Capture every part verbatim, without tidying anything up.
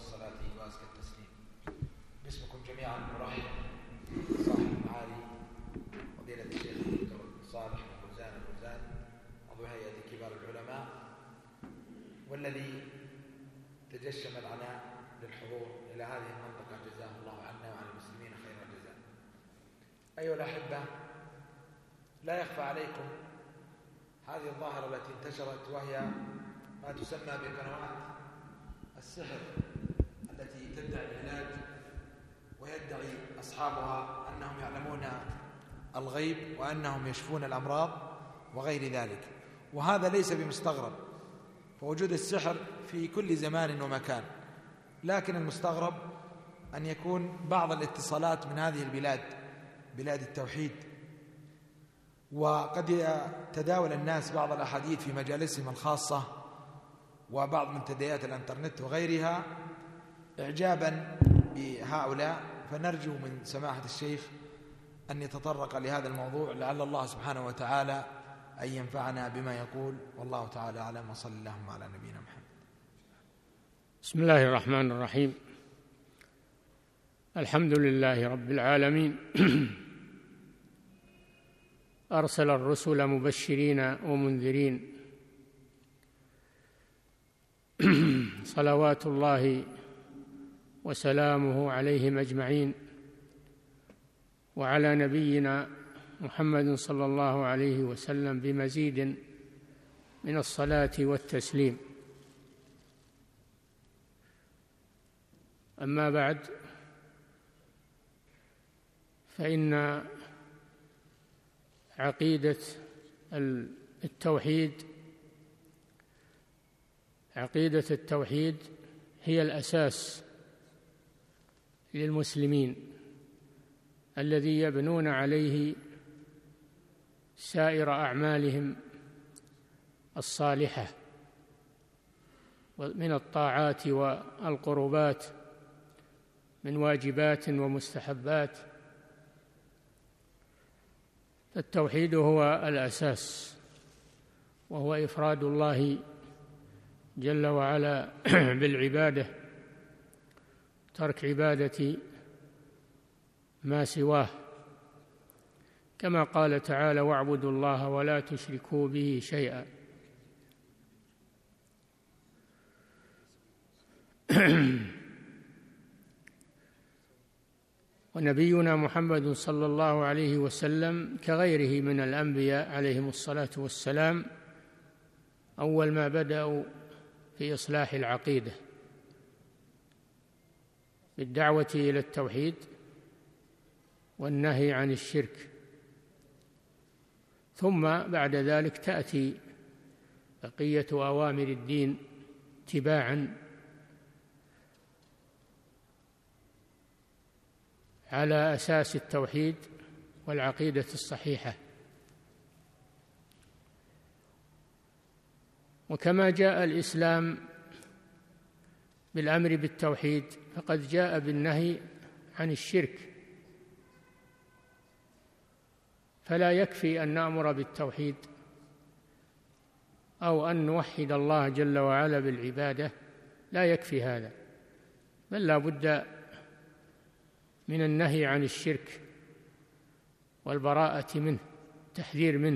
الصلاة وأزكى التسليم. باسمكم جميعا نرحب صاحب المعالي فضيلة الشيخ الدكتور صالح الفوزان الفوزان عضو هيئة كبار العلماء، والذي تجشم العناء للحضور إلى هذه المنطقة، جزاه الله عنا وعن المسلمين خير الجزاء. أيها الأحبة، لا يخفى عليكم هذه الظاهرة التي انتشرت، وهي ما تسمى بقنوات السحر التي تدعي العلاج، ويدعي أصحابها أنهم يعلمون الغيب وأنهم يشفون الأمراض وغير ذلك. وهذا ليس بمستغرب، فوجود السحر في كل زمان ومكان، لكن المستغرب أن يكون بعض الاتصالات من هذه البلاد، بلاد التوحيد، وقد يتداول الناس بعض الأحاديث في مجالسهم الخاصة وبعض منتديات الانترنت وغيرها إعجابا بهؤلاء، فنرجو من سماحة الشيخ أن يتطرق لهذا الموضوع، لعل الله سبحانه وتعالى أن ينفعنا بما يقول، والله تعالى أعلم، وصلى اللهم على نبينا محمد. بسم الله الرحمن الرحيم. الحمد لله رب العالمين، أرسل الرسل مبشرين ومنذرين، صلوات الله وسلامه عليهم أجمعين، وعلى نبينا محمد صلى الله عليه وسلم بمزيد من الصلاة والتسليم. أما بعد، فإن عقيدة التوحيد عقيدة التوحيد هي الأساس للمسلمين الذي يبنون عليه سائر أعمالهم الصالحة من الطاعات والقربات، من واجبات ومستحبات. التوحيد هو الأساس، وهو إفراد الله جل وعلا بالعبادة، ترك عبادة ما سواه، كما قال تعالى: واعبدوا الله ولا تشركوا به شيئا. ونبينا محمد صلى الله عليه وسلم كغيره من الأنبياء عليهم الصلاة والسلام أول ما بدأوا في إصلاح العقيدة بالدعوة إلى التوحيد والنهي عن الشرك، ثم بعد ذلك تأتي بقية أوامر الدين تباعا على أساس التوحيد والعقيدة الصحيحة. وكما جاء الإسلام بالأمر بالتوحيد، فقد جاء بالنهي عن الشرك، فلا يكفي أن نأمر بالتوحيد أو أن نوحد الله جل وعلا بالعبادة، لا يكفي هذا، بل لا بد من النهي عن الشرك والبراءة منه، التحذير منه،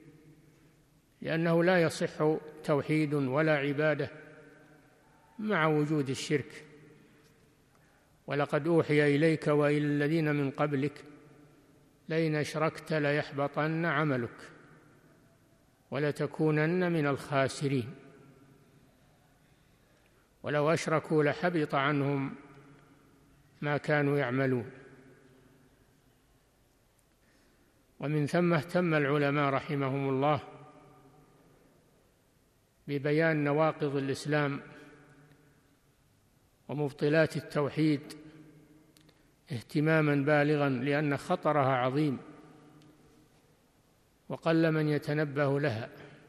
لأنه لا يصح توحيد ولا عبادة مع وجود الشرك. ولقد أوحي إليك وإلى الذين من قبلك لئن أشركت ليحبطن عملك ولتكونن من الخاسرين. ولو أشركوا لحبط عنهم ما كانوا يعملون. ومن ثم اهتم العلماء رحمهم الله ببيان نواقض الإسلام ومبطلات التوحيد اهتماما بالغا، لأن خطرها عظيم وقل من يتنبه لها،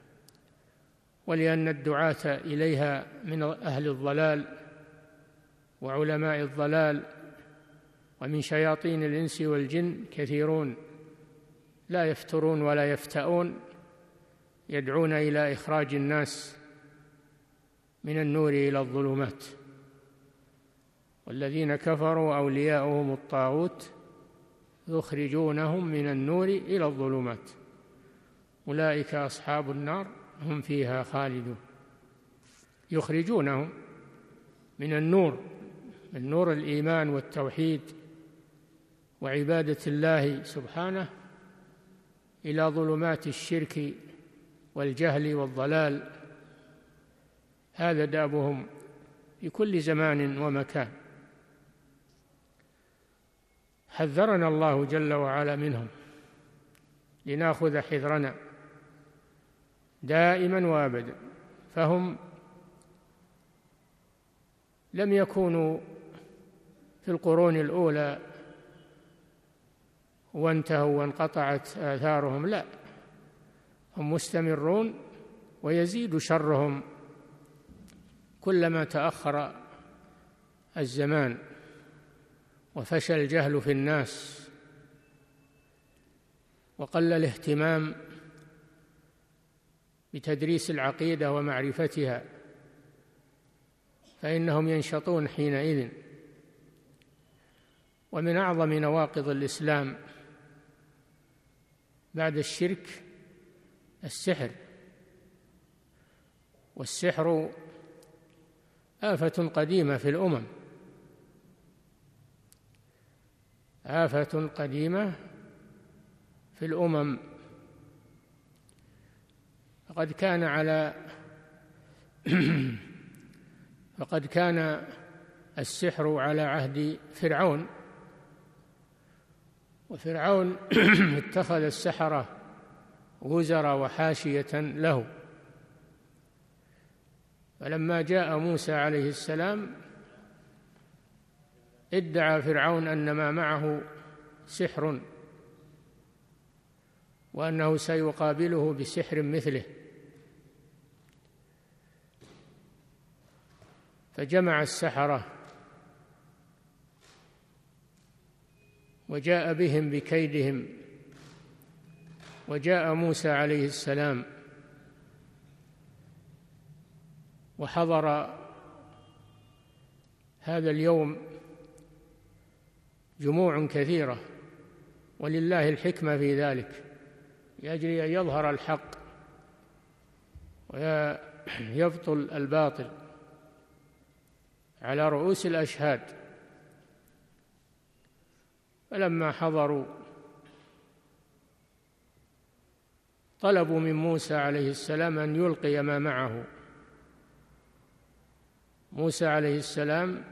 ولأن الدعاة إليها من أهل الضلال وعلماء الضلال ومن شياطين الإنس والجن كثيرون لا يفترون ولا يفتؤون، يدعون إلى إخراج الناس من النور إلى الظلمات. والذين كفروا أولياؤهم الطاغوت يخرجونهم من النور إلى الظلمات أولئك أصحاب النار هم فيها خالدون. يخرجونهم من النور، من نور الإيمان والتوحيد وعبادة الله سبحانه، إلى ظلمات الشرك والجهل والضلال. هذا دابهم في كل زمان ومكان. حذرنا الله جل وعلا منهم لنأخذ حذرنا دائما وابدا. فهم لم يكونوا في القرون الأولى وانتهوا وانقطعت آثارهم، لا، هم مستمرون، ويزيد شرهم كلما تأخر الزمان وفشى الجهل في الناس وقل الاهتمام بتدريس العقيدة ومعرفتها، فإنهم ينشطون حينئذ. ومن أعظم نواقض الإسلام بعد الشرك السحر، والسحر آفة قديمة في الأمم، آفة قديمة في الأمم. فقد كان على فقد كان السحر على عهد فرعون، وفرعون اتخذ السحرة وزراء وحاشية له. فلما جاء موسى عليه السلام ادعى فرعون أن ما معه سحر، وأنه سيقابله بسحر مثله، فجمع السحرة وجاء بهم بكيدهم، وجاء موسى عليه السلام وحضر هذا اليوم جموع كثيرة، ولله الحكمة في ذلك، لأجل أن يظهر الحق ويبطل الباطل على رؤوس الأشهاد. فلما حضروا طلبوا من موسى عليه السلام أن يلقي ما معه. موسى عليه السلام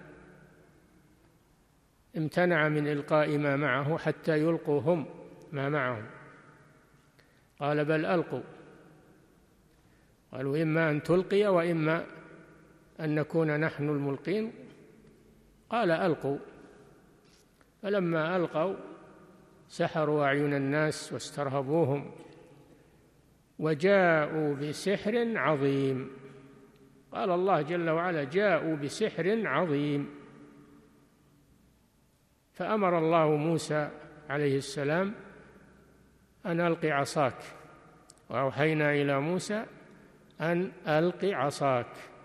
امتنع من إلقاء ما معه حتى يلقوا هم ما معهم، قال بل ألقوا. قالوا إما أن تلقي وإما أن نكون نحن الملقين، قال ألقوا. فلما ألقوا سحروا أعين الناس واسترهبوهم وجاءوا بسحر عظيم. قال الله جل وعلا جاءوا بسحر عظيم. فأمر الله موسى عليه السلام أن ألق عصاك، وأوحينا إلى موسى أن ألق عصاك،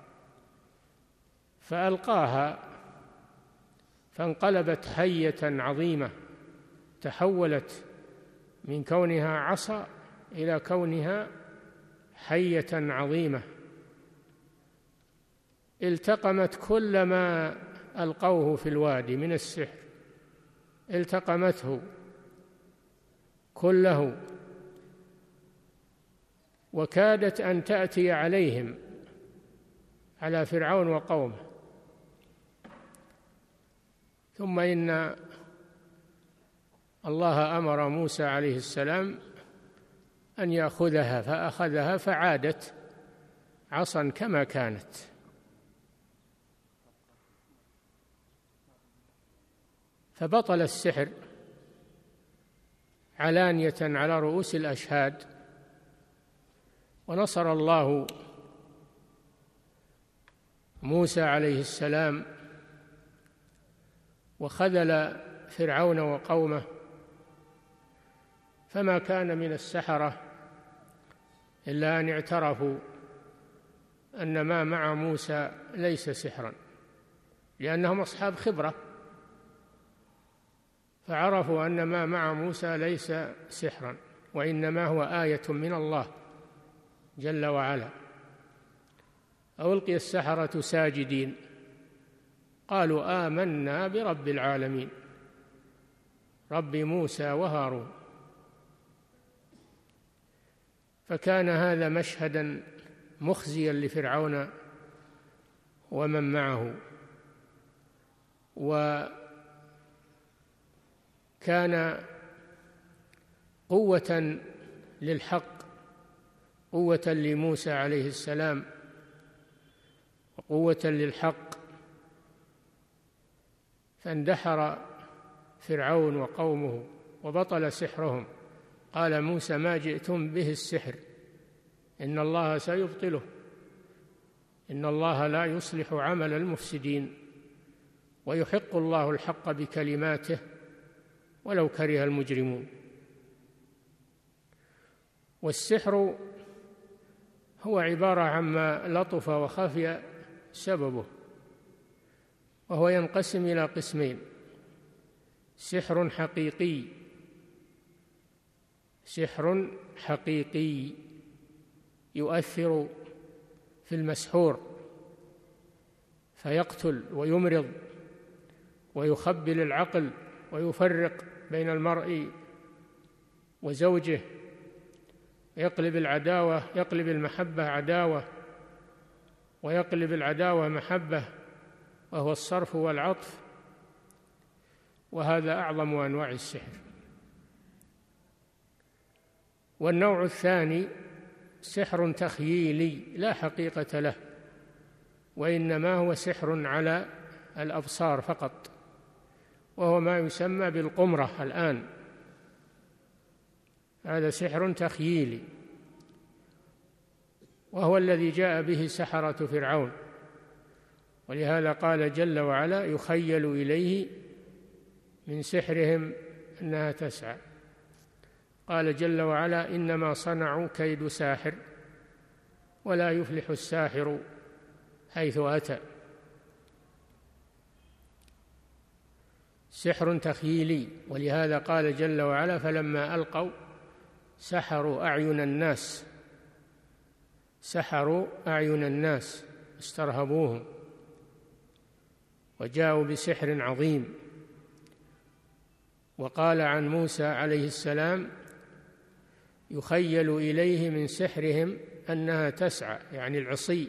فألقاها فانقلبت حية عظيمة، تحولت من كونها عصا إلى كونها حية عظيمة، التقمت كل ما ألقوه في الوادي من السحر، التقمته كله، وكادت أن تأتي عليهم، على فرعون وقومه. ثم إن الله أمر موسى عليه السلام أن يأخذها، فأخذها فعادت عصا كما كانت. فبطل السحر علانية على رؤوس الأشهاد، ونصر الله موسى عليه السلام وخذل فرعون وقومه، فما كان من السحرة إلا أن اعترفوا أن ما مع موسى ليس سحرا، لأنهم أصحاب خبرة، فعرفوا أن ما مع موسى ليس سحرا، وإنما هو آية من الله جل وعلا. أو ألقي السحرة ساجدين قالوا آمنا برب العالمين، رب موسى وهارون. فكان هذا مشهدا مخزيا لفرعون ومن معه، وكان قوة للحق، قوة لموسى عليه السلام وقوة للحق، فاندحر فرعون وقومه وبطل سحرهم. قال موسى ما جئتم به السحر، إن الله سيبطله، إن الله لا يصلح عمل المفسدين، ويحق الله الحق بكلماته ولو كره المجرمون. والسحر هو عبارة عما لطف وخفي سببه، وهو ينقسم إلى قسمين: سحر حقيقي سحر حقيقي يؤثر في المسحور فيقتل ويمرض ويخبل العقل ويفرق بين المرء وزوجه، يقلب العداوة يقلب المحبة عداوة ويقلب العداوة محبة، وهو الصرف والعطف، وهذا أعظم أنواع السحر. والنوع الثاني سحر تخييلي لا حقيقة له، وإنما هو سحر على الأبصار فقط، وهو ما يسمى بالقمرة الآن، هذا سحر تخييلي، وهو الذي جاء به سحرة فرعون. ولهذا قال جل وعلا يخيل إليه من سحرهم أنها تسعى. قال جل وعلا إنما صنعوا كيد ساحر ولا يفلح الساحر حيث أتى. سحر تخييلي، ولهذا قال جل وعلا فلما ألقوا سحروا أعين الناس سحروا أعين الناس استرهبوهم وجاءوا بسحر عظيم. وقال عن موسى عليه السلام يخيل إليه من سحرهم أنها تسعى، يعني العصي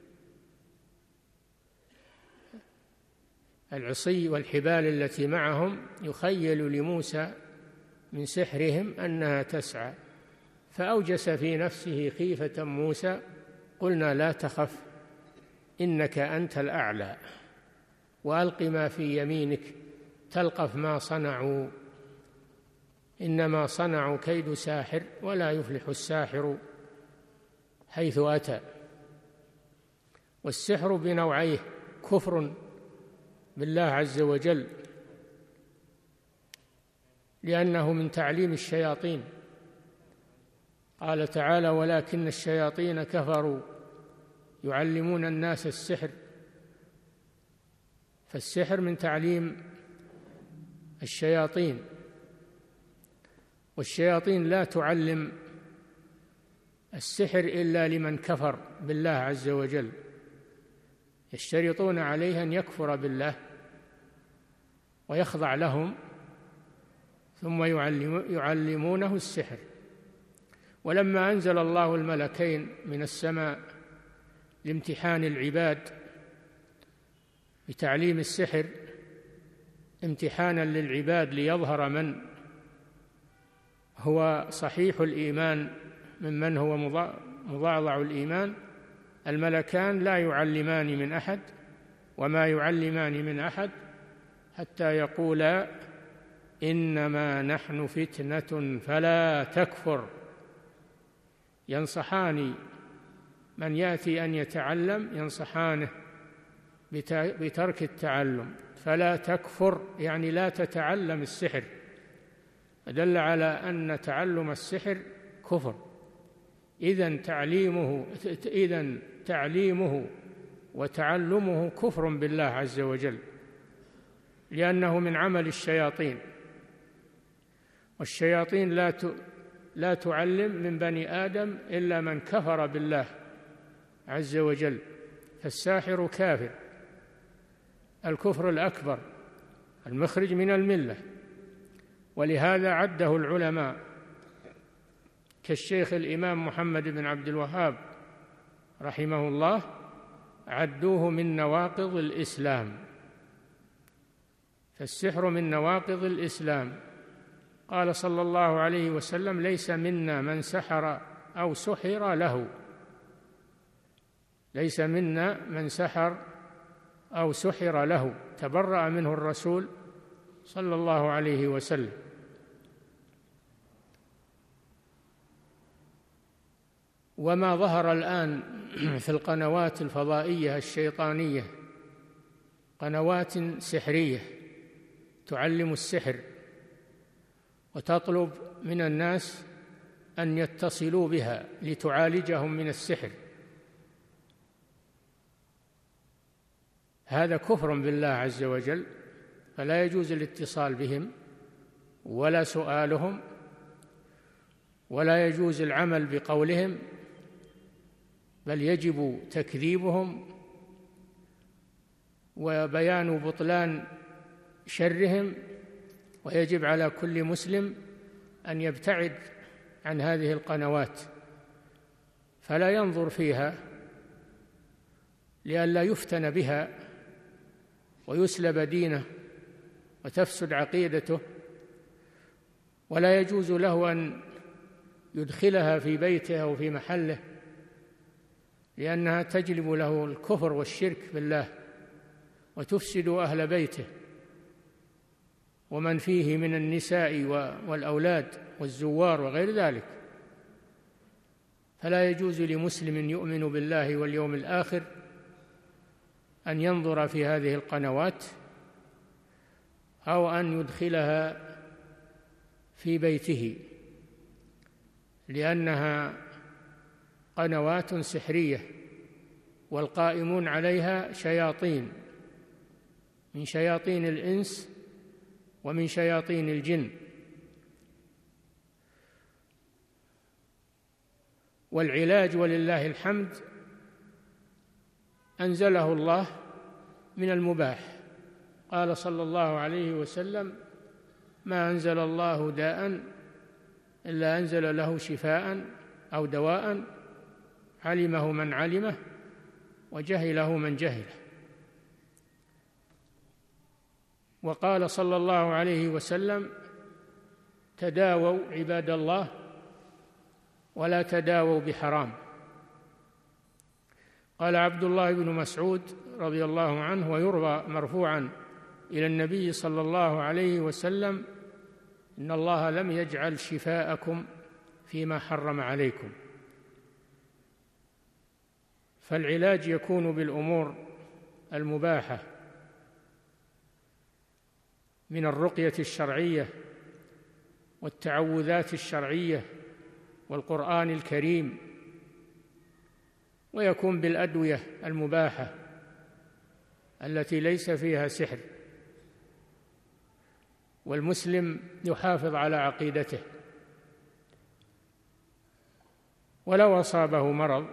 العصي والحبال التي معهم، يخيل لموسى من سحرهم أنها تسعى، فأوجس في نفسه خيفة موسى، قلنا لا تخف إنك أنت الأعلى وألق ما في يمينك تلقف ما صنعوا إنما صنعوا كيد ساحر ولا يفلح الساحر حيث أتى. والسحر بنوعيه: كفر بالله عز وجل لأنه من تعليم الشياطين، قال تعالى ولكن الشياطين كفروا يعلمون الناس السحر، فالسحر من تعليم الشياطين، والشياطين لا تعلم السحر إلا لمن كفر بالله عز وجل، يشترطون عليه أن يكفر بالله ويخضع لهم ثم يعلم يعلمونه السحر. ولما أنزل الله الملكين من السماء لامتحان العباد بتعليم السحر امتحانا للعباد ليظهر من هو صحيح الإيمان ممن هو مضاعضع الإيمان، الملكان لا يعلمان من أحد وما يعلمان من أحد حتى يقولا إنما نحن فتنة فلا تكفر، ينصحان من يأتي أن يتعلم ينصحانه بترك التعلم، فلا تكفر يعني لا تتعلم السحر، دل على أن تعلم السحر كفر. إذن تعليمه إذن تعليمه وتعلمه كفر بالله عز وجل، لأنه من عمل الشياطين، والشياطين لا لا تعلم من بني آدم إلا من كفر بالله عز وجل، فالساحر كافر الكفر الأكبر المخرج من الملة. ولهذا عده العلماء كالشيخ الإمام محمد بن عبد الوهاب رحمه الله، عدوه من نواقض الإسلام، فالسحر من نواقض الإسلام. قال صلى الله عليه وسلم: ليس منا من سحر أو سحر له، ليس منا من سحر أو سحر له، تبرأ منه الرسول صلى الله عليه وسلم. وما ظهر الآن في القنوات الفضائية الشيطانية قنوات سحرية تعلم السحر وتطلب من الناس أن يتصلوا بها لتعالجهم من السحر، هذا كفر بالله عز وجل، فلا يجوز الاتصال بهم ولا سؤالهم، ولا يجوز العمل بقولهم، بل يجب تكذيبهم وبيان بطلان شرهم. ويجب على كل مسلم أن يبتعد عن هذه القنوات فلا ينظر فيها لئلا يفتن بها ويسلب دينه وتفسد عقيدته. ولا يجوز له أن يدخلها في بيته أو في محله، لأنها تجلب له الكفر والشرك بالله وتفسد أهل بيته ومن فيه من النساء والأولاد والزوار وغير ذلك. فلا يجوز لمسلم يؤمن بالله واليوم الآخر أن ينظر في هذه القنوات أو أن يدخلها في بيته، لأنها قنوات سحرية والقائمون عليها شياطين من شياطين الإنس ومن شياطين الجن. والعلاج ولله الحمد أنزله الله من المباح. قال صلى الله عليه وسلم: ما أنزل الله داء إلا أنزل له شفاء أو دواء علمه من علمه وجهله من جهله. وقال صلى الله عليه وسلم: تداووا عباد الله ولا تداووا بحرام. قال عبد الله بن مسعود رضي الله عنه ويروى مرفوعا إلى النبي صلى الله عليه وسلم: إن الله لم يجعل شفاءكم فيما حرم عليكم. فالعلاج يكون بالأمور المباحة من الرقية الشرعية والتعوذات الشرعية والقرآن الكريم، ويكون بالأدوية المباحة التي ليس فيها سحر. والمسلم يحافظ على عقيدته، ولو أصابه مرض،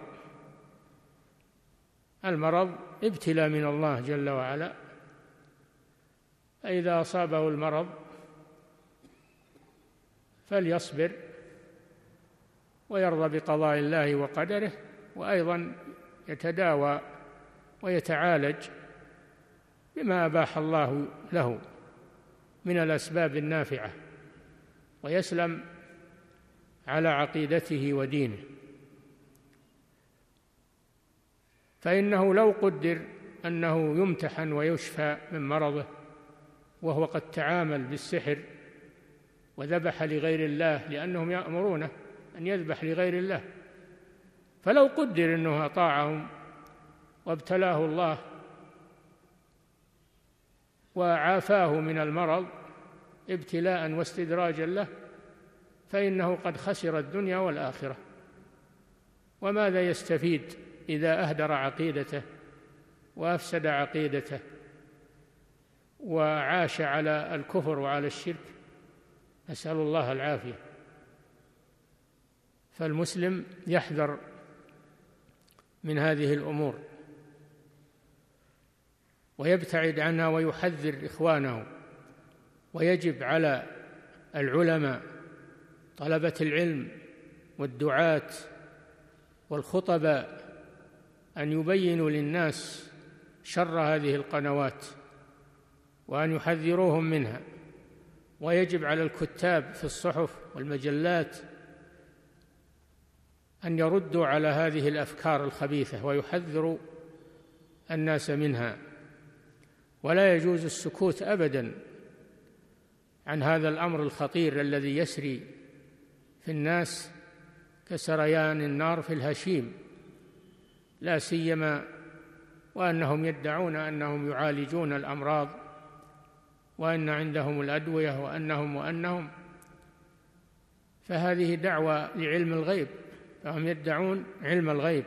المرض ابتلاء من الله جل وعلا، فإذا أصابه المرض فليصبر ويرضى بقضاء الله وقدره، وأيضا يتداوى ويتعالج بما أباح الله له من الأسباب النافعة، ويسلم على عقيدته ودينه. فإنه لو قدر أنه يمتحن ويشفى من مرضه وهو قد تعامل بالسحر وذبح لغير الله، لأنهم يأمرونه أن يذبح لغير الله، فلو قدر أنه أطاعهم وابتلاه الله وعافاه من المرض ابتلاء واستدراجا له، فإنه قد خسر الدنيا والآخرة. وماذا يستفيد إذا أهدر عقيدته وأفسد عقيدته وعاش على الكفر وعلى الشرك، نسأل الله العافية. فالمسلم يحذر من هذه الأمور ويبتعد عنها ويحذر إخوانه. ويجب على العلماء طلبة العلم والدعاة والخطباء أن يبينوا للناس شر هذه القنوات وأن يحذروهم منها. ويجب على الكتاب في الصحف والمجلات أن يردوا على هذه الأفكار الخبيثة ويحذروا الناس منها. ولا يجوز السكوت أبداً عن هذا الأمر الخطير الذي يسري في الناس كسريان النار في الهشيم، لا سيما وأنهم يدعون أنهم يعالجون الأمراض وأن عندهم الأدوية وأنهم وأنهم فهذه دعوة لعلم الغيب، فهم يدعون علم الغيب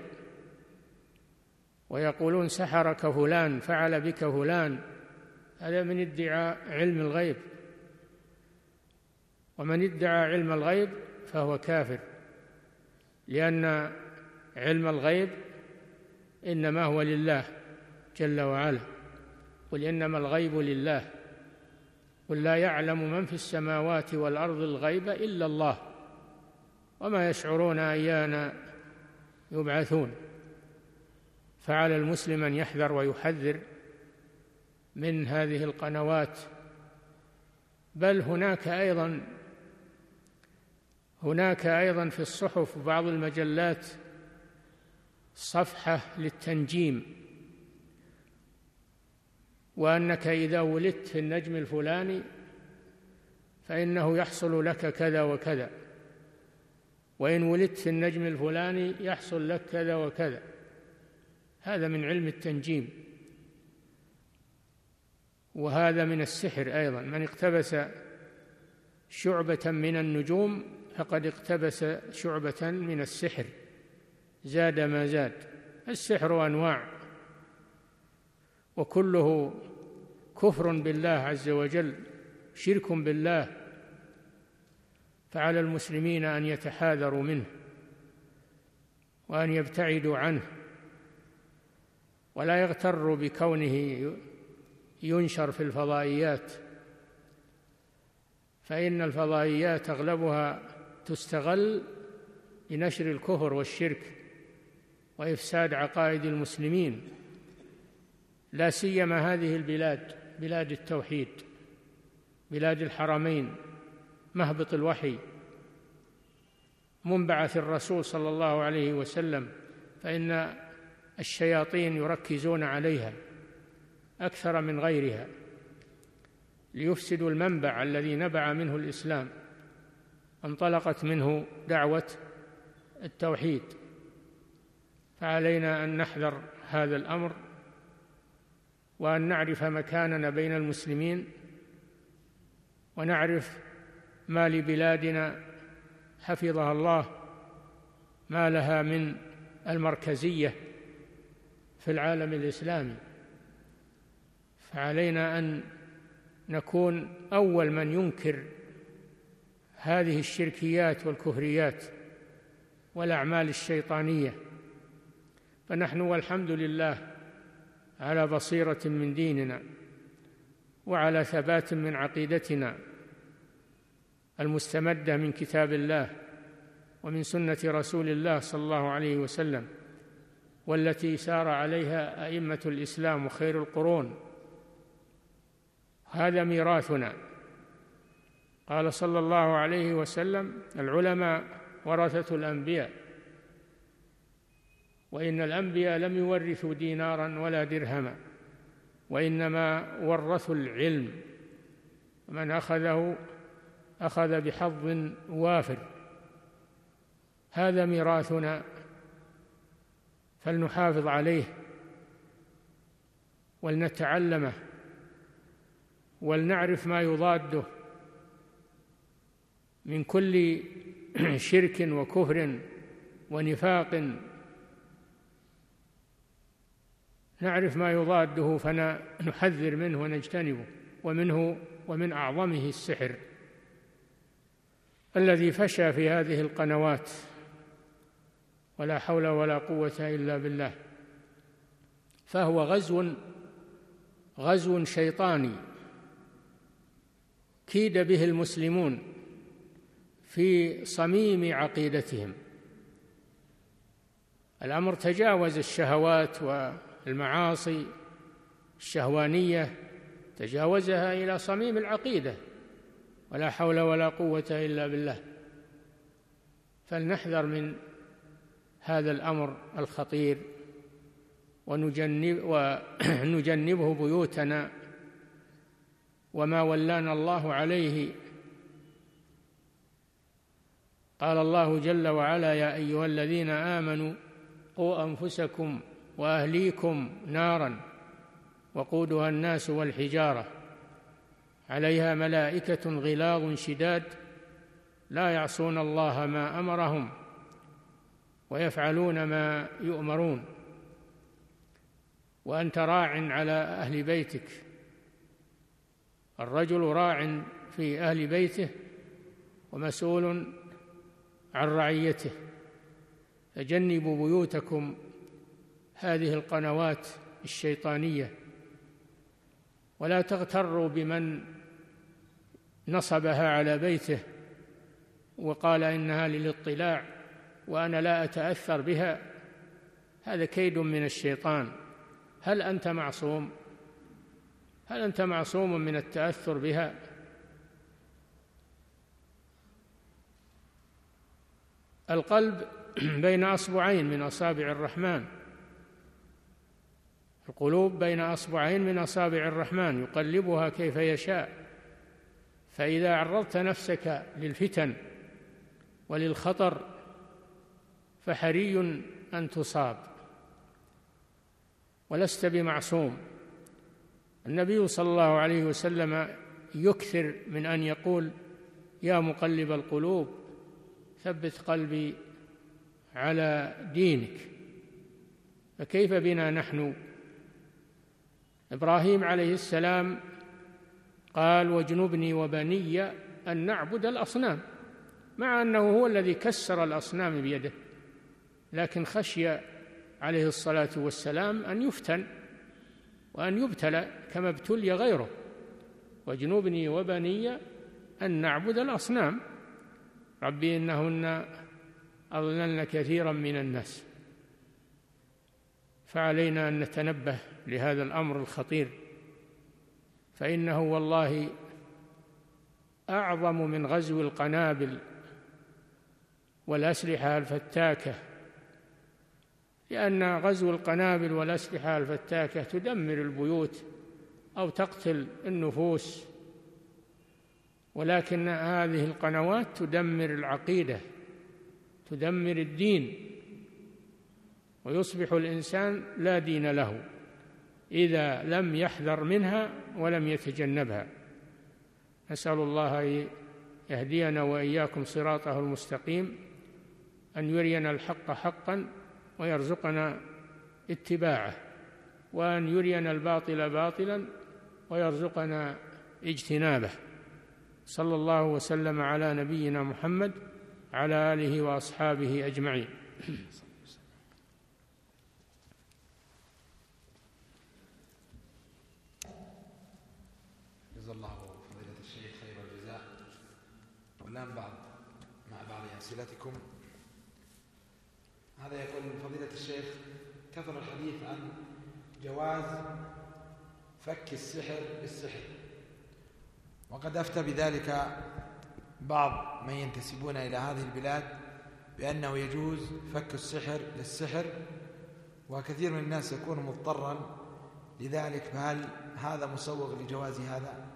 ويقولون سحرك فلان، فعل بك فلان، هذا من ادعاء علم الغيب. ومن ادعى علم الغيب فهو كافر، لأن علم الغيب إنما هو لله جل وعلا، قل إنما الغيب لله، قل لا يعلم من في السماوات والأرض الغيب إلا الله وما يشعرون أيان يبعثون. فعلى المسلم أن يحذر ويحذر من هذه القنوات. بل هناك أيضا هناك أيضا في الصحف وبعض المجلات صفحة للتنجيم، وأنك إذا ولدت في النجم الفلاني فإنه يحصل لك كذا وكذا، وإن ولدت في النجم الفلاني يحصل لك كذا وكذا. هذا من علم التنجيم، وهذا من السحر أيضا. من اقتبس شعبة من النجوم فقد اقتبس شعبة من السحر، زاد ما زاد. السحر أنواع وكله كفر بالله عز وجل، شرك بالله، فعلى المسلمين أن يتحاذروا منه وأن يبتعدوا عنه، ولا يغتروا بكونه ينشر في الفضائيات، فإن الفضائيات أغلبها تستغل لنشر الكفر والشرك وإفساد عقائد المسلمين، لا سيما هذه البلاد، بلاد التوحيد، بلاد الحرمين، مهبط الوحي، منبعث الرسول صلى الله عليه وسلم، فإن الشياطين يركزون عليها أكثر من غيرها ليفسدوا المنبع الذي نبع منه الإسلام، انطلقت منه دعوة التوحيد. فعلينا أن نحذر هذا الأمر وأن نعرف مكاننا بين المسلمين، ونعرف ما لبلادنا حفظها الله ما لها من المركزية في العالم الإسلامي. فعلينا أن نكون أول من ينكر هذه الشركيات والكفريات والأعمال الشيطانية. فنحن والحمد لله على بصيرة من ديننا وعلى ثبات من عقيدتنا المستمدة من كتاب الله ومن سنة رسول الله صلى الله عليه وسلم، والتي سار عليها أئمة الإسلام وخير القرون. هذا ميراثنا. قال صلى الله عليه وسلم: العلماء ورثة الأنبياء، وإن الأنبياء لم يورثوا دينارا ولا درهما، وإنما ورثوا العلم، من أخذه أخذ بحظ وافر. هذا ميراثنا، فلنحافظ عليه ولنتعلمه ولنعرف ما يضاده من كل شرك وكفر ونفاق نعرف ما يضاده فنحذر منه ونجتنبه. ومنه ومن أعظمه السحر الذي فشى في هذه القنوات، ولا حول ولا قوة إلا بالله. فهو غزو غزو شيطاني كيد به المسلمون في صميم عقيدتهم. الأمر تجاوز الشهوات والمعاصي الشهوانية، تجاوزها إلى صميم العقيدة، ولا حول ولا قوة إلا بالله. فلنحذر من هذا الأمر الخطير ونجنب ونجنبه بيوتنا وما ولانا الله عليه. قال الله جل وعلا: يا أيها الذين آمنوا قوا أنفسكم وأهليكم نارا وقودها الناس والحجارة عليها ملائكة غلاظ شداد لا يعصون الله ما أمرهم ويفعلون ما يؤمرون. وأنت راع على أهل بيتك، الرجل راع في أهل بيته ومسؤول عن رعيته. فجنبوا بيوتكم هذه القنوات الشيطانية، ولا تغتروا بمن نصبها على بيته وقال إنها للاطلاع وأنا لا أتأثر بها. هذا كيد من الشيطان. هل أنت معصوم؟ هل أنت معصوم من التأثر بها؟ القلب بين أصبعين من أصابع الرحمن، القلوب بين أصبعين من أصابع الرحمن يقلبها كيف يشاء. فإذا عرضت نفسك للفتن وللخطر فحري أن تصاب، ولست بمعصوم. النبي صلى الله عليه وسلم يكثر من أن يقول: يا مقلب القلوب ثبت قلبي على دينك. فكيف بنا نحن؟ إبراهيم عليه السلام قال: واجنبني وبني أن نعبد الأصنام، مع أنه هو الذي كسر الأصنام بيده، لكن خشي عليه الصلاة والسلام أن يفتن وأن يبتلى كما ابتلي غيره. واجنبني وبني أن نعبد الأصنام ربي إنهن أضللن كثيرا من الناس. فعلينا أن نتنبه لهذا الأمر الخطير، فإنه والله أعظم من غزو القنابل والأسلحة الفتاكة، لأن غزو القنابل والأسلحة الفتاكة تدمر البيوت أو تقتل النفوس، ولكن هذه القنوات تدمر العقيدة، تدمر الدين، ويصبح الإنسان لا دين له إذا لم يحذر منها ولم يتجنبها. نسأل الله أن يهدينا وإياكم صراطه المستقيم، أن يرينا الحق حقا ويرزقنا اتباعه، وأن يرينا الباطل باطلا ويرزقنا اجتنابه. صلى الله وسلم على نبينا محمد على آله وأصحابه أجمعين. جزا الله فضيلة الشيخ خير الجزاء. والآن بعض مع بعض أسئلتكم. هذا يقول فضيلة الشيخ: كثر الحديث عن جواز فك السحر بالسحر، وقد أفتى بذلك بعض من ينتسبون إلى هذه البلاد بأنه يجوز فك السحر للسحر، وكثير من الناس يكون مضطرا لذلك، فهل هذا مسوغ لجواز هذا؟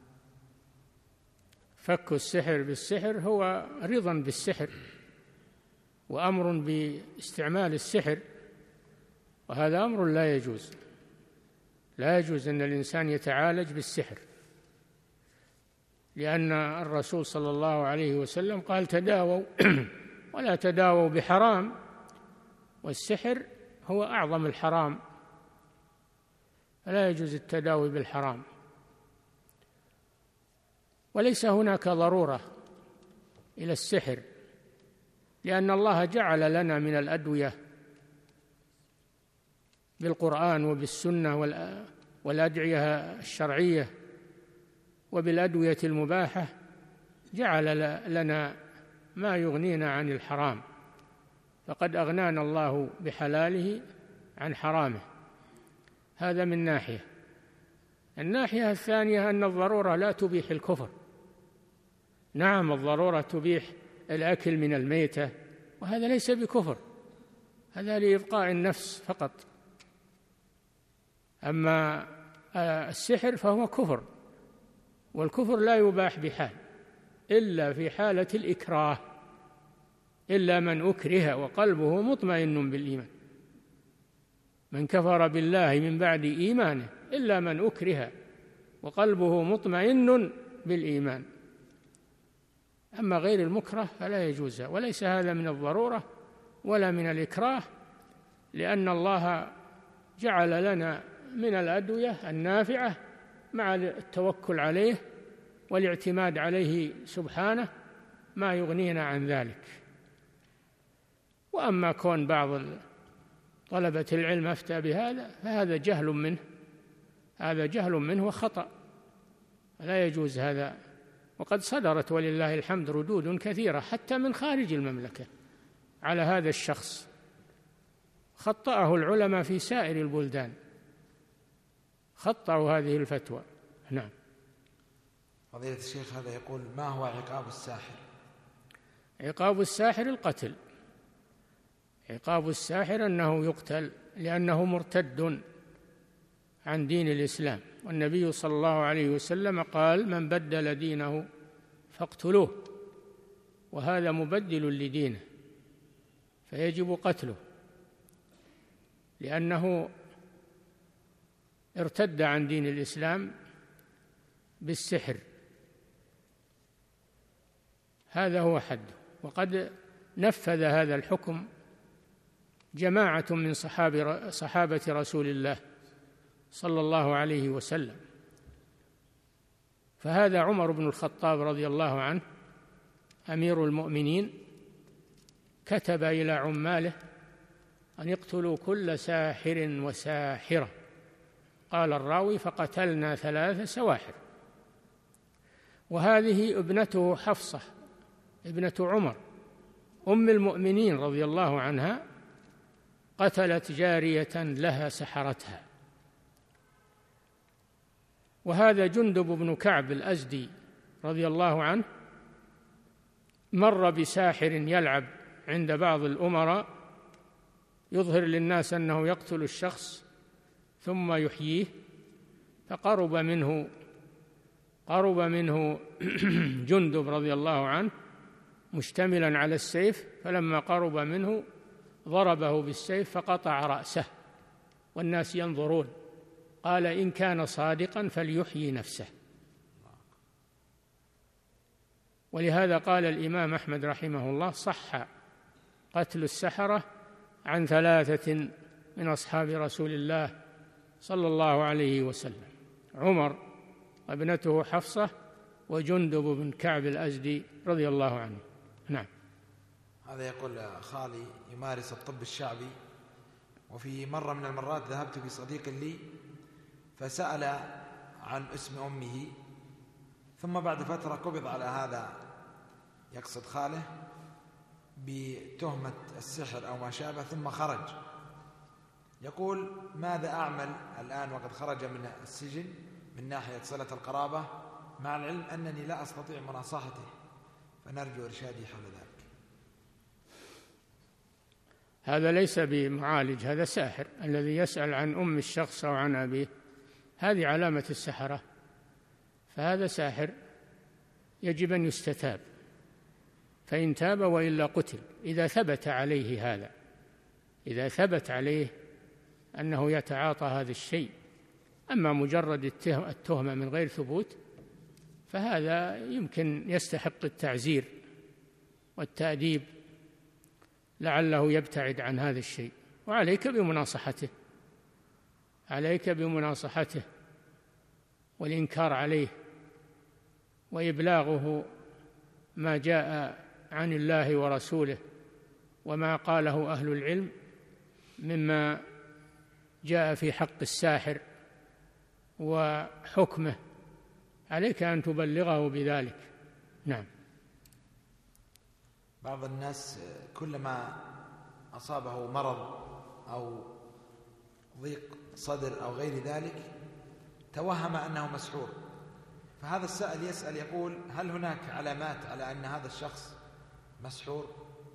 فك السحر بالسحر هو رضا بالسحر وأمر باستعمال السحر، وهذا أمر لا يجوز. لا يجوز أن الإنسان يتعالج بالسحر، لأن الرسول صلى الله عليه وسلم قال: تداووا ولا تداووا بحرام، والسحر هو أعظم الحرام فلا يجوز التداوي بالحرام. وليس هناك ضرورة إلى السحر، لأن الله جعل لنا من الأدوية بالقرآن وبالسنة والأدعية الشرعية وبالأدوية المباحة، جعل لنا ما يغنينا عن الحرام، فقد أغنانا الله بحلاله عن حرامه. هذا من ناحية. الناحية الثانية أن الضرورة لا تبيح الكفر. نعم، الضرورة تبيح الأكل من الميتة، وهذا ليس بكفر، هذا لإبقاء النفس فقط. أما السحر فهو كفر، والكفر لا يباح بحال إلا في حالة الإكراه، إلا من أكره وقلبه مطمئن بالإيمان. من كفر بالله من بعد إيمانه إلا من أكره وقلبه مطمئن بالإيمان. أما غير المكره فلا يجوز، وليس هذا من الضرورة ولا من الإكراه، لأن الله جعل لنا من الأدوية النافعة مع التوكل عليه والاعتماد عليه سبحانه ما يغنينا عن ذلك. وأما كون بعض طلبة العلم أفتى بهذا فهذا جهل منه، هذا جهل منه وخطأ، لا يجوز هذا. وقد صدرت ولله الحمد ردود كثيرة حتى من خارج المملكة على هذا الشخص، خطأه العلماء في سائر البلدان، خطأوا هذه الفتوى. نعم. فضيلة الشيخ، هذا يقول: ما هو عقاب الساحر؟ عقاب الساحر القتل. عقاب الساحر أنه يقتل لأنه مرتد عن دين الإسلام، والنبي صلى الله عليه وسلم قال: من بدل دينه فاقتلوه، وهذا مبدل لدينه، فيجب قتله لأنه ارتد عن دين الإسلام بالسحر. هذا هو حده. وقد نفذ هذا الحكم جماعة من صحابة رسول الله صلى الله عليه وسلم. فهذا عمر بن الخطاب رضي الله عنه أمير المؤمنين كتب إلى عماله أن يقتلوا كل ساحر وساحرة. قال الراوي: فقتلنا ثلاث سواحر. وهذه ابنته حفصة ابنة عمر أم المؤمنين رضي الله عنها قتلت جارية لها سحرتها. وهذا جندب بن كعب الأزدي رضي الله عنه مر بساحر يلعب عند بعض الأمراء يظهر للناس أنه يقتل الشخص ثم يحييه، فقرب منه قرب منه جندب رضي الله عنه مشتملا على السيف، فلما قرب منه ضربه بالسيف فقطع رأسه والناس ينظرون. قال: إن كان صادقا فليحيي نفسه. ولهذا قال الإمام أحمد رحمه الله: صح قتل السحرة عن ثلاثة من أصحاب رسول الله صلى الله عليه وسلم: عمر وابنته حفصة وجندب بن كعب الأزدي رضي الله عنه. نعم. هذا يقول: خالي يمارس الطب الشعبي، وفي مرة من المرات ذهبت بصديق لي فسأل عن اسم أمه، ثم بعد فترة قبض على هذا، يقصد خاله، بتهمة السحر أو ما شابه، ثم خرج. يقول: ماذا أعمل الآن وقد خرج من السجن من ناحية صلة القرابة، مع العلم أنني لا أستطيع مناصحته، فنرجو إرشادي حول ذلك. هذا ليس بمعالج، هذا ساحر. الذي يسأل عن أم الشخص أو عن أبيه هذه علامة السحرة، فهذا ساحر يجب أن يستتاب، فإن تاب وإلا قتل إذا ثبت عليه هذا، إذا ثبت عليه أنه يتعاطى هذا الشيء. أما مجرد التهمة من غير ثبوت فهذا يمكن يستحق التعزير والتأديب لعله يبتعد عن هذا الشيء، وعليك بمناصحته. عليك بمناصحته والإنكار عليه وإبلاغه ما جاء عن الله ورسوله وما قاله أهل العلم مما جاء في حق الساحر وحكمه، عليك أن تبلغه بذلك. نعم. بعض الناس كلما أصابه مرض أو ضيق صدر أو غير ذلك توهم أنه مسحور، فهذا السائل يسأل يقول: هل هناك علامات على أن هذا الشخص مسحور؟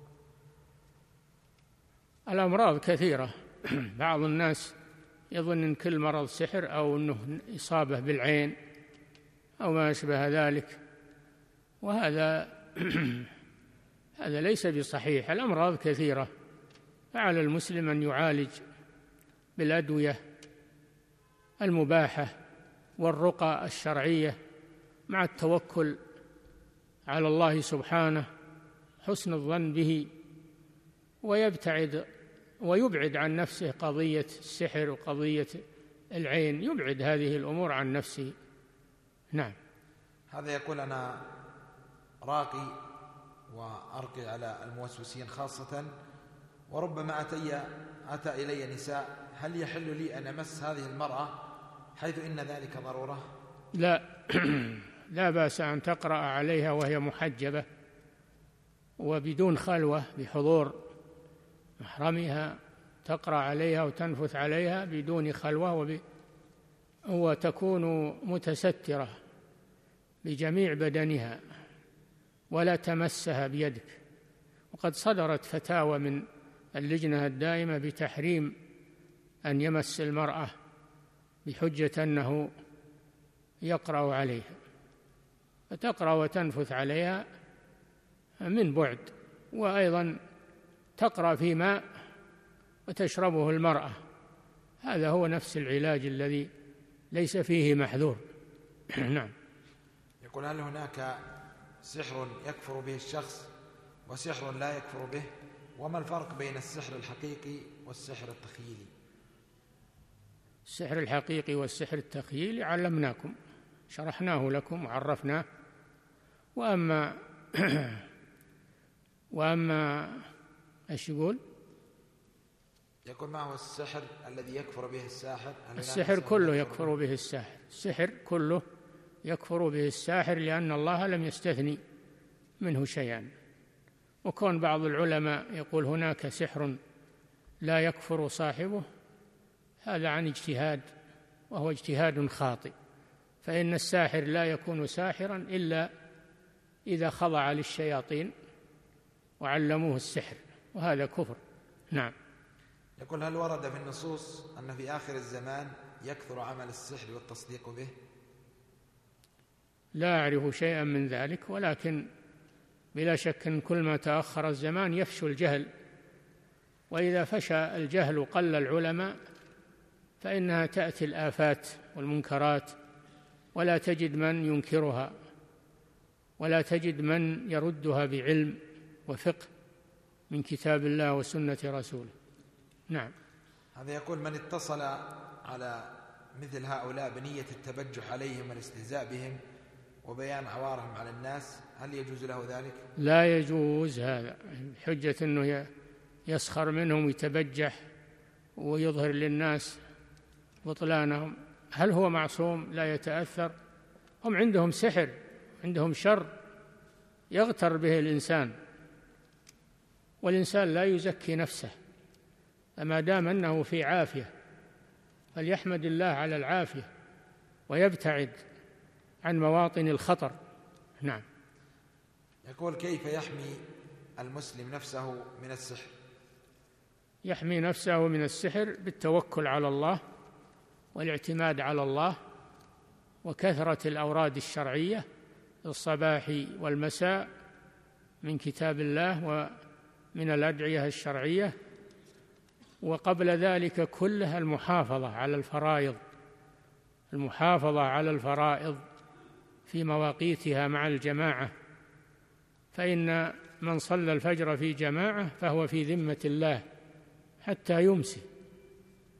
الأمراض كثيرة. بعض الناس يظن أن كل مرض سحر أو أنه إصابة بالعين أو ما أشبه ذلك، وهذا هذا ليس بصحيح. الأمراض كثيرة، فعلى المسلم أن يعالج بالأدوية المباحة والرقى الشرعية مع التوكل على الله سبحانه، حسن الظن به، ويبتعد ويبعد عن نفسه قضية السحر وقضية العين، يبعد هذه الأمور عن نفسه. نعم. هذا يقول: أنا راقي وأرقي على الموسوسين خاصة، وربما أتي أتى إلي نساء، هل يحل لي أن أمس هذه المرأة حيث إن ذلك ضرورة؟ لا لا بأس أن تقرأ عليها وهي محجبة وبدون خلوة بحضور محرمها، تقرأ عليها وتنفث عليها بدون خلوة وب... وتكون متسترة بجميع بدنها ولا تمسها بيدك. وقد صدرت فتاوى من اللجنة الدائمة بتحريم أن يمس المرأة بحجة أنه يقرأ عليها، فتقرأ وتنفث عليها من بعد، وأيضا تقرأ في ماء وتشربه المرأة، هذا هو نفس العلاج الذي ليس فيه محذور. نعم. يقول: هل هناك سحر يكفر به الشخص وسحر لا يكفر به؟ وما الفرق بين السحر الحقيقي والسحر التخيلي؟ السحر الحقيقي والسحر التخيلي علمناكم، شرحناه لكم وعرفناه. وأما وأما ايش يقول؟ يقول: ما هو السحر الذي يكفر به الساحر؟ السحر كله يكفر به الساحر، السحر كله يكفر به الساحر، لأن الله لم يستثني منه شيئا. وكون بعض العلماء يقول هناك سحر لا يكفر صاحبه، هذا عن اجتهاد، وهو اجتهاد خاطئ، فإن الساحر لا يكون ساحرا إلا إذا خضع للشياطين وعلموه السحر، وهذا كفر. نعم. يقول: هل ورد في النصوص أن في آخر الزمان يكثر عمل السحر والتصديق به؟ لا أعرف شيئا من ذلك، ولكن بلا شك أن كل ما تأخر الزمان يفشو الجهل، وإذا فشى الجهل وقل العلماء فإنها تأتي الآفات والمنكرات، ولا تجد من ينكرها، ولا تجد من يردها بعلم وفقه من كتاب الله وسنة رسوله. نعم. هذا يقول: من اتصل على مثل هؤلاء بنية التبجح عليهم والاستهزاء بهم وبيان عوارهم على الناس، هل يجوز له ذلك؟ لا يجوز هذا، حجة أنه يسخر منهم ويتبجح ويظهر للناس بطلانهم. هل هو معصوم لا يتأثر؟ هم عندهم سحر، عندهم شر يغتر به الإنسان، والإنسان لا يزكي نفسه، فما دام أنه في عافية فليحمد الله على العافية ويبتعد عن مواطن الخطر. نعم. يقول: كيف يحمي المسلم نفسه من السحر؟ يحمي نفسه من السحر بالتوكل على الله والاعتماد على الله وكثرة الأوراد الشرعية الصباح والمساء من كتاب الله ومن الأدعية الشرعية، وقبل ذلك كلها المحافظة على الفرائض، المحافظة على الفرائض في مواقيتها مع الجماعة، فإن من صلى الفجر في جماعة فهو في ذمة الله حتى يمسي،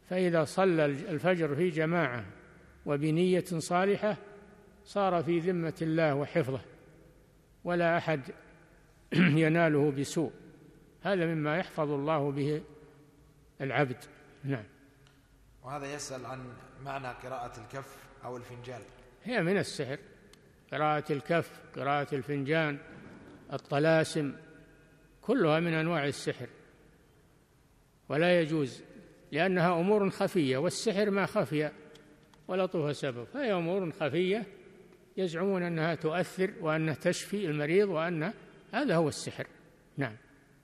فإذا صلى الفجر في جماعة وبنية صالحة صار في ذمة الله وحفظه، ولا أحد يناله بسوء. هذا مما يحفظ الله به العبد. نعم. وهذا يسأل عن معنى قراءة الكف أو الفنجان. هي من السحر، قراءة الكف، قراءة الفنجان، الطلاسم، كلها من أنواع السحر، ولا يجوز، لأنها أمور خفية، والسحر ما خفي ولطف سبب، فهي أمور خفية يزعمون أنها تؤثر وأنها تشفي المريض، وأن هذا هو السحر. نعم.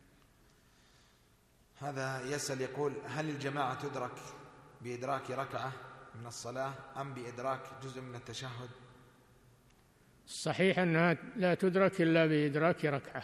هذا يسأل يقول: هل الجماعة تدرك بإدراك ركعة من الصلاة أم بإدراك جزء من التشهد؟ الصحيح أنها لا تدرك إلا بإدراك ركعة،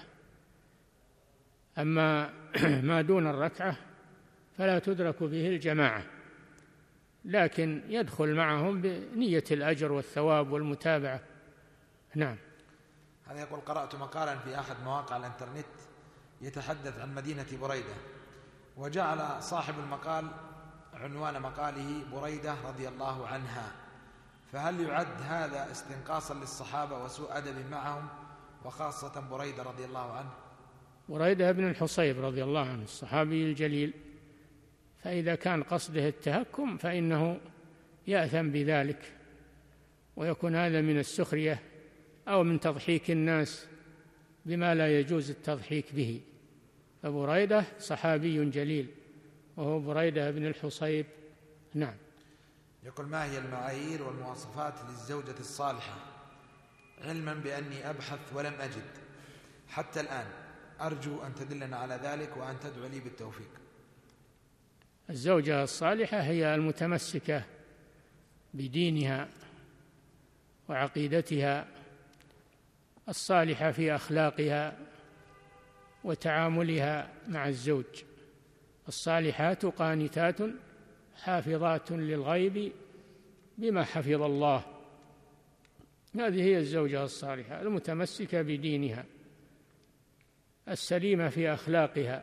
أما ما دون الركعة فلا تدرك به الجماعة، لكن يدخل معهم بنية الأجر والثواب والمتابعة. نعم. هذا يقول: قرأت مقالا في أحد مواقع الإنترنت يتحدث عن مدينة بريدة، وجعل صاحب المقال عنوان مقاله بريدة رضي الله عنها، فهل يعد هذا استنقاصا للصحابة وسوء أدب معهم، وخاصة بريدة رضي الله عنه؟ بريدة بن الحصيب رضي الله عنه الصحابي الجليل، فإذا كان قصده التهكم فإنه يأثم بذلك، ويكون هذا من السخرية أو من تضحيك الناس بما لا يجوز التضحيك به. فبريدة صحابي جليل وهو بريدة بن الحصيب. نعم. يقول: ما هي المعايير والمواصفات للزوجة الصالحة، علما بأني أبحث ولم أجد حتى الآن، أرجو أن تدلنا على ذلك وأن تدعو لي بالتوفيق. الزوجة الصالحة هي المتمسكة بدينها وعقيدتها، الصالحة في أخلاقها وتعاملها مع الزوج. الصالحات قانتات حافظات للغيب بما حفظ الله. هذه هي الزوجة الصالحة، المتمسكة بدينها، السليمة في أخلاقها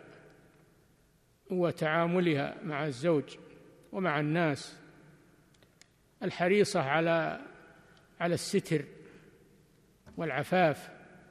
وتعاملها مع الزوج ومع الناس، الحريصة على على الستر والعفاف،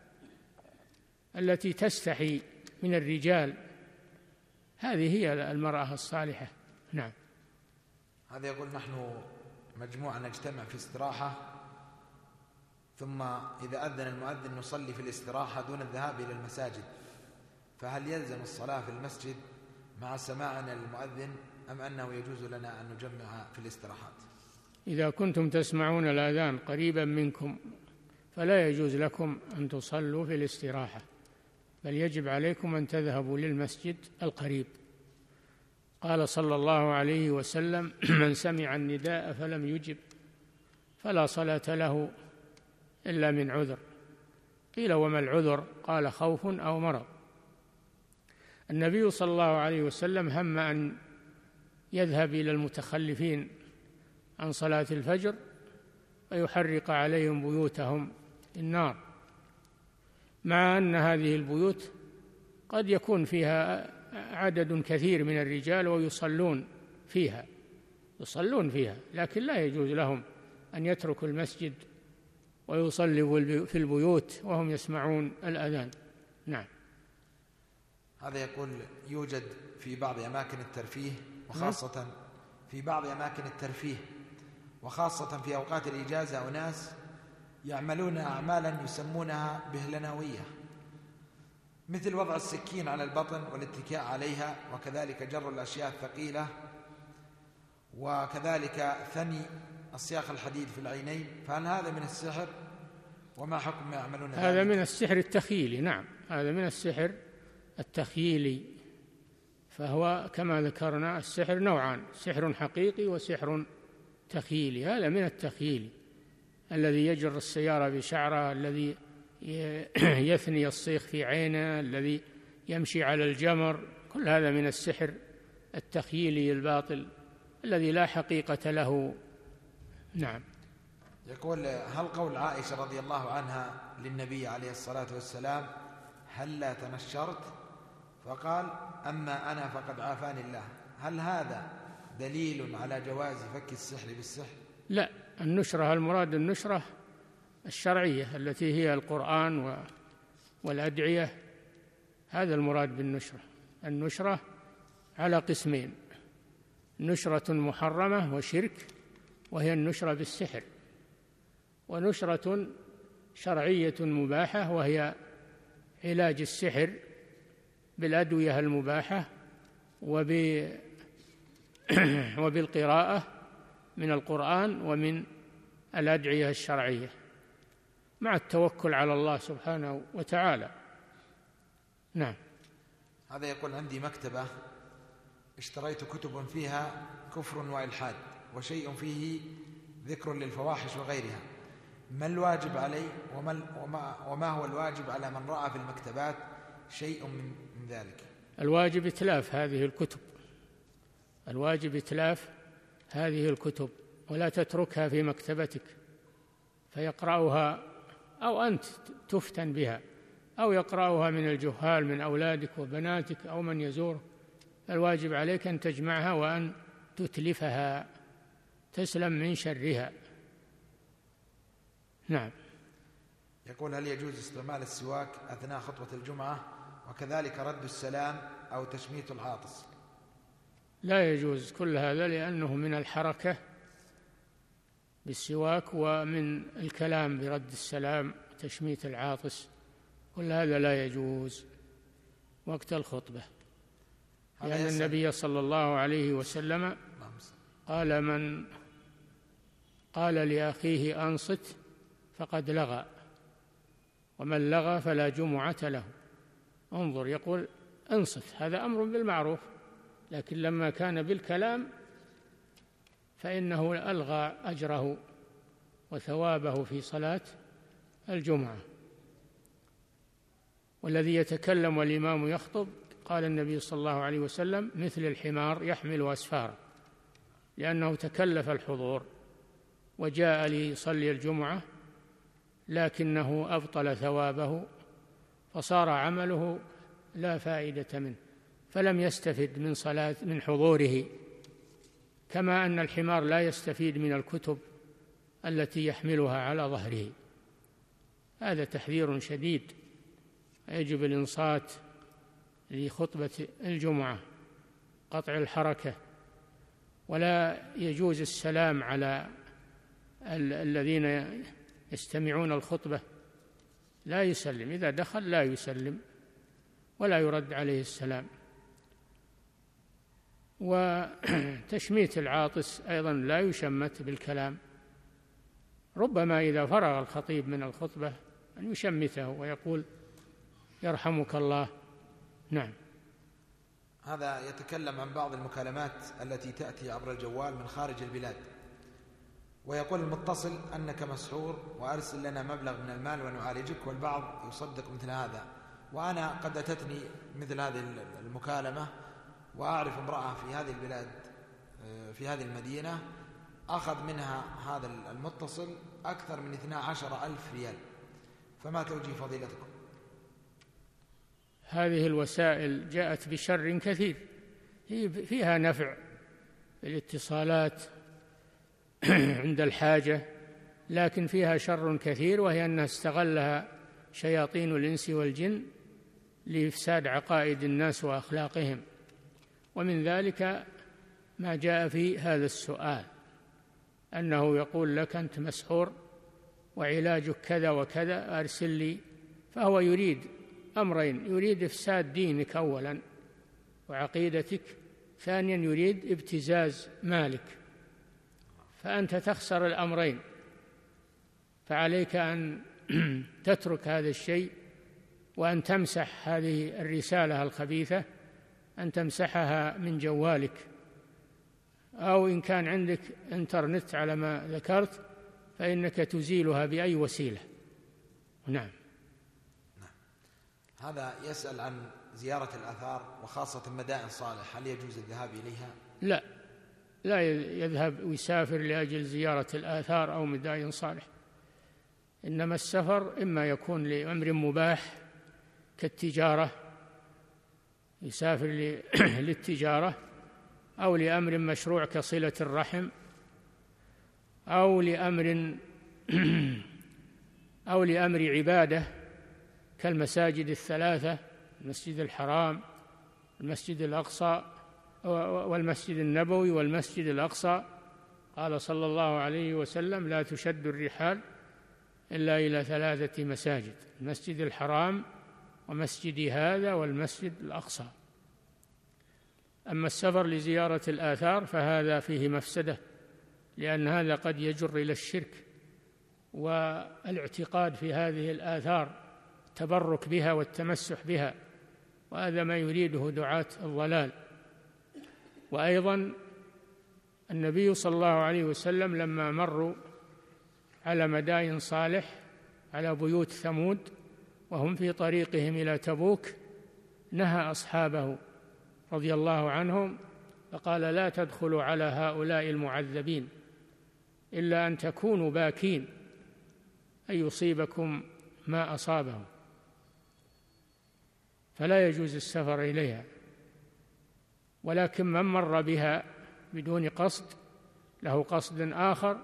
التي تستحي من الرجال. هذه هي المرأة الصالحة. نعم. هذا يقول: نحن مجموعة نجتمع في استراحة، ثم إذا أذن المؤذن نصلي في الاستراحة دون الذهاب إلى المساجد، فهل يلزم الصلاة في المسجد مع سماعنا للمؤذن، أم أنه يجوز لنا أن نجمع في الاستراحات؟ إذا كنتم تسمعون الأذان قريبا منكم فلا يجوز لكم أن تصلوا في الاستراحة، بل يجب عليكم أن تذهبوا للمسجد القريب. قال صلى الله عليه وسلم: من سمع النداء فلم يجب فلا صلاة له إلا من عذر. قيل: وما العذر؟ قال: خوف أو مرض. النبي صلى الله عليه وسلم هم أن يذهب إلى المتخلفين عن صلاة الفجر ويحرق عليهم بيوتهم النار، مع أن هذه البيوت قد يكون فيها عدد كثير من الرجال ويصلون فيها يصلون فيها لكن لا يجوز لهم أن يتركوا المسجد ويصلوا في البيوت وهم يسمعون الأذان. نعم. هذا يقول: يوجد في بعض أماكن الترفيه وخاصة في بعض أماكن الترفيه وخاصة في أوقات الإجازة أناس يعملون أعمالا يسمونها بهلناوية، مثل وضع السكين على البطن والاتكاء عليها، وكذلك جر الأشياء الثقيلة، وكذلك ثني السياخ الحديد في العينين. فهل هذا من السحر؟ وما حكم ما يعملون ذلك؟ هذا من السحر التخيلي. نعم، هذا من السحر التخيلي، فهو كما ذكرنا السحر نوعان: سحر حقيقي وسحر تخيلي. هذا من التخيلي الذي يجر السيارة بشعره، الذي يثني الصيخ في عينه، الذي يمشي على الجمر، كل هذا من السحر التخيلي الباطل الذي لا حقيقة له. نعم. يقول: هل قول عائشة رضي الله عنها للنبي عليه الصلاة والسلام: هل لا تنشرت؟ فقال: أما أنا فقد عافاني الله، هل هذا دليل على جواز فك السحر بالسحر؟ لا، النشرة المراد النشرة الشرعية التي هي القرآن والأدعية، هذا المراد بالنشرة. النشرة على قسمين: نشرة محرمة وشرك وهي النشرة بالسحر، ونشرة شرعية مباحة وهي علاج السحر بالأدوية المباحة وبالقراءة من القرآن ومن الأدعية الشرعية مع التوكل على الله سبحانه وتعالى. نعم. هذا يقول: عندي مكتبة اشتريت كتب فيها كفر وإلحاد وشيء فيه ذكر للفواحش وغيرها، ما الواجب علي وما, وما هو الواجب على من رأى في المكتبات شيء من ذلك؟ الواجب إتلاف هذه الكتب، الواجب إتلاف هذه الكتب ولا تتركها في مكتبتك فيقرأها أو أنت تفتن بها أو يقرأها من الجهال من أولادك وبناتك أو من يزور. الواجب عليك أن تجمعها وأن تتلفها تسلم من شرها. نعم. يقول: هل يجوز استعمال السواك أثناء خطبة الجمعة وكذلك رد السلام أو تشميت العاطس؟ لا يجوز كل هذا، لأنه من الحركة بالسواك ومن الكلام برد السلام وتشميت العاطس، كل هذا لا يجوز وقت الخطبة، لأن النبي صلى الله عليه وسلم قال: من قال لأخيه أنصت فقد لغى، ومن لغى فلا جمعة له. انظر، يقول انصت، هذا أمر بالمعروف، لكن لما كان بالكلام فإنه ألغى أجره وثوابه في صلاة الجمعة. والذي يتكلم والإمام يخطب قال النبي صلى الله عليه وسلم: مثل الحمار يحمل أسفارا، لأنه تكلف الحضور وجاء ليصلي الجمعة لكنه أبطل ثوابه فصار عمله لا فائدة منه، فلم يستفد من صلاة من حضوره، كما أن الحمار لا يستفيد من الكتب التي يحملها على ظهره. هذا تحذير شديد، يجب الإنصات لخطبة الجمعة، قطع الحركة، ولا يجوز السلام على الذين يستمعون الخطبة، لا يسلم، إذا دخل لا يسلم ولا يرد عليه السلام. وتشميت العاطس أيضا لا يشمت بالكلام، ربما إذا فرغ الخطيب من الخطبة أن يشمته ويقول: يرحمك الله. نعم. هذا يتكلم عن بعض المكالمات التي تأتي عبر الجوال من خارج البلاد، ويقول المتصل: أنك مسحور وأرسل لنا مبلغ من المال ونعالجك، والبعض يصدق مثل هذا. وأنا قد أتتني مثل هذه المكالمة، وأعرف امرأة في هذه البلاد في هذه المدينة أخذ منها هذا المتصل أكثر من اثنا عشر ألف ريال، فما توجيه فضيلتكم؟ هذه الوسائل جاءت بشر كثير، هي فيها نفع الاتصالات عند الحاجة، لكن فيها شر كثير، وهي أنها استغلها شياطين الإنس والجن لإفساد عقائد الناس وأخلاقهم. ومن ذلك ما جاء في هذا السؤال، أنه يقول لك: أنت مسحور وعلاجك كذا وكذا، أرسل لي. فهو يريد أمرين: يريد إفساد دينك أولا وعقيدتك، ثانيا يريد ابتزاز مالك، فأنت تخسر الأمرين. فعليك أن تترك هذا الشيء وأن تمسح هذه الرسالة الخبيثة، أن تمسحها من جوالك، أو إن كان عندك إنترنت على ما ذكرت فإنك تزيلها بأي وسيلة. نعم. هذا يسأل عن زيارة الآثار وخاصة مدائن صالح، هل يجوز الذهاب إليها؟ لا، لا يذهب ويسافر لأجل زيارة الآثار أو مدائن صالح، إنما السفر إما يكون لأمر مباح كالتجارة، يسافر للتجارة، أو لأمر مشروع كصلة الرحم، أو لأمر أو لأمر عبادة كالمساجد الثلاثة، المسجد الحرام، المسجد الأقصى والمسجد النبوي والمسجد الأقصى. قال صلى الله عليه وسلم: لا تشد الرحال إلا إلى ثلاثة مساجد: المسجد الحرام ومسجدي هذا والمسجد الأقصى. أما السفر لزيارة الآثار فهذا فيه مفسدة، لأن هذا قد يجر إلى الشرك والاعتقاد في هذه الآثار، التبرك بها والتمسح بها، وهذا ما يريده دعاة الضلال. وأيضا النبي صلى الله عليه وسلم لما مروا على مدائن صالح، على بيوت ثمود، وهم في طريقهم إلى تبوك، نهى أصحابه رضي الله عنهم فقال: لا تدخلوا على هؤلاء المعذبين إلا أن تكونوا باكين أن يصيبكم ما أصابهم. فلا يجوز السفر إليها، ولكن من مر بها بدون قصد، له قصد آخر،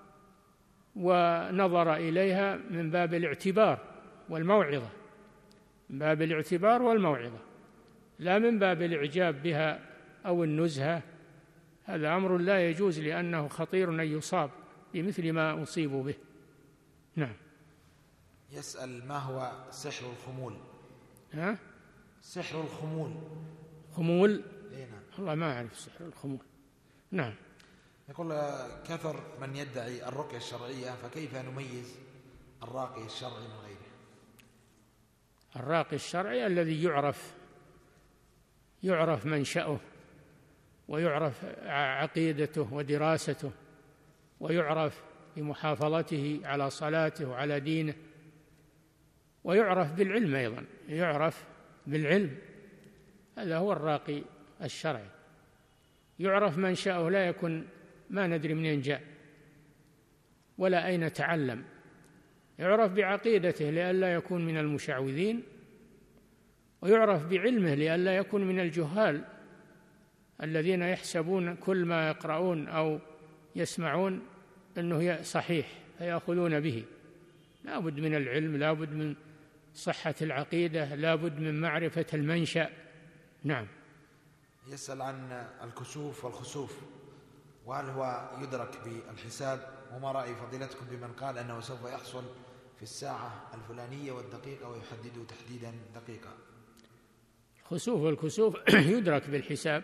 ونظر إليها من باب الاعتبار والموعظة، من باب الاعتبار والموعظة، لا من باب الإعجاب بها أو النزهة، هذا أمر لا يجوز، لأنه خطير أن يصاب بمثل ما أصيبوا به. نعم. يسأل: ما هو سحر الخمول؟ ها؟ سحر الخمول. خمول؟ إيه نعم. والله ما أعرف سحر الخمول. نعم. يقول: كثر من يدعي الرقية الشرعية، فكيف نميز الراقي الشرعي من غيره؟ الراقي الشرعي الذي يعرف يعرف منشأه، ويعرف عقيدته ودراسته، ويعرف بمحافظته على صلاته وعلى دينه، ويعرف بالعلم أيضا، يعرف بالعلم، هذا هو الراقي الشرعي. يعرف منشأه، لا يكون ما ندري منين جاء ولا أين تعلم. يعرف بعقيدته لئلا يكون من المشعوذين، ويعرف بعلمه لئلا يكون من الجهال الذين يحسبون كل ما يقرؤون أو يسمعون أنه صحيح فيأخذون به. لا بد من العلم، لا بد من صحة العقيدة، لا بد من معرفة المنشأ. نعم. يسأل عن الكسوف والخسوف، وهل هو يدرك بالحساب؟ وما رأي فضيلتكم بمن قال أنه سوف يحصل في الساعة الفلانية والدقيقة ويحدده تحديدا دقيقة؟ الخسوف والكسوف يدرك بالحساب،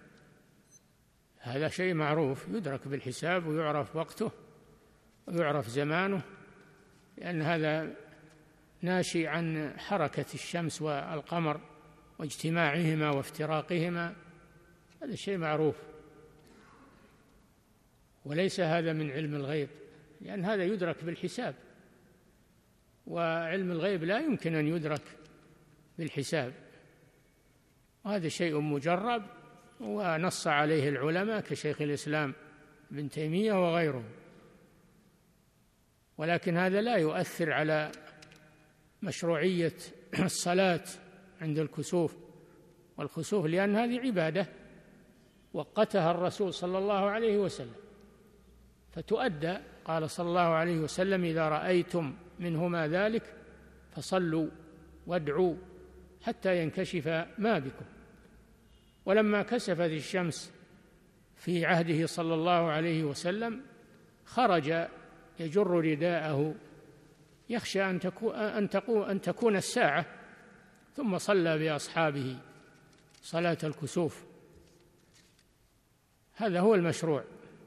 هذا شيء معروف، يدرك بالحساب ويعرف وقته ويعرف زمانه، لأن هذا ناشئ عن حركة الشمس والقمر واجتماعهما وافتراقهما، هذا شيء معروف، وليس هذا من علم الغيب، لأن هذا يدرك بالحساب، وعلم الغيب لا يمكن أن يدرك بالحساب، وهذا شيء مجرب ونص عليه العلماء كشيخ الإسلام ابن تيمية وغيره. ولكن هذا لا يؤثر على مشروعية الصلاة عند الكسوف والخسوف، لأن هذه عبادة وقتها الرسول صلى الله عليه وسلم فتؤدى. قال صلى الله عليه وسلم: إذا رأيتم منهما ذلك فصلوا وادعوا حتى ينكشف ما بكم. ولما كسفت الشمس في عهده صلى الله عليه وسلم خرج يجر رداءه يخشى أن تكون, أن تكون, أن تكون الساعة، ثم صلى بأصحابه صلاة الكسوف. هذا هو المشروع.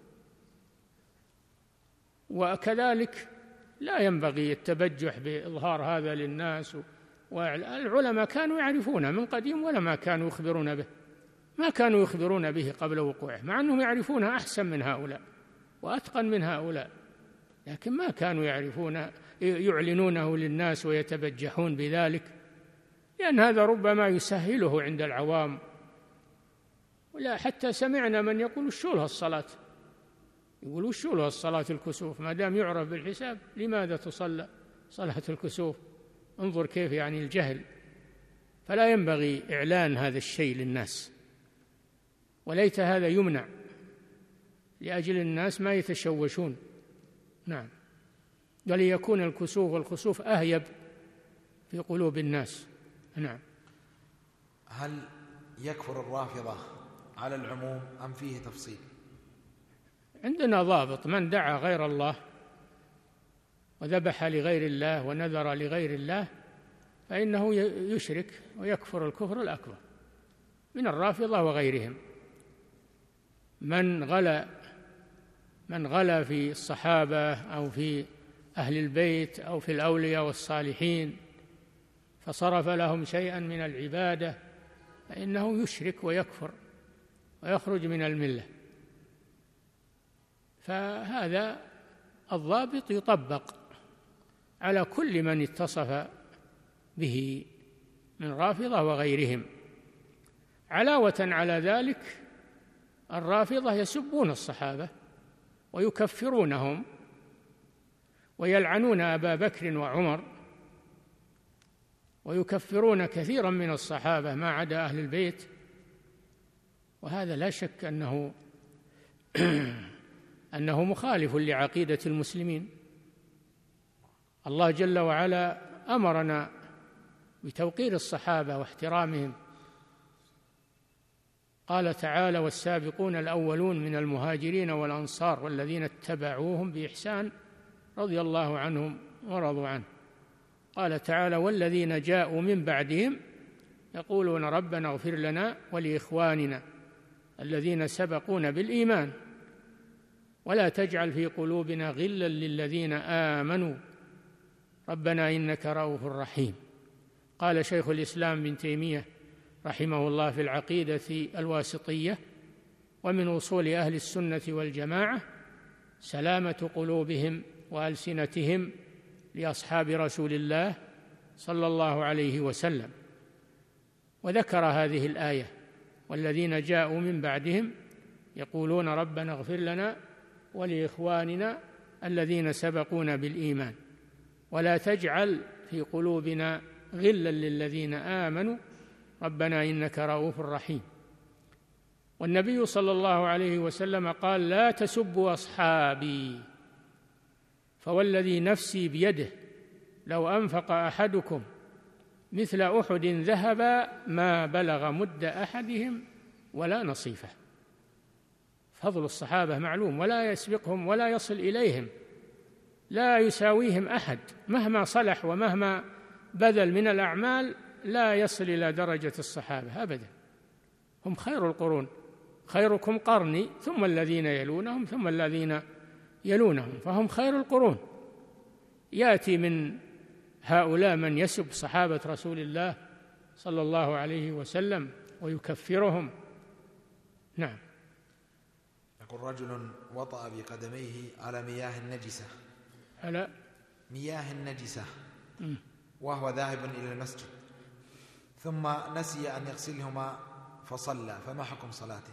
وكذلك لا ينبغي التبجح بإظهار هذا للناس، والعلماء كانوا يعرفونه من قديم ولا ما كانوا يخبرون به، ما كانوا يخبرون به قبل وقوعه، مع أنهم يعرفونه أحسن من هؤلاء وأتقن من هؤلاء، لكن ما كانوا يعرفون يعلنونه للناس ويتبجحون بذلك، لأن هذا ربما يسهله عند العوام. ولا حتى سمعنا من يقول: وشو له الصلاة؟ يقول: وشو له الصلاة الكسوف؟ ما دام يعرف بالحساب لماذا تصلى صلاة الكسوف؟ انظر كيف يعني الجهل. فلا ينبغي إعلان هذا الشيء للناس. وليت هذا يمنع لأجل الناس ما يتشوشون. نعم، وليكون الكسوف والخسوف أهيب في قلوب الناس. نعم. هل يكفر الرافضة على العموم أم فيه تفصيل؟ عندنا ضابط: من دعا غير الله وذبح لغير الله ونذر لغير الله فإنه يشرك ويكفر الكفر الأكبر، من الرافضة وغيرهم. من غلا من غلا في الصحابة أو في أهل البيت أو في الأولياء والصالحين فصرف لهم شيئا من العبادة فإنه يشرك ويكفر ويخرج من الملة. فهذا الضابط يطبق على كل من اتصف به من رافضة وغيرهم. علاوة على ذلك الرافضة يسبون الصحابة ويكفرونهم ويلعنون أبا بكر وعمر ويكفرون كثيرا من الصحابة ما عدا أهل البيت، وهذا لا شك أنه أنه مخالف لعقيدة المسلمين. الله جل وعلا أمرنا بتوقير الصحابة واحترامهم. قال تعالى: والسابقون الأولون من المهاجرين والأنصار والذين اتبعوهم بإحسان رضي الله عنهم ورضوا عنه. قال تعالى: والذين جاءوا من بعدهم يقولون ربنا اغفر لنا ولإخواننا الذين سبقونا بالإيمان ولا تجعل في قلوبنا غلا للذين آمنوا ربنا إنك رؤوف رحيم. قال شيخ الإسلام ابن تيمية رحمه الله في العقيدة الواسطية: ومن أصول أهل السنة والجماعة سلامة قلوبهم وألسنتهم لأصحاب رسول الله صلى الله عليه وسلم. وذكر هذه الآية: والذين جاءوا من بعدهم يقولون ربنا اغفر لنا ولإخواننا الذين سبقونا بالإيمان ولا تجعل في قلوبنا غلا للذين آمنوا ربنا إنك رؤوف رحيم. والنبي صلى الله عليه وسلم قال: لا تسبوا أصحابي فوالذي نفسي بيده لو أنفق أحدكم مثل أحد ذهبا ما بلغ مد أحدهم ولا نصيفه. فضل الصحابة معلوم، ولا يسبقهم ولا يصل إليهم، لا يساويهم أحد مهما صلح ومهما بذل من الأعمال، لا يصل إلى درجة الصحابة أبدا. هم خير القرون، خيركم قرني ثم الذين يلونهم ثم الذين يلونهم، فهم خير القرون. يأتي من هؤلاء من يسب صحابة رسول الله صلى الله عليه وسلم ويكفرهم. نعم. يقول: رجل وطأ بقدميه على مياه النجسة على مياه النجسة وهو ذاهب إلى المسجد ثم نسي أن يغسلهما فصلى، فما حكم صلاته؟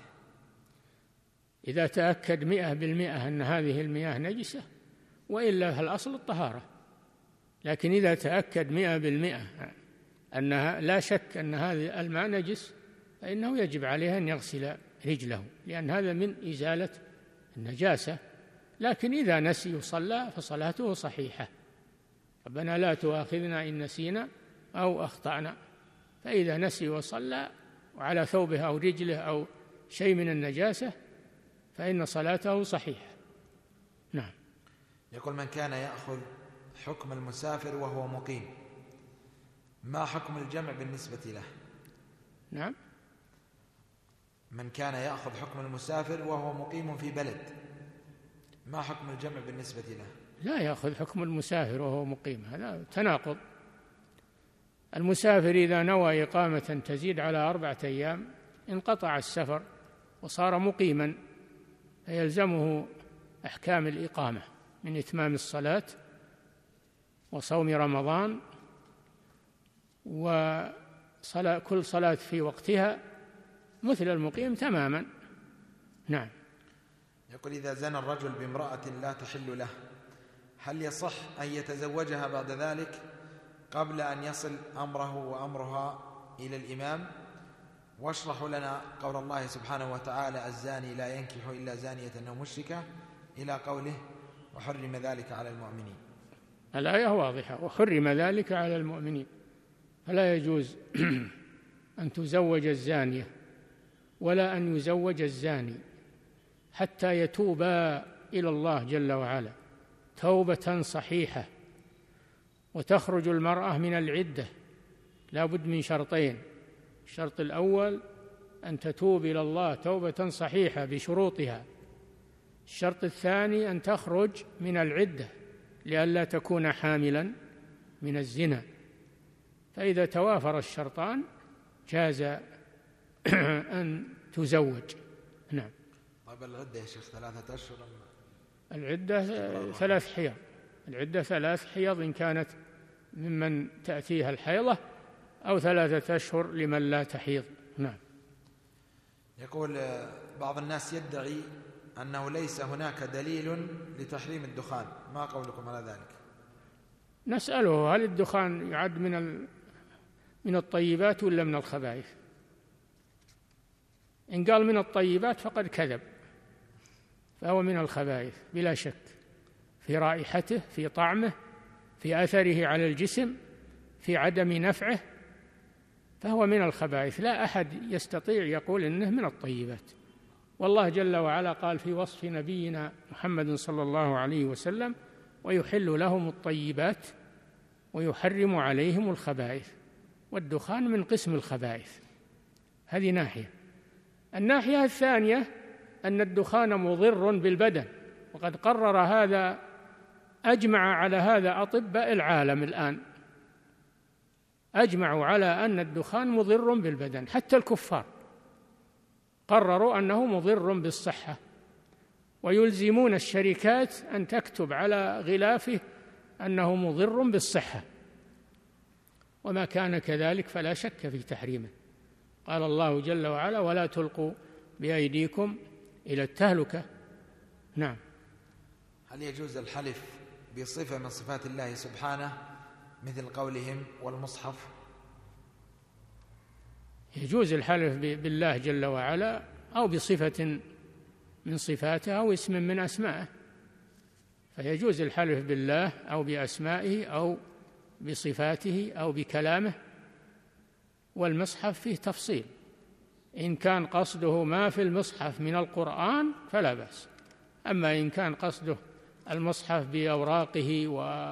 إذا تأكد مئة بالمئة أن هذه المياه نجسة، وإلا الأصل الطهارة. لكن إذا تأكد مئة بالمئة أنها لا شك أن هذا الماء نجس فإنه يجب عليه أن يغسل رجله، لأن هذا من إزالة النجاسة. لكن إذا نسي وصلى فصلاته صحيحة. ربنا لا تؤاخذنا إن نسينا أو أخطأنا. فإذا نسي وصلى وعلى ثوبه أو رجله أو شيء من النجاسة فإن صلاته صحيحة. نعم. يقول: من كان يأخذ حكم المسافر وهو مقيم، ما حكم الجمع بالنسبة له؟ نعم. من كان يأخذ حكم المسافر وهو مقيم في بلد، ما حكم الجمع بالنسبة له؟ لا يأخذ حكم المسافر وهو مقيم، هذا تناقض. المسافر إذا نوى إقامة تزيد على أربعة أيام انقطع السفر وصار مقيما، فيلزمه أحكام الإقامة من إتمام الصلاة وصوم رمضان وصلاة كل صلاة في وقتها مثل المقيم تماما. نعم. يقول: إذا زنى الرجل بامرأة لا تحل له، هل يصح أن يتزوجها بعد ذلك قبل أن يصل أمره وأمرها إلى الإمام، واشرحوا لنا قول الله سبحانه وتعالى: الزاني لا ينكح إلا زانية أو مشركة، إلى قوله: وحرم ذلك على المؤمنين. الآية واضحة: وحرم ذلك على المؤمنين. فلا يجوز أن تزوج الزانية ولا أن يزوج الزاني حتى يتوبا إلى الله جل وعلا توبة صحيحة. وتخرج المرأة من العدة لا بد من شرطين: الشرط الأول أن تتوب إلى الله توبة صحيحة بشروطها، الشرط الثاني أن تخرج من العدة لئلا تكون حاملا من الزنا. فإذا توافر الشرطان جاز أن تزوج. نعم. طيب العدة يا شيخ ثلاثة أشهر؟ العدة ثلاث حيض. العدة ثلاث حيض إن كانت ممن تأتيها الحيضة، أو ثلاثة أشهر لمن لا تحيض. نعم. يقول بعض الناس يدعي أنه ليس هناك دليل لتحريم الدخان، ما قولكم على ذلك؟ نسأله: هل الدخان يعد من من الطيبات ولا من الخبائث؟ إن قال من الطيبات فقد كذب، فهو من الخبائث بلا شك، في رائحته، في طعمه، في أثره على الجسم، في عدم نفعه، فهو من الخبائث. لا أحد يستطيع يقول إنه من الطيبات. والله جل وعلا قال في وصف نبينا محمد صلى الله عليه وسلم: ويحل لهم الطيبات ويحرم عليهم الخبائث. والدخان من قسم الخبائث. هذه ناحية. الناحية الثانية أن الدخان مضر بالبدن، وقد قرر هذا، أجمع على هذا أطباء العالم الآن، أجمعوا على أن الدخان مضر بالبدن. حتى الكفار قرروا أنه مضر بالصحة، ويلزمون الشركات أن تكتب على غلافه أنه مضر بالصحة، وما كان كذلك فلا شك في تحريمه. قال الله جل وعلا: ولا تلقوا بأيديكم إلى التهلكة. نعم. هل يجوز الحلف بصفة من صفات الله سبحانه مثل قولهم والمصحف؟ يجوز الحلف بالله جل وعلا أو بصفة من صفاته أو اسم من أسمائه، فيجوز الحلف بالله أو بأسمائه أو بصفاته أو بكلامه. والمصحف فيه تفصيل، إن كان قصده ما في المصحف من القرآن فلا بأس، أما إن كان قصده المصحف بأوراقه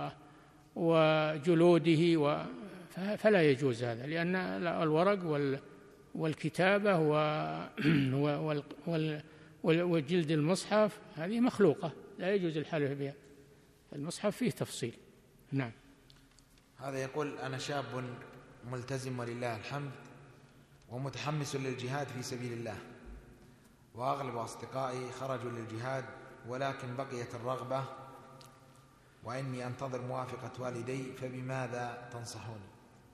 وجلوده و فلا يجوز هذا، لأن الورق والكتابة وجلد المصحف هذه مخلوقة لا يجوز الحلف بها. المصحف فيه تفصيل. نعم. هذا يقول: أنا شاب ملتزم ولله الحمد، ومتحمس للجهاد في سبيل الله، وأغلب أصدقائي خرجوا للجهاد، ولكن بقيت الرغبة، وإني أنتظر موافقة والدي، فبماذا تنصحوني؟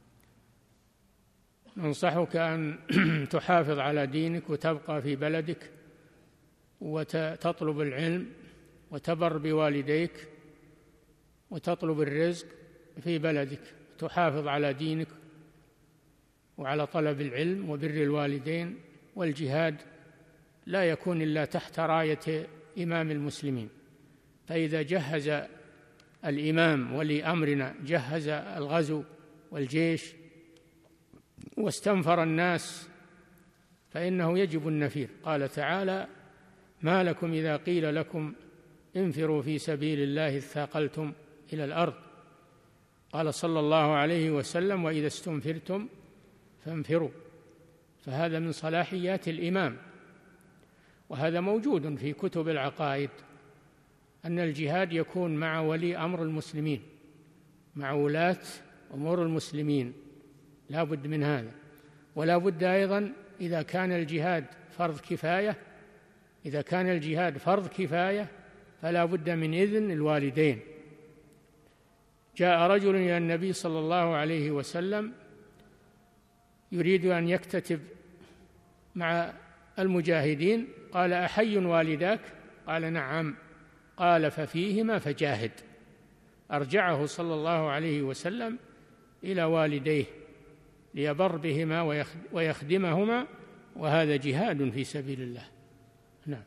ننصحك أن تحافظ على دينك وتبقى في بلدك وتطلب العلم وتبر بوالديك وتطلب الرزق في بلدك، تحافظ على دينك وعلى طلب العلم وبر الوالدين. والجهاد لا يكون إلا تحت راية إمام المسلمين، فإذا جهز الإمام ولي أمرنا جهز الغزو والجيش واستنفر الناس فإنه يجب النفير. قال تعالى: ما لكم إذا قيل لكم انفروا في سبيل الله اثاقلتم إلى الأرض. قال صلى الله عليه وسلم: وإذا استنفرتم فانفروا. فهذا من صلاحيات الإمام، وهذا موجود في كتب العقائد، أن الجهاد يكون مع ولي أمر المسلمين، مع ولاة أمور المسلمين، لا بد من هذا. ولا بد أيضا إذا كان الجهاد فرض كفاية إذا كان الجهاد فرض كفاية فلا بد من إذن الوالدين. جاء رجل إلى النبي صلى الله عليه وسلم يريد أن يكتتب مع المجاهدين، قال: أحي والداك؟ قال: نعم. قال: ففيهما فجاهد. أرجعه صلى الله عليه وسلم إلى والديه ليبر بهما ويخدمهما وهذا جهاد في سبيل الله. نعم.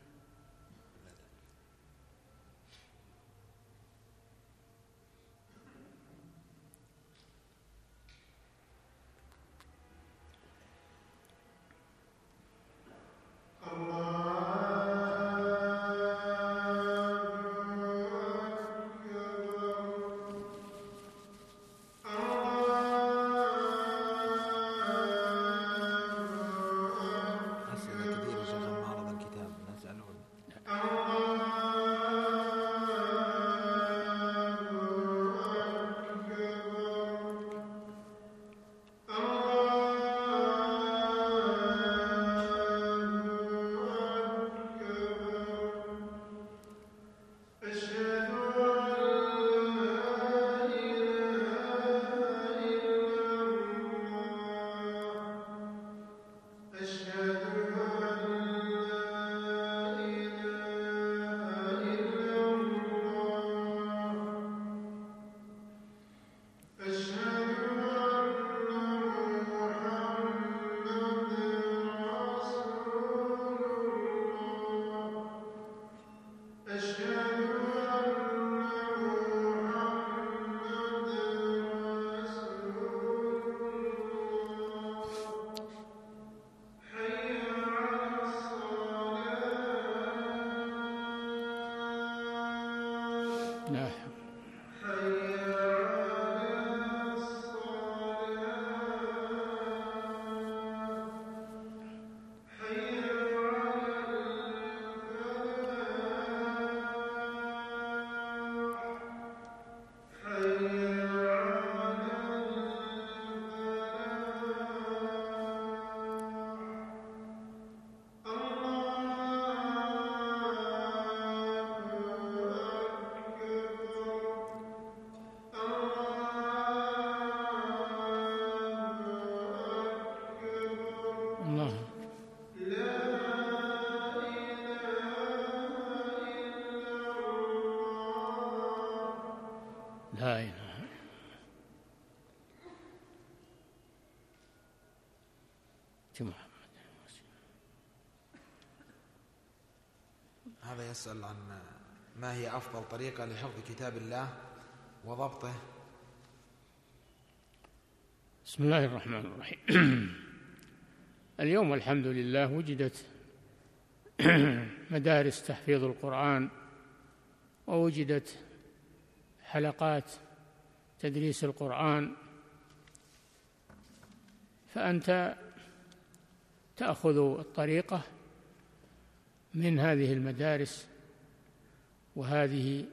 لا إله. هذا يسأل عن ما هي أفضل طريقة لحفظ كتاب الله وضبطه. بسم الله الرحمن الرحيم. اليوم الحمد لله وجدت مدارس تحفيظ القرآن، ووجدت حلقات تدريس القرآن، فأنت تأخذ الطريقة من هذه المدارس وهذه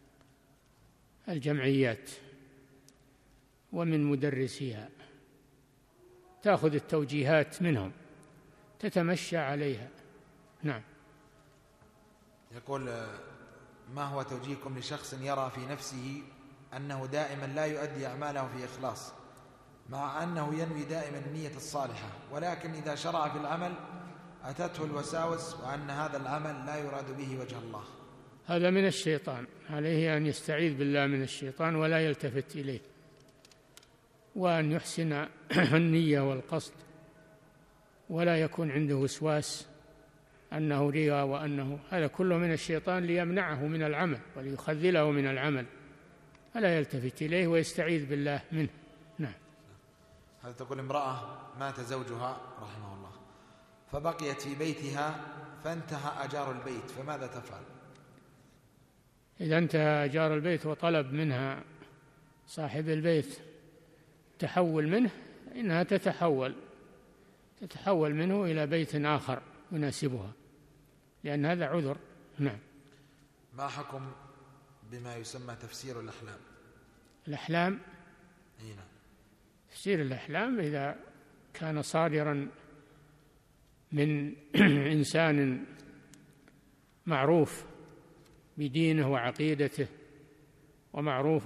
الجمعيات ومن مدرسيها، تأخذ التوجيهات منهم، تتمشى عليها. نعم. يقول: ما هو توجيهكم لشخص يرى في نفسه أنه دائما لا يؤدي أعماله في إخلاص، مع أنه ينوي دائما النية الصالحة، ولكن إذا شرع في العمل أتته الوساوس وأن هذا العمل لا يراد به وجه الله؟ هذا من الشيطان، عليه أن يستعيذ بالله من الشيطان ولا يلتفت إليه، وأن يحسن النية والقصد، ولا يكون عنده وسواس أنه رياء وأنه هذا كله من الشيطان ليمنعه من العمل وليخذله من العمل، فلا يلتفت إليه ويستعيذ بالله منه. نعم. هذا تقول: امرأة مات زوجها رحمه الله فبقيت في بيتها فانتهى أجار البيت، فماذا تفعل؟ إذا انتهى أجار البيت وطلب منها صاحب البيت تحول منه، إنها تتحول تتحول منه إلى بيت آخر يناسبها، لأن هذا عذر. نعم. ما حكم بما يسمى تفسير الأحلام؟ الأحلام هنا. تفسير الأحلام إذا كان صادرا من إنسان معروف بدينه وعقيدته ومعروف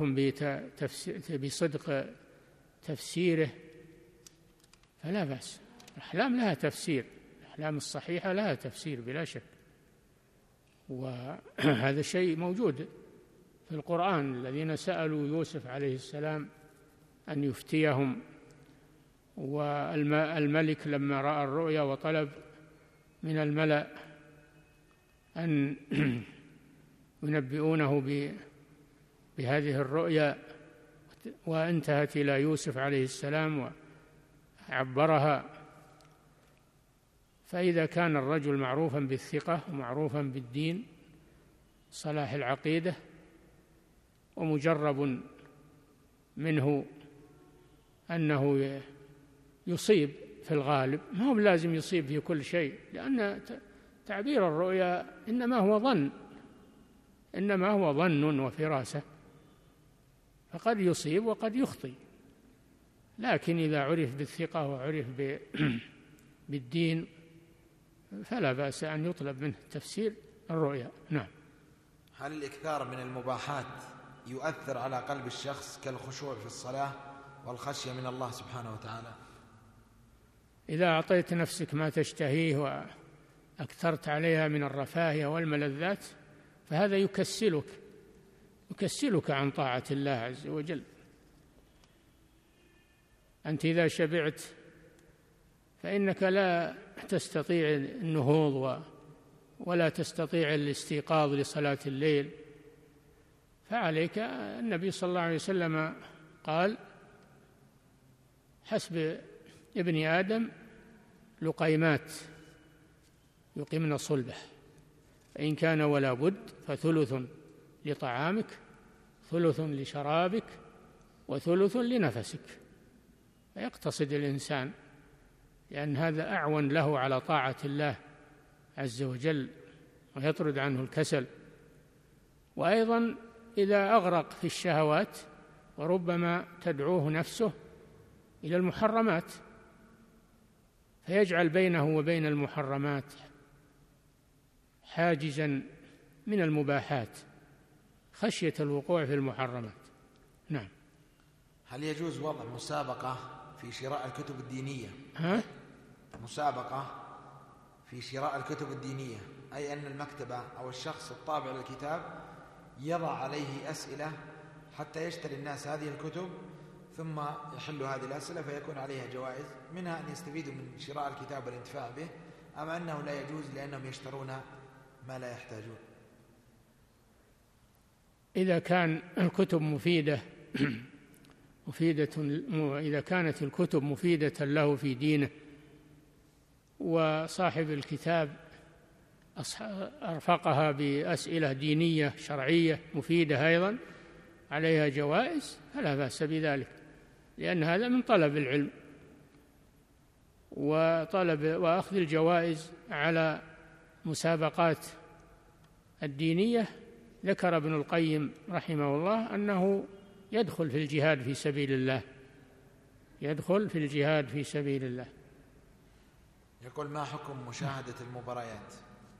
بصدق تفسيره فلا بأس. الأحلام لها تفسير، الأحلام الصحيحة لها تفسير بلا شك، وهذا شيء موجود في القرآن. الذين سألوا يوسف عليه السلام أن يفتيهم والملك لما رأى الرؤيا وطلب من الملأ أن ينبئونه بهذه الرؤيا، وانتهت إلى يوسف عليه السلام وعبرها. فإذا كان الرجل معروفا بالثقة ومعروفا بالدين صلاح العقيدة ومجرب منه أنه يصيب في الغالب، ما هو لازم يصيب في كل شيء، لأن تعبير الرؤيا إنما هو ظن إنما هو ظن وفراسة، فقد يصيب وقد يخطئ. لكن إذا عرف بالثقة وعرف بالدين فلا بأس أن يطلب منه تفسير الرؤيا. نعم. هل الإكثار من المباحات يؤثر على قلب الشخص كالخشوع في الصلاة والخشية من الله سبحانه وتعالى؟ إذا أعطيت نفسك ما تشتهيه وأكثرت عليها من الرفاهية والملذات فهذا يكسلك يكسلك عن طاعة الله عز وجل. أنت إذا شبعت فإنك لا تستطيع النهوض ولا تستطيع الاستيقاظ لصلاة الليل. فعليك، النبي صلى الله عليه وسلم قال: حسب ابن آدم لقيمات يقمن صلبه، فإن كان ولا بد فثلث لطعامك، ثلث لشرابك، وثلث لنفسك. فيقتصد الإنسان، لأن هذا أعون له على طاعة الله عز وجل ويطرد عنه الكسل. وأيضا إذا أغرق في الشهوات وربما تدعوه نفسه إلى المحرمات فيجعل بينه وبين المحرمات حاجزا من المباحات خشية الوقوع في المحرمات. نعم. هل يجوز وضع مسابقة في شراء الكتب الدينية؟ ها؟ مسابقة في شراء الكتب الدينية، أي أن المكتبة أو الشخص الطابع للكتاب يضع عليه أسئلة حتى يشتري الناس هذه الكتب ثم يحل هذه الأسئلة فيكون عليها جوائز، منها أن يستفيدوا من شراء الكتاب والانتفاع به، أم أنه لا يجوز لأنهم يشترون ما لا يحتاجون؟ إذا كان الكتب مفيدة مفيدة إذا كانت الكتب مفيدة له في دينه وصاحب الكتاب أرفقها بأسئلة دينية شرعية مفيدة أيضا عليها جوائز فلا بأس بذلك، لأن هذا من طلب العلم وطلب وأخذ الجوائز على مسابقات الدينية. ذكر ابن القيم رحمه الله أنه يدخل في الجهاد في سبيل الله يدخل في الجهاد في سبيل الله. يقول: ما حكم مشاهدة المباريات؟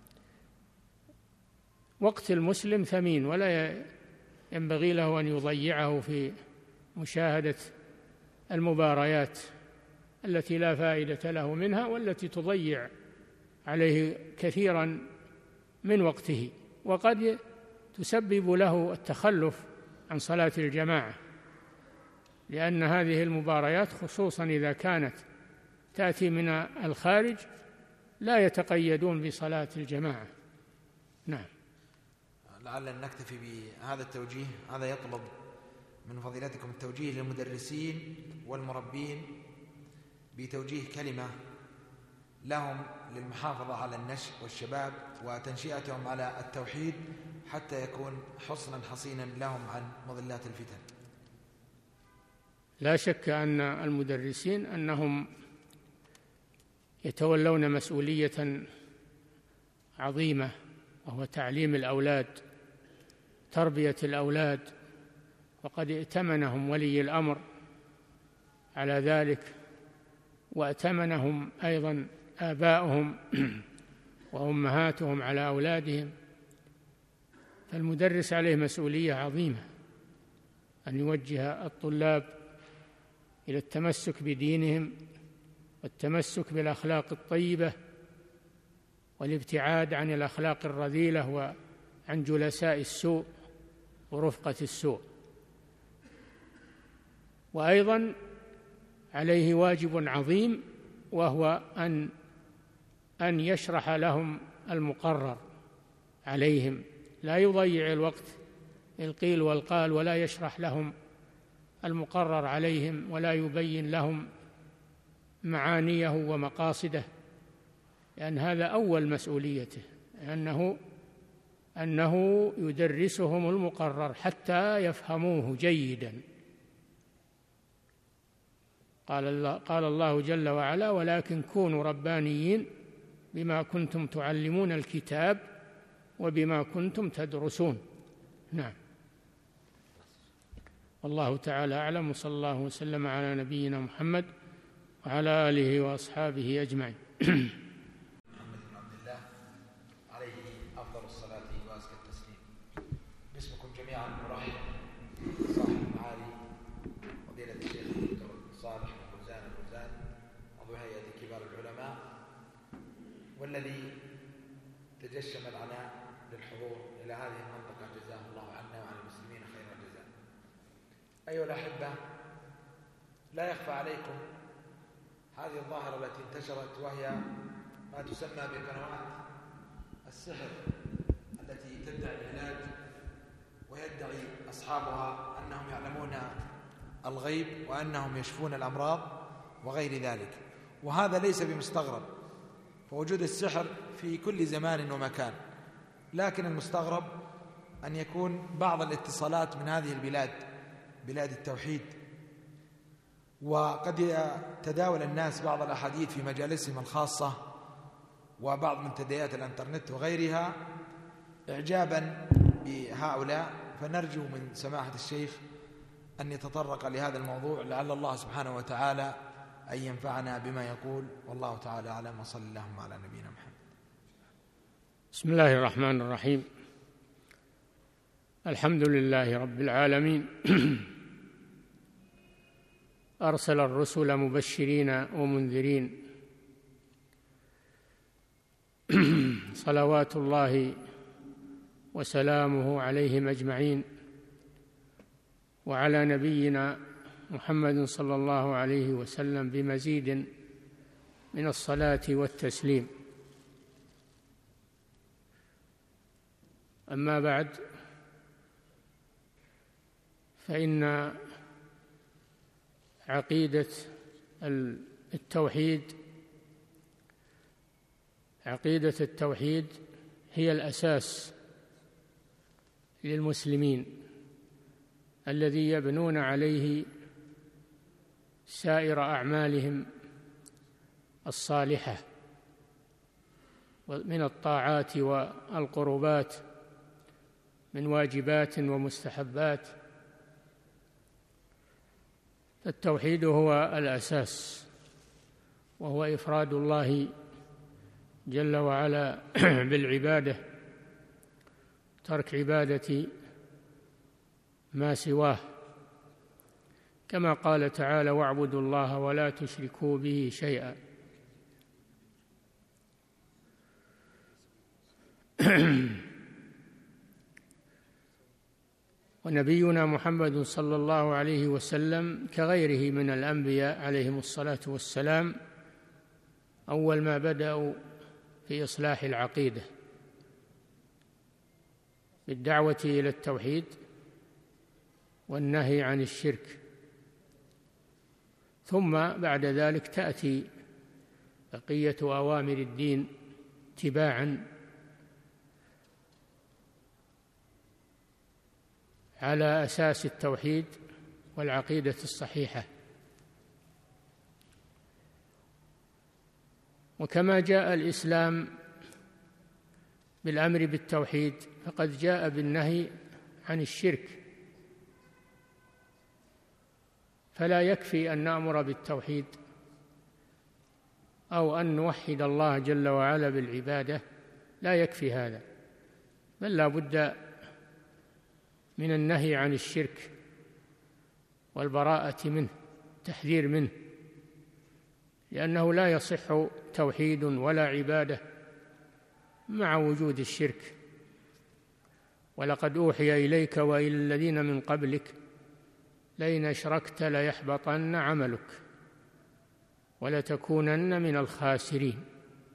وقت المسلم ثمين ولا ينبغي له أن يضيعه في مشاهدة المباريات التي لا فائدة له منها والتي تضيع عليه كثيرا من وقته، وقد تسبب له التخلف عن صلاة الجماعة، لأن هذه المباريات خصوصا إذا كانت تأتي من الخارج لا يتقيدون بصلاة الجماعة. نعم. لعل نكتفي بهذا التوجيه. هذا يطلب من فضيلتكم التوجيه للمدرسين والمربين بتوجيه كلمة لهم للمحافظة على النشء والشباب وتنشئتهم على التوحيد حتى يكون حصنا حصينا لهم عن مضلات الفتن. لا شك أن المدرسين أنهم يتولون مسؤولية عظيمة، وهو تعليم الأولاد، تربية الأولاد، وقد ائتمنهم ولي الأمر على ذلك، وائتمنهم أيضا آباؤهم وأمهاتهم على أولادهم. فالمدرس عليه مسؤولية عظيمة أن يوجه الطلاب إلى التمسك بدينهم والتمسك بالأخلاق الطيبة والابتعاد عن الأخلاق الرذيلة وعن جلساء السوء ورفقة السوء. وأيضا عليه واجب عظيم، وهو أن أن يشرح لهم المقرر عليهم، لا يضيع الوقت القيل والقال، ولا يشرح لهم المقرر عليهم، ولا يبين لهم معانيه ومقاصده، لأن هذا أول مسؤوليته، أنه أنه يدرسهم المقرر حتى يفهموه جيدا. قال الله, قال الله جل وعلا: ولكن كونوا ربانيين بما كنتم تعلمون الكتاب وبما كنتم تدرسون. نعم. والله تعالى أعلم، وصلى الله وسلم على نبينا محمد وعلى آله وأصحابه أجمعين. محمد بن عبد الله عليه أفضل الصلاة وأزكى التسليم. باسمكم جميعا نرحب صاحب المعالي فضيلة الشيخ الدكتور صالح الفوزان الفوزان عضو هيئة كبار العلماء، والذي تجشم العناء للحضور إلى هذه المنطقة، جزاه الله عنا وعن المسلمين خير الجزاء. أيها الأحبة، لا يخفى عليكم هذه الظاهرة التي انتشرت، وهي ما تسمى بقنوات السحر التي تدعي العلاج، ويدعي أصحابها أنهم يعلمون الغيب وأنهم يشفون الأمراض وغير ذلك. وهذا ليس بمستغرب، فوجود السحر في كل زمان ومكان، لكن المستغرب أن يكون بعض الاتصالات من هذه البلاد، بلاد التوحيد، وقد يتداول الناس بعض الأحاديث في مجالسهم الخاصة وبعض منتديات الانترنت وغيرها إعجابا بهؤلاء، فنرجو من سماحة الشيخ أن يتطرق لهذا الموضوع، لعل الله سبحانه وتعالى أن ينفعنا بما يقول، والله تعالى أعلم، وصلى اللهم على نبينا محمد. بسم الله الرحمن الرحيم. الحمد لله رب العالمين. أرسل الرسل مبشرين ومنذرين، صلوات الله وسلامه عليهم أجمعين، وعلى نبينا محمد صلى الله عليه وسلم بمزيد من الصلاة والتسليم. أما بعد، فإن عقيدة التوحيد عقيدة التوحيد هي الأساس للمسلمين الذي يبنون عليه سائر أعمالهم الصالحة من الطاعات والقربات، من واجبات ومستحبات. التوحيد هو الأساس، وهو إفراد الله جل وعلا بالعبادة، ترك عبادة ما سواه، كما قال تعالى: واعبدوا الله ولا تشركوا به شيئا. ونبينا محمد صلى الله عليه وسلم كغيره من الأنبياء عليهم الصلاة والسلام أول ما بدأوا في إصلاح العقيدة بالدعوة إلى التوحيد والنهي عن الشرك، ثم بعد ذلك تأتي بقية أوامر الدين تباعا على أساس التوحيد والعقيدة الصحيحة. وكما جاء الإسلام بالأمر بالتوحيد، فقد جاء بالنهي عن الشرك، فلا يكفي أن نأمر بالتوحيد أو أن نوحد الله جل وعلا بالعبادة، لا يكفي هذا، بل لا بد من النهي عن الشرك والبراءة منه، التحذير منه، لأنه لا يصح توحيد ولا عبادة مع وجود الشرك. ولقد أوحي إليك وإلى الذين من قبلك لئن أشركت ليحبطن عملك. ولتكونن من الخاسرين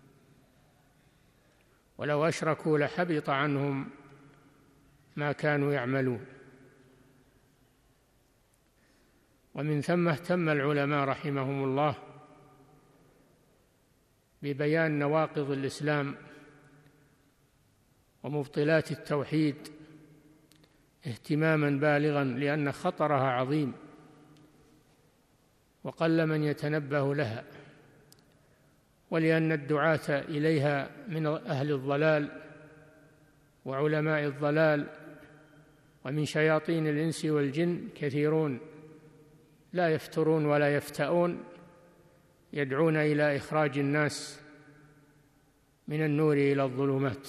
ولو أشركوا لحبط عنهم ما كانوا يعملون. ومن ثم اهتم العلماء رحمهم الله ببيان نواقض الإسلام ومبطلات التوحيد اهتماما بالغا، لأن خطرها عظيم وقل من يتنبه لها، ولأن الدعاة إليها من أهل الضلال وعلماء الضلال ومن شياطين الإنس والجن كثيرون لا يفترون ولا يفتؤون، يدعون إلى إخراج الناس من النور إلى الظلمات.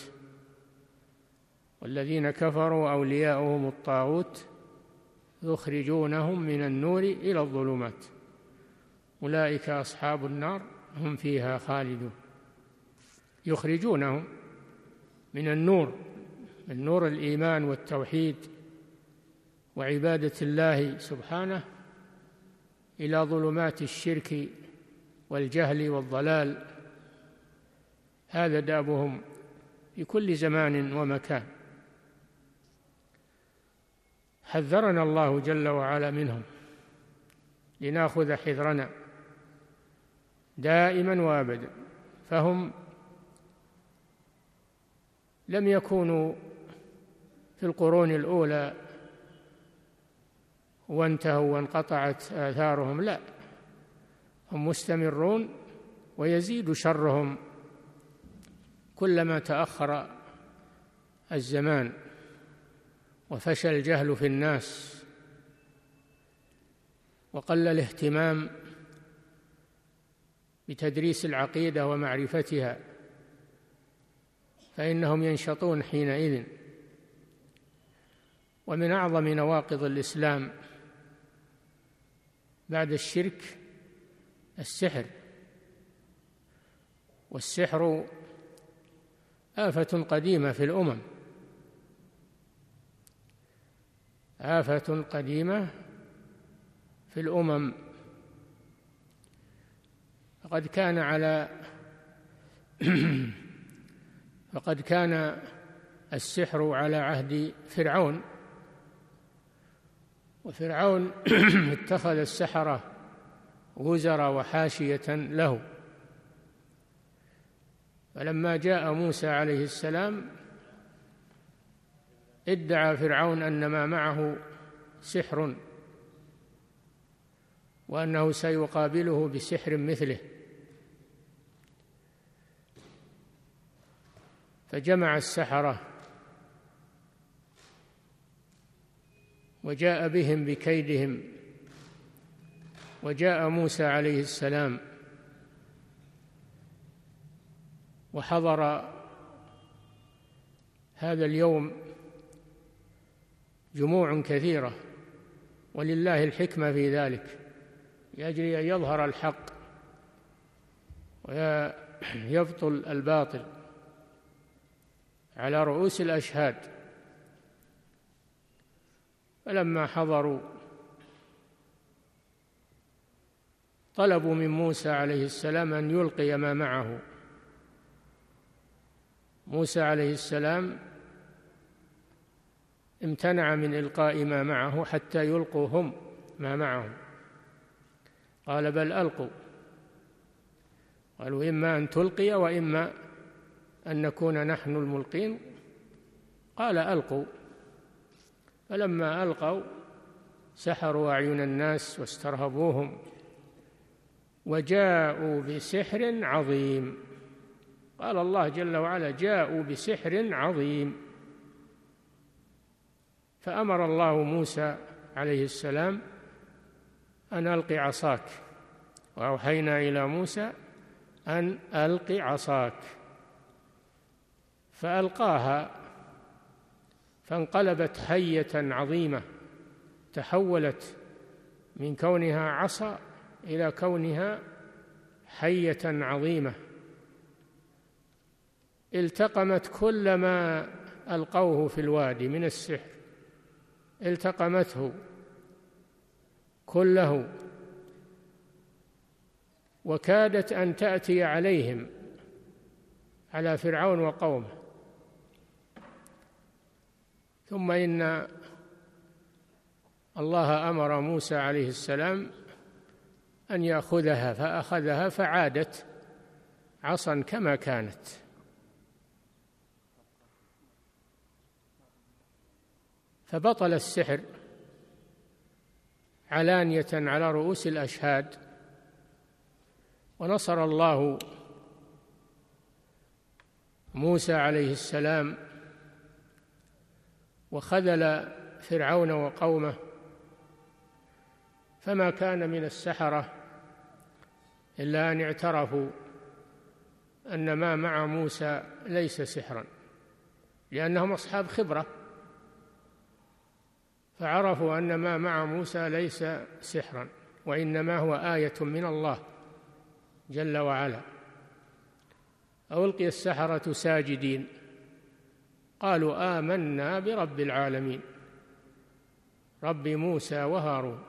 والذين كفروا أولياؤهم الطاغوت يخرجونهم من النور إلى الظلمات أولئك أصحاب النار هم فيها خالدون. يخرجونهم من النور، من نور الإيمان والتوحيد وعبادة الله سبحانه، إلى ظلمات الشرك والجهل والضلال. هذا دابهم في كل زمان ومكان. حذرنا الله جل وعلا منهم لنأخذ حذرنا دائما وابدا. فهم لم يكونوا في القرون الأولى وانتهوا وانقطعت آثارهم، لا، هم مستمرون ويزيد شرهم كلما تأخر الزمان وفشى الجهل في الناس وقل الاهتمام بتدريس العقيدة ومعرفتها، فإنهم ينشطون حينئذ. ومن أعظم نواقض الإسلام بعد الشرك السحر، والسحر آفة قديمة في الأمم، آفة قديمة في الأمم. فقد كان على فقد كان السحر على عهد فرعون، وفرعون اتخذ السحرة وزراء وحاشية له. فلما جاء موسى عليه السلام ادعى فرعون أن ما معه سحر وأنه سيقابله بسحر مثله، فجمع السحرة وجاء بهم بكيدهم، وجاء موسى عليه السلام وحضر هذا اليوم جموع كثيرة، ولله الحكمة في ذلك، لأجل أن يظهر الحق ويبطل الباطل على رؤوس الأشهاد. فلما حضروا طلبوا من موسى عليه السلام أن يلقي ما معه. موسى عليه السلام امتنع من إلقاء ما معه حتى يلقوا هم ما معهم، قال بل ألقوا. قالوا إما أن تلقي وإما أن نكون نحن الملقين، قال ألقوا. فلما ألقوا سحروا أعين الناس واسترهبوهم وجاءوا بسحر عظيم. قال الله جل وعلا جاءوا بسحر عظيم. فأمر الله موسى عليه السلام أن ألق عصاك، وأوحينا إلى موسى أن ألق عصاك، فألقاها فانقلبت حية عظيمة، تحولت من كونها عصا إلى كونها حية عظيمة، التقمت كل ما ألقوه في الوادي من السحر، التقمته كله وكادت أن تأتي عليهم، على فرعون وقومه. ثم إن الله أمر موسى عليه السلام أن يأخذها، فأخذها فعادت عصا كما كانت. فبطل السحر علانية على رؤوس الأشهاد، ونصر الله موسى عليه السلام وخذل فرعون وقومه، فما كان من السحرة إلا أن اعترفوا أن ما مع موسى ليس سحرا، لأنهم أصحاب خبرة، فعرفوا أن ما مع موسى ليس سحرا، وإنما هو آية من الله جل وعلا. ألقي السحرة ساجدين قالوا آمنا برب العالمين، رب موسى وهارون.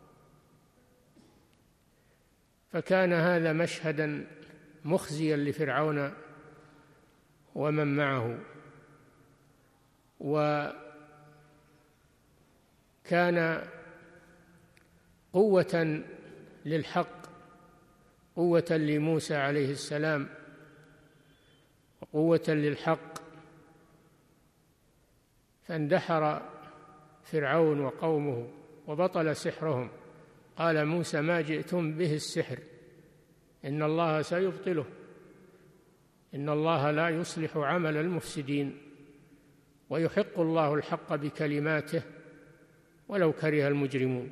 فكان هذا مشهدا مخزيا لفرعون ومن معه، وكان قوة للحق، قوة لموسى عليه السلام وقوة للحق، فاندحر فرعون وقومه وبطل سحرهم. قال موسى ما جئتم به السحر، إن الله سيبطله، إن الله لا يصلح عمل المفسدين، ويحق الله الحق بكلماته ولو كره المجرمون.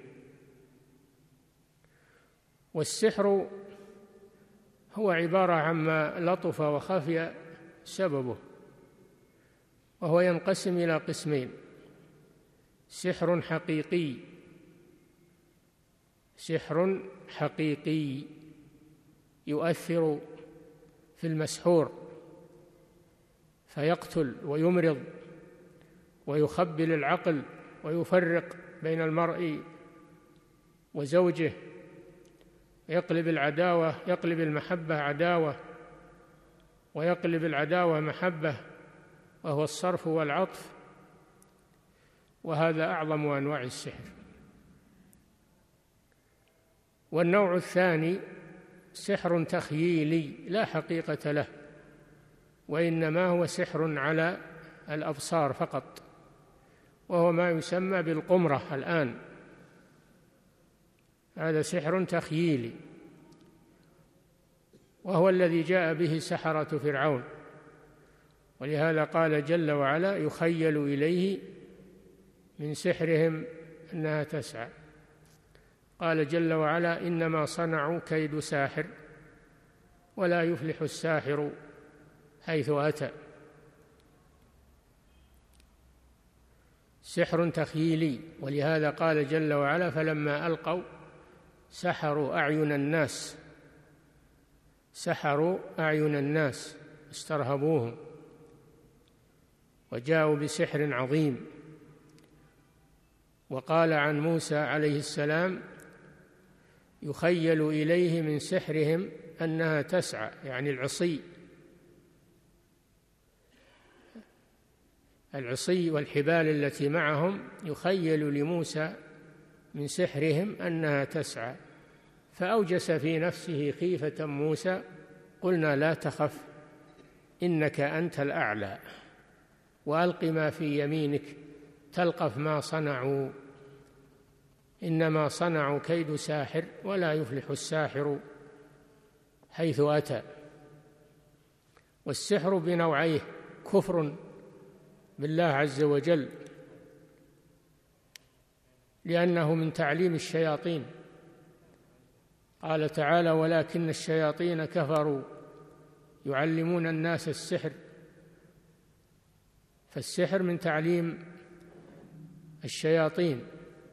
والسحر هو عبارة عما لطف وخفي سببه، وهو ينقسم إلى قسمين: سحر حقيقي، سحر حقيقي يؤثر في المسحور فيقتل ويمرض ويخبل العقل ويفرق بين المرء وزوجه، يقلب العداوة، يقلب المحبة عداوة ويقلب العداوة محبة، وهو الصرف والعطف، وهذا أعظم أنواع السحر. والنوع الثاني سحر تخييلي لا حقيقة له، وإنما هو سحر على الأبصار فقط، وهو ما يسمى بالقمرة الآن، هذا سحر تخييلي، وهو الذي جاء به سحرة فرعون. ولهذا قال جل وعلا يخيل إليه من سحرهم أنها تسعى. قال جل وعلا إنما صنعوا كيد ساحر ولا يفلح الساحر حيث أتى. سحر تخييلي، ولهذا قال جل وعلا فلما ألقوا سحروا أعين الناس، سحروا أعين الناس استرهبوهم وجاءوا بسحر عظيم. وقال عن موسى عليه السلام يخيل إليه من سحرهم أنها تسعى، يعني العصي، العصي والحبال التي معهم يخيل لموسى من سحرهم أنها تسعى، فأوجس في نفسه خيفة موسى، قلنا لا تخف إنك أنت الأعلى وألق ما في يمينك تلقف ما صنعوا إنما صنعوا كيد ساحر ولا يفلح الساحر حيث أتى. والسحر بنوعيه: كفر بالله عز وجل لأنه من تعليم الشياطين، قال تعالى ولكن الشياطين كفروا يعلمون الناس السحر، فالسحر من تعليم الشياطين،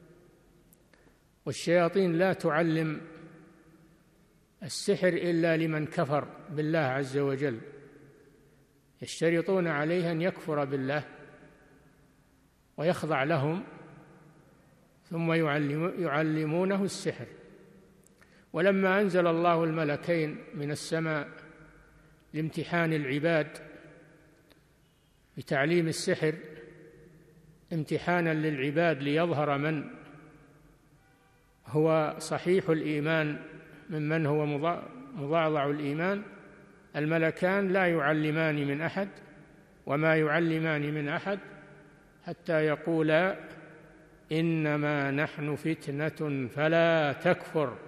والشياطين لا تعلم السحر إلا لمن كفر بالله عز وجل، يشترطون عليه أن يكفر بالله ويخضع لهم ثم يعلم يعلمونه السحر. ولما أنزل الله الملكين من السماء لامتحان العباد بتعليم السحر امتحانا للعباد ليظهر من هو صحيح الإيمان ممن هو مضعضع الإيمان، الملكان لا يعلمان من أحد وما يعلمان من أحد حتى يقولا إنما نحن فتنة فلا تكفر،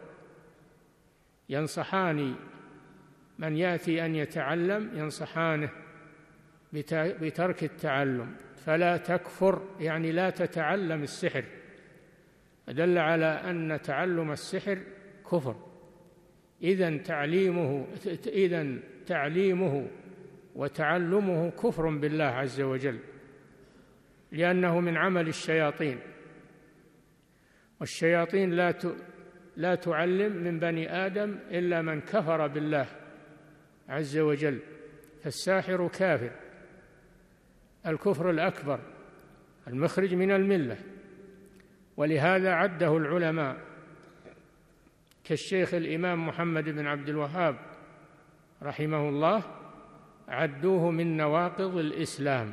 ينصحان من يأتي أن يتعلم، ينصحانه بترك التعلم، فلا تكفر يعني لا تتعلم السحر، دل على أن تعلم السحر كفر. إذن تعليمه إذن تعليمه وتعلمه كفر بالله عز وجل، لأنه من عمل الشياطين، والشياطين لا لا تعلم من بني آدم إلا من كفر بالله عز وجل، فالساحر كافر، الكفر الأكبر المخرج من الملة. ولهذا عده العلماء كالشيخ الإمام محمد بن عبد الوهاب رحمه الله، عدوه من نواقض الإسلام،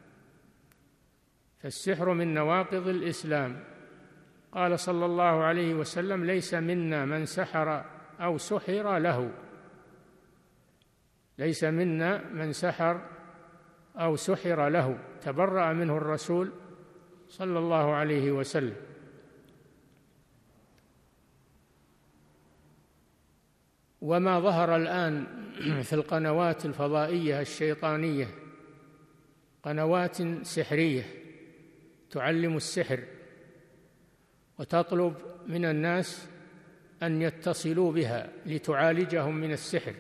فالسحر من نواقض الإسلام. قال صلى الله عليه وسلم: ليس منا من سحر أو سحر له، ليس منا من سحر أو سحر له، تبرأ منه الرسول صلى الله عليه وسلم. وما ظهر الآن في القنوات الفضائية الشيطانية قنوات سحرية تعلم السحر وتطلب من الناس أن يتصلوا بها لتعالجهم من السحر،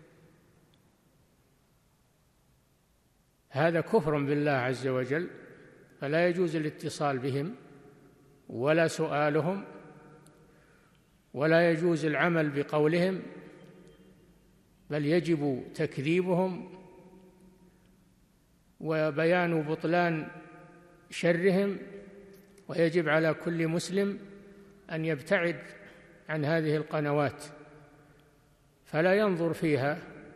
هذا كفر بالله عز وجل، فلا يجوز الاتصال بهم ولا سؤالهم، ولا يجوز العمل بقولهم، بل يجب تكذيبهم وبيان بطلان شرهم. ويجب على كل مسلم أن يبتعد عن هذه القنوات فلا ينظر فيها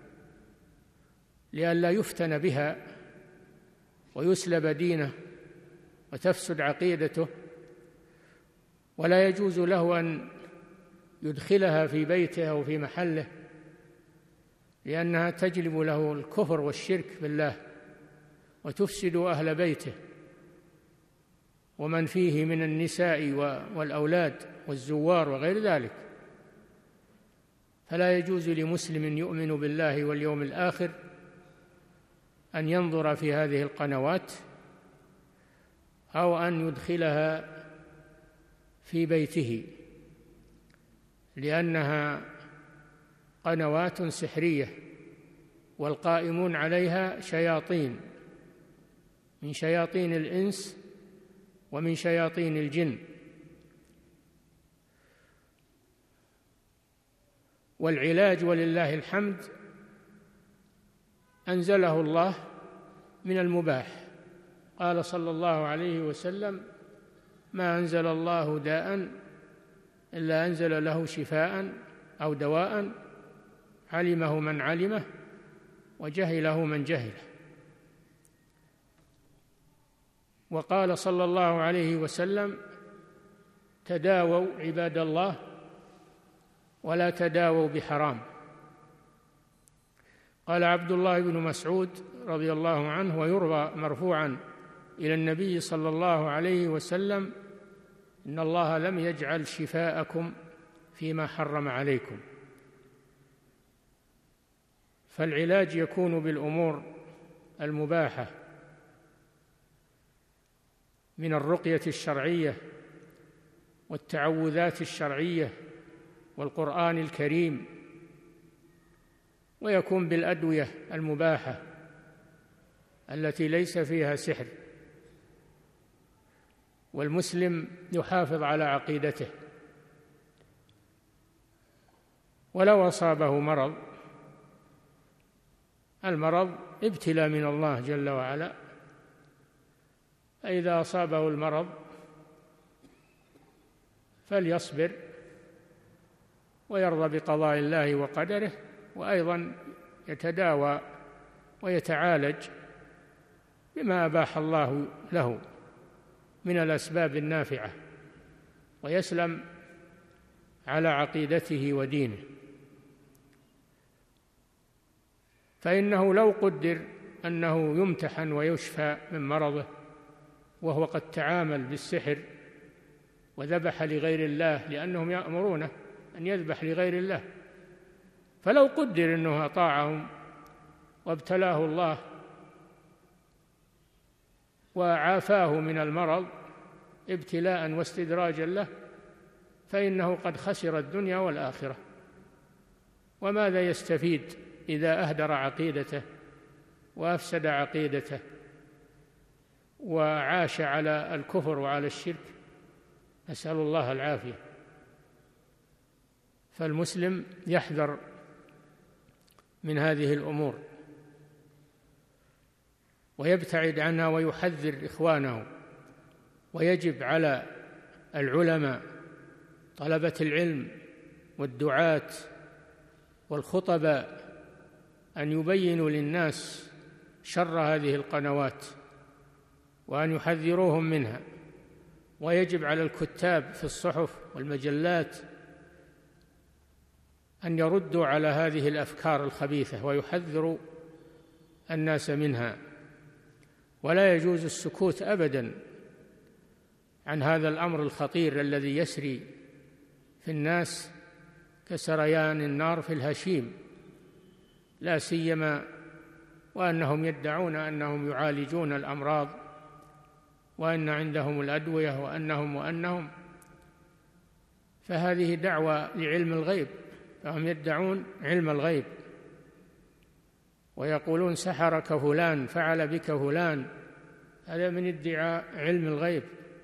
لئلا يفتن بها ويسلب دينه وتفسد عقيدته، ولا يجوز له أن يدخلها في بيته أو في محله، لأنها تجلب له الكفر والشرك بالله وتفسد أهل بيته ومن فيه من النساء والأولاد والزوار وغير ذلك. فلا يجوز لمسلم يؤمن بالله واليوم الآخر أن ينظر في هذه القنوات أو أن يدخلها في بيته، لأنها قنوات سحرية والقائمون عليها شياطين من شياطين الإنس ومن شياطين الجن. والعلاج ولله الحمد أنزله الله من المباح، قال صلى الله عليه وسلم: ما أنزل الله داء إلا أنزل له شفاء أو دواء علمه من علمه وجهله من جهله. وقال صلى الله عليه وسلم: تداووا عباد الله ولا تداووا بحرام. قال عبد الله بن مسعود رضي الله عنه ويروى مرفوعا إلى النبي صلى الله عليه وسلم: إن الله لم يجعل شفاءكم فيما حرم عليكم. فالعلاج يكون بالأمور المباحة من الرقية الشرعية والتعوذات الشرعية والقرآن الكريم، ويكون بالأدوية المباحة التي ليس فيها سحر. والمسلم يحافظ على عقيدته، ولو أصابه مرض، المرض ابتلاء من الله جل وعلا، فإذا أصابه المرض فليصبر ويرضى بقضاء الله وقدره، وأيضا يتداوى ويتعالج بما أباح الله له من الأسباب النافعة، ويسلم على عقيدته ودينه. فإنه لو قدر أنه يمتحن ويشفى من مرضه وهو قد تعامل بالسحر وذبح لغير الله، لأنهم يأمرونه أن يذبح لغير الله، فلو قدر أنه أطاعهم وابتلاه الله وعافاه من المرض ابتلاء واستدراجا له، فإنه قد خسر الدنيا والآخرة. وماذا يستفيد إذا أهدر عقيدته وأفسد عقيدته وعاش على الكفر وعلى الشرك؟ نسأل الله العافية. فالمسلم يحذر من هذه الأمور ويبتعد عنها ويحذر إخوانه. ويجب على العلماء طلبة العلم والدعاة والخطباء أن يبينوا للناس شر هذه القنوات وأن يحذروهم منها. ويجب على الكتاب في الصحف والمجلات أن يردوا على هذه الأفكار الخبيثة ويحذروا الناس منها. ولا يجوز السكوت أبداً عن هذا الأمر الخطير الذي يسري في الناس كسريان النار في الهشيم، لا سيما وأنهم يدعون أنهم يعالجون الأمراض وأن عندهم الأدوية وأنهم وأنهم فهذه دعوة لعلم الغيب، فهم يدعون علم الغيب ويقولون سحرك فلان، فعل بك فلان، هذا من ادعاء علم الغيب.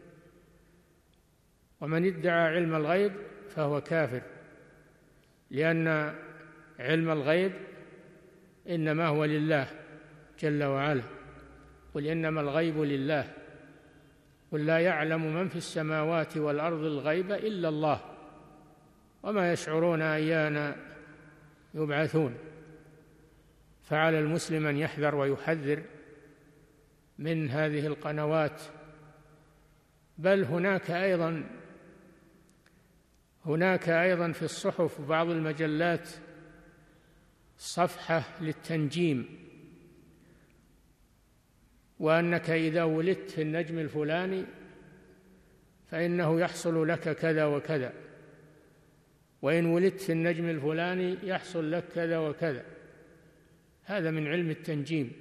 ومن ادعى علم الغيب فهو كافر، لأن علم الغيب إنما هو لله جل وعلا، قل إنما الغيب لله، قل لا يعلم من في السماوات والأرض الغيب إلا الله وما يشعرون أيان يبعثون. فعلى المسلم أن يحذر ويحذر من هذه القنوات. بل هناك أيضا هناك أيضا في الصحف وبعض المجلات صفحة للتنجيم، وأنك إذا ولدت في النجم الفلاني فإنه يحصل لك كذا وكذا، وإن ولدت في النجم الفلاني يحصل لك كذا وكذا. هذا من علم التنجيم،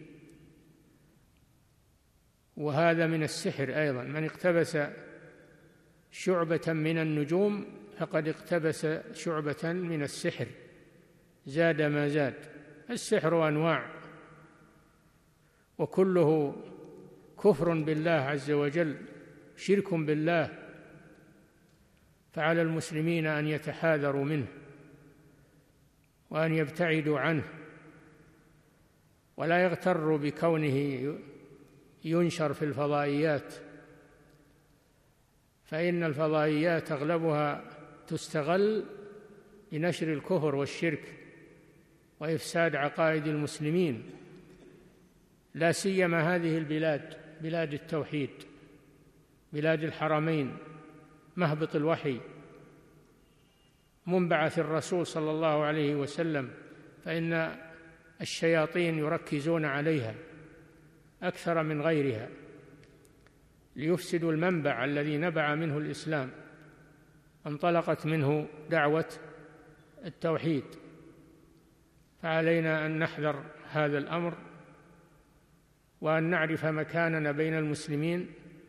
وهذا من السحر أيضا. من اقتبس شعبة من النجوم فقد اقتبس شعبة من السحر، زاد ما زاد. السحر أنواع وكله كفر بالله عز وجل، شرك بالله، فعلى المسلمين أن يتحاذروا منه وأن يبتعدوا عنه، ولا يغتروا بكونه ينشر في الفضائيات، فإن الفضائيات أغلبها تستغل لنشر الكفر والشرك وإفساد عقائد المسلمين، لا سيما هذه البلاد، بلاد التوحيد، بلاد الحرمين، مهبط الوحي، منبعث الرسول صلى الله عليه وسلم، فإن الشياطين يركزون عليها أكثر من غيرها ليفسدوا المنبع الذي نبع منه الإسلام، انطلقت منه دعوة التوحيد. فعلينا أن نحذر هذا الأمر وأن نعرف مكاننا بين المسلمين،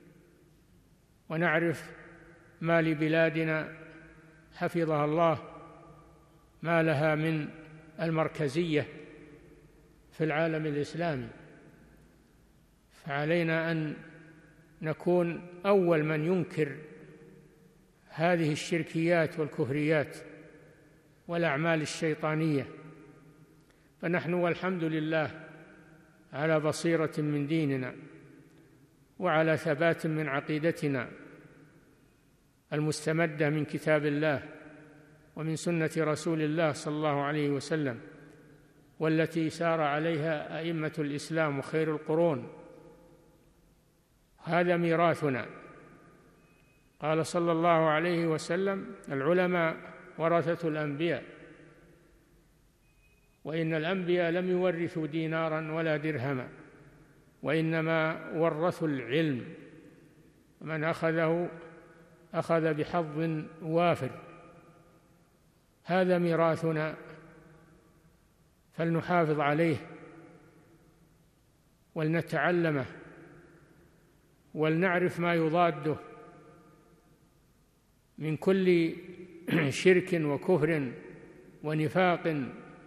ونعرف ما لبلادنا حفظها الله ما لها من المركزية في العالم الإسلامي. فعلينا أن نكون أول من ينكر هذه الشركيات والكفريات والأعمال الشيطانية. فنحن والحمد لله على بصيرة من ديننا وعلى ثبات من عقيدتنا المستمدة من كتاب الله ومن سنة رسول الله صلى الله عليه وسلم، والتي سار عليها أئمة الإسلام وخير القرون. هذا ميراثنا. قال صلى الله عليه وسلم: العلماء ورثة الأنبياء، وإن الأنبياء لم يورثوا دينارا ولا درهما، وإنما ورثوا العلم، من أخذه أخذ بحظ وافر. هذا ميراثنا، فلنحافظ عليه ولنتعلمه ولنعرف ما يضاده من كل شرك وكفر ونفاق،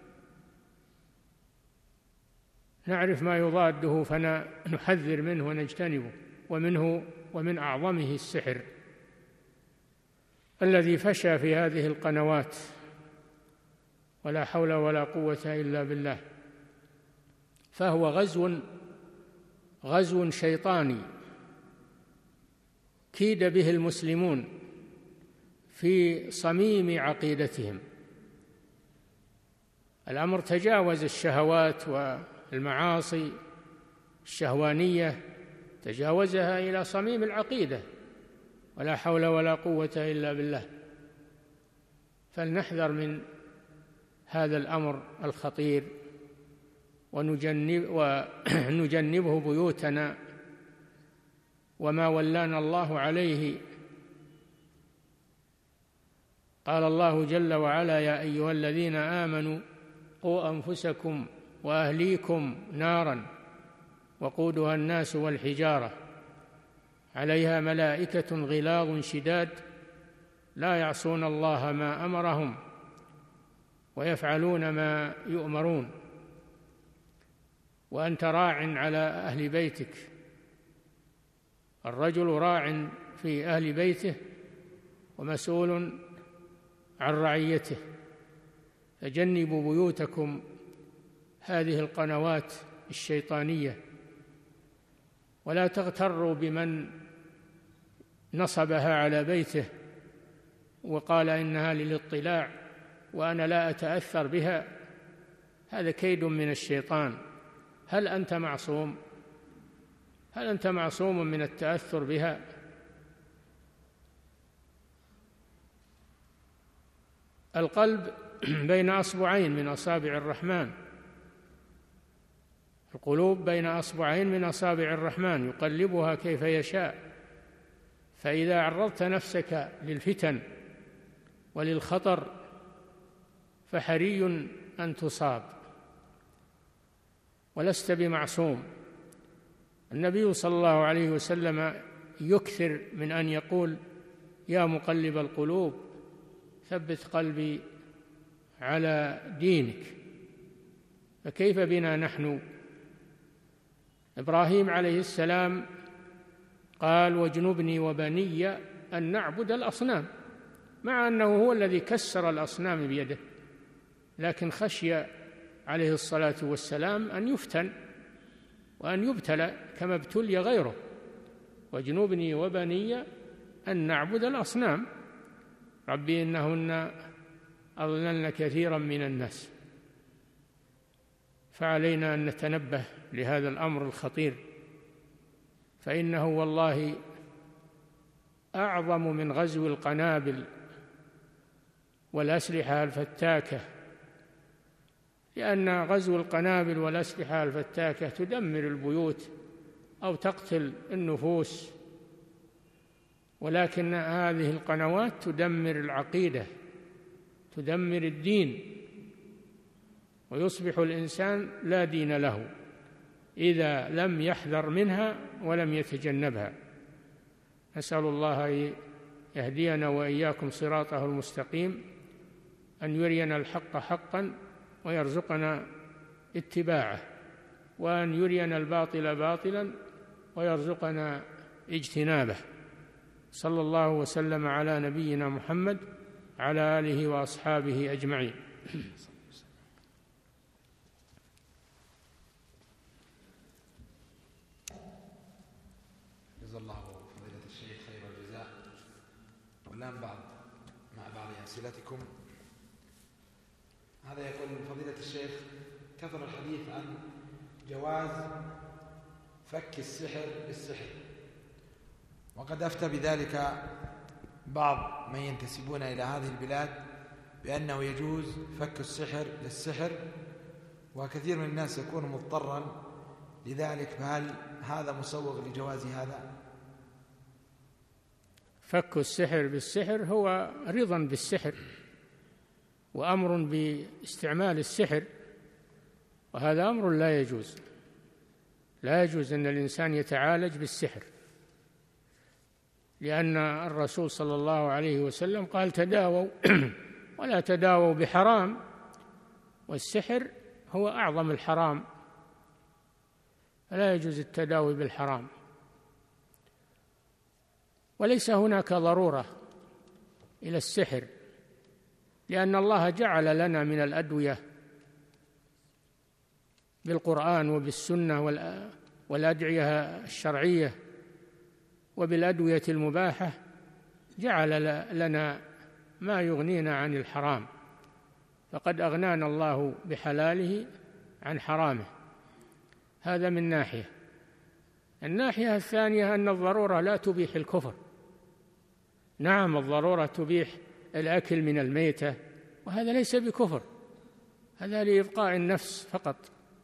نعرف ما يضاده فنحذر منه ونجتنبه. ومنه ومن أعظمه السحر الذي فشى في هذه القنوات، ولا حول ولا قوة إلا بالله. فهو غزو غزو شيطاني كيد به المسلمون في صميم عقيدتهم. الأمر تجاوز الشهوات والمعاصي الشهوانية، تجاوزها إلى صميم العقيدة، ولا حول ولا قوة إلا بالله. فلنحذر من هذا الأمر الخطير، ونجنب ونجنبه بيوتنا وما ولانا الله عليه. قال الله جل وعلا: يا أيها الذين آمنوا قوا أنفسكم وأهليكم نارا وقودها الناس والحجارة عليها ملائكة غلاظ شداد لا يعصون الله ما أمرهم ويفعلون ما يؤمرون. وأنت راع على أهل بيتك، الرجل راع في أهل بيته ومسؤول عن رعيته. فجنبوا بيوتكم هذه القنوات الشيطانية، ولا تغتروا بمن نصبها على بيته وقال إنها للاطلاع وأنا لا أتأثر بها. هذا كيد من الشيطان. هل أنت معصوم؟ هل أنت معصوم من التأثر بها؟ القلب بين أصبعين من أصابع الرحمن، القلوب بين أصبعين من أصابع الرحمن يقلبها كيف يشاء. فإذا عرضت نفسك للفتن وللخطر فحري أن تصاب، ولست بمعصوم. النبي صلى الله عليه وسلم يكثر من أن يقول: يا مقلب القلوب ثبت قلبي على دينك. فكيف بنا نحن؟ إبراهيم عليه السلام قال: واجنبني وبني أن نعبد الأصنام، مع أنه هو الذي كسر الأصنام بيده، لكن خشي عليه الصلاة والسلام أن يفتن وأن يبتلى كما ابتلي غيره. واجنبني وبني أن نعبد الأصنام ربي إنهن أضللن كثيرا من الناس. فعلينا أن نتنبه لهذا الأمر الخطير، فإنه والله أعظم من غزو القنابل والأسلحة الفتاكة، لأن غزو القنابل والأسلحة الفتاكة تدمر البيوت أو تقتل النفوس، ولكن هذه القنوات تدمر العقيدة، تدمر الدين، ويصبح الإنسان لا دين له إذا لم يحذر منها ولم يتجنبها. نسأل الله يهدينا وإياكم صراطه المستقيم، أن يرينا الحق حقا ويرزقنا اتباعه، وأن يرينا الباطل باطلا ويرزقنا اجتنابه. صلى الله وسلم على نبينا محمد على آله وأصحابه أجمعين. جزا الله فضيلة الشيخ خير الجزاء. والآن بعد مع بعض أسئلتكم هذا يقول فضيلة الشيخ: كثر الحديث عن جواز فك السحر بالسحر، وقد أفتى بذلك بعض من ينتسبون إلى هذه البلاد بأنه يجوز فك السحر للسحر، وكثير من الناس يكون مضطرا لذلك، فهل هذا مسوغ لجواز هذا؟ فك السحر بالسحر هو رضا بالسحر وأمر باستعمال السحر، وهذا أمر لا يجوز. لا يجوز أن الإنسان يتعالج بالسحر، لأن الرسول صلى الله عليه وسلم قال: تداووا ولا تداووا بحرام، والسحر هو أعظم الحرام، فلا يجوز التداوي بالحرام. وليس هناك ضرورة إلى السحر، لأن الله جعل لنا من الأدوية بالقرآن وبالسنة والأدعية الشرعية وبالأدوية المباحة، جعل لنا ما يغنينا عن الحرام، فقد أغنانا الله بحلاله عن حرامه. هذا من ناحية. الناحية الثانية أن الضرورة لا تبيح الكفر. نعم، الضرورة تبيح الأكل من الميتة، وهذا ليس بكفر، هذا لإبقاء النفس فقط.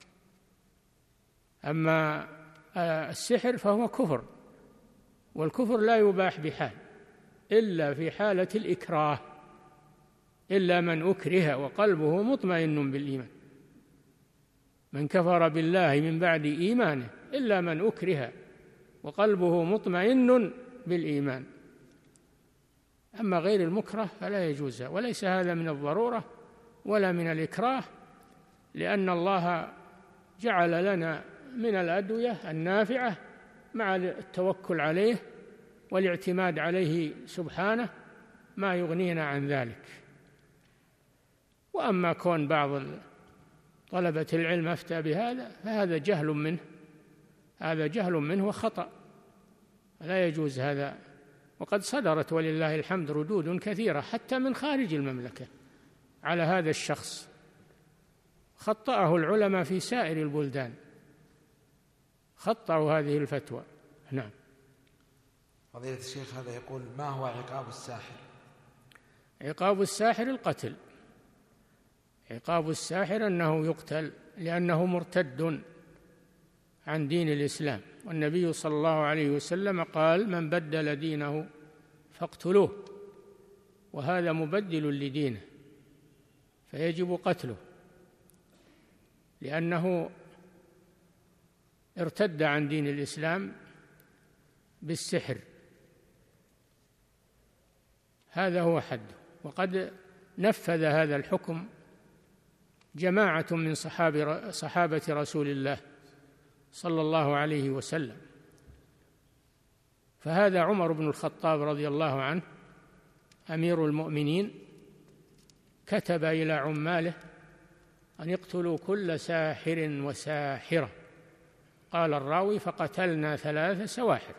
أما السحر فهو كفر، والكفر لا يباح بحال إلا في حالة الإكراه، إلا من أكره وقلبه مطمئن بالإيمان. من كفر بالله من بعد إيمانه إلا من أكره وقلبه مطمئن بالإيمان. أما غير المكره فلا يجوز، وليس هذا من الضرورة ولا من الإكراه، لأن الله جعل لنا من الأدوية النافعة مع التوكل عليه والاعتماد عليه سبحانه ما يغنينا عن ذلك. وأما كون بعض طلبة العلم أفتى بهذا فهذا جهل منه، هذا جهل منه وخطأ، لا يجوز هذا. وقد صدرت ولله الحمد ردود كثيرة حتى من خارج المملكة على هذا الشخص، خطأه العلماء في سائر البلدان، خطأوا هذه الفتوى. نعم. فضيلة الشيخ هذا يقول: ما هو عقاب الساحر؟ عقاب الساحر القتل. عقاب الساحر أنه يقتل لأنه مرتد عن دين الإسلام، والنبي صلى الله عليه وسلم قال: من بدل دينه فاقتلوه، وهذا مبدل لدينه، فيجب قتله لأنه ارتد عن دين الإسلام بالسحر. هذا هو حده. وقد نفذ هذا الحكم جماعة من صحابة رسول الله صلى الله عليه وسلم. فهذا عمر بن الخطاب رضي الله عنه أمير المؤمنين كتب إلى عماله أن يقتلوا كل ساحر وساحرة. قال الراوي: فقتلنا ثلاث سواحر.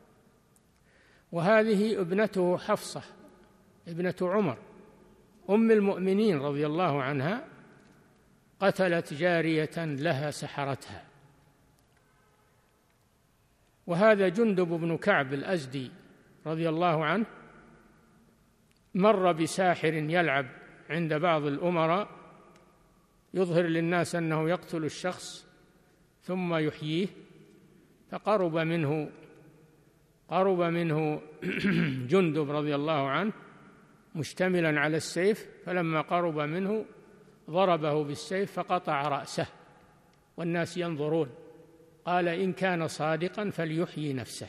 وهذه ابنته حفصة ابنة عمر أم المؤمنين رضي الله عنها قتلت جارية لها سحرتها. وهذا جندب بن كعب الأزدي رضي الله عنه مر بساحر يلعب عند بعض الأمراء يظهر للناس أنه يقتل الشخص ثم يحييه، فقرب منه قرب منه جندب رضي الله عنه مشتملا على السيف، فلما قرب منه ضربه بالسيف فقطع رأسه والناس ينظرون. قال: إن كان صادقا فليحيي نفسه.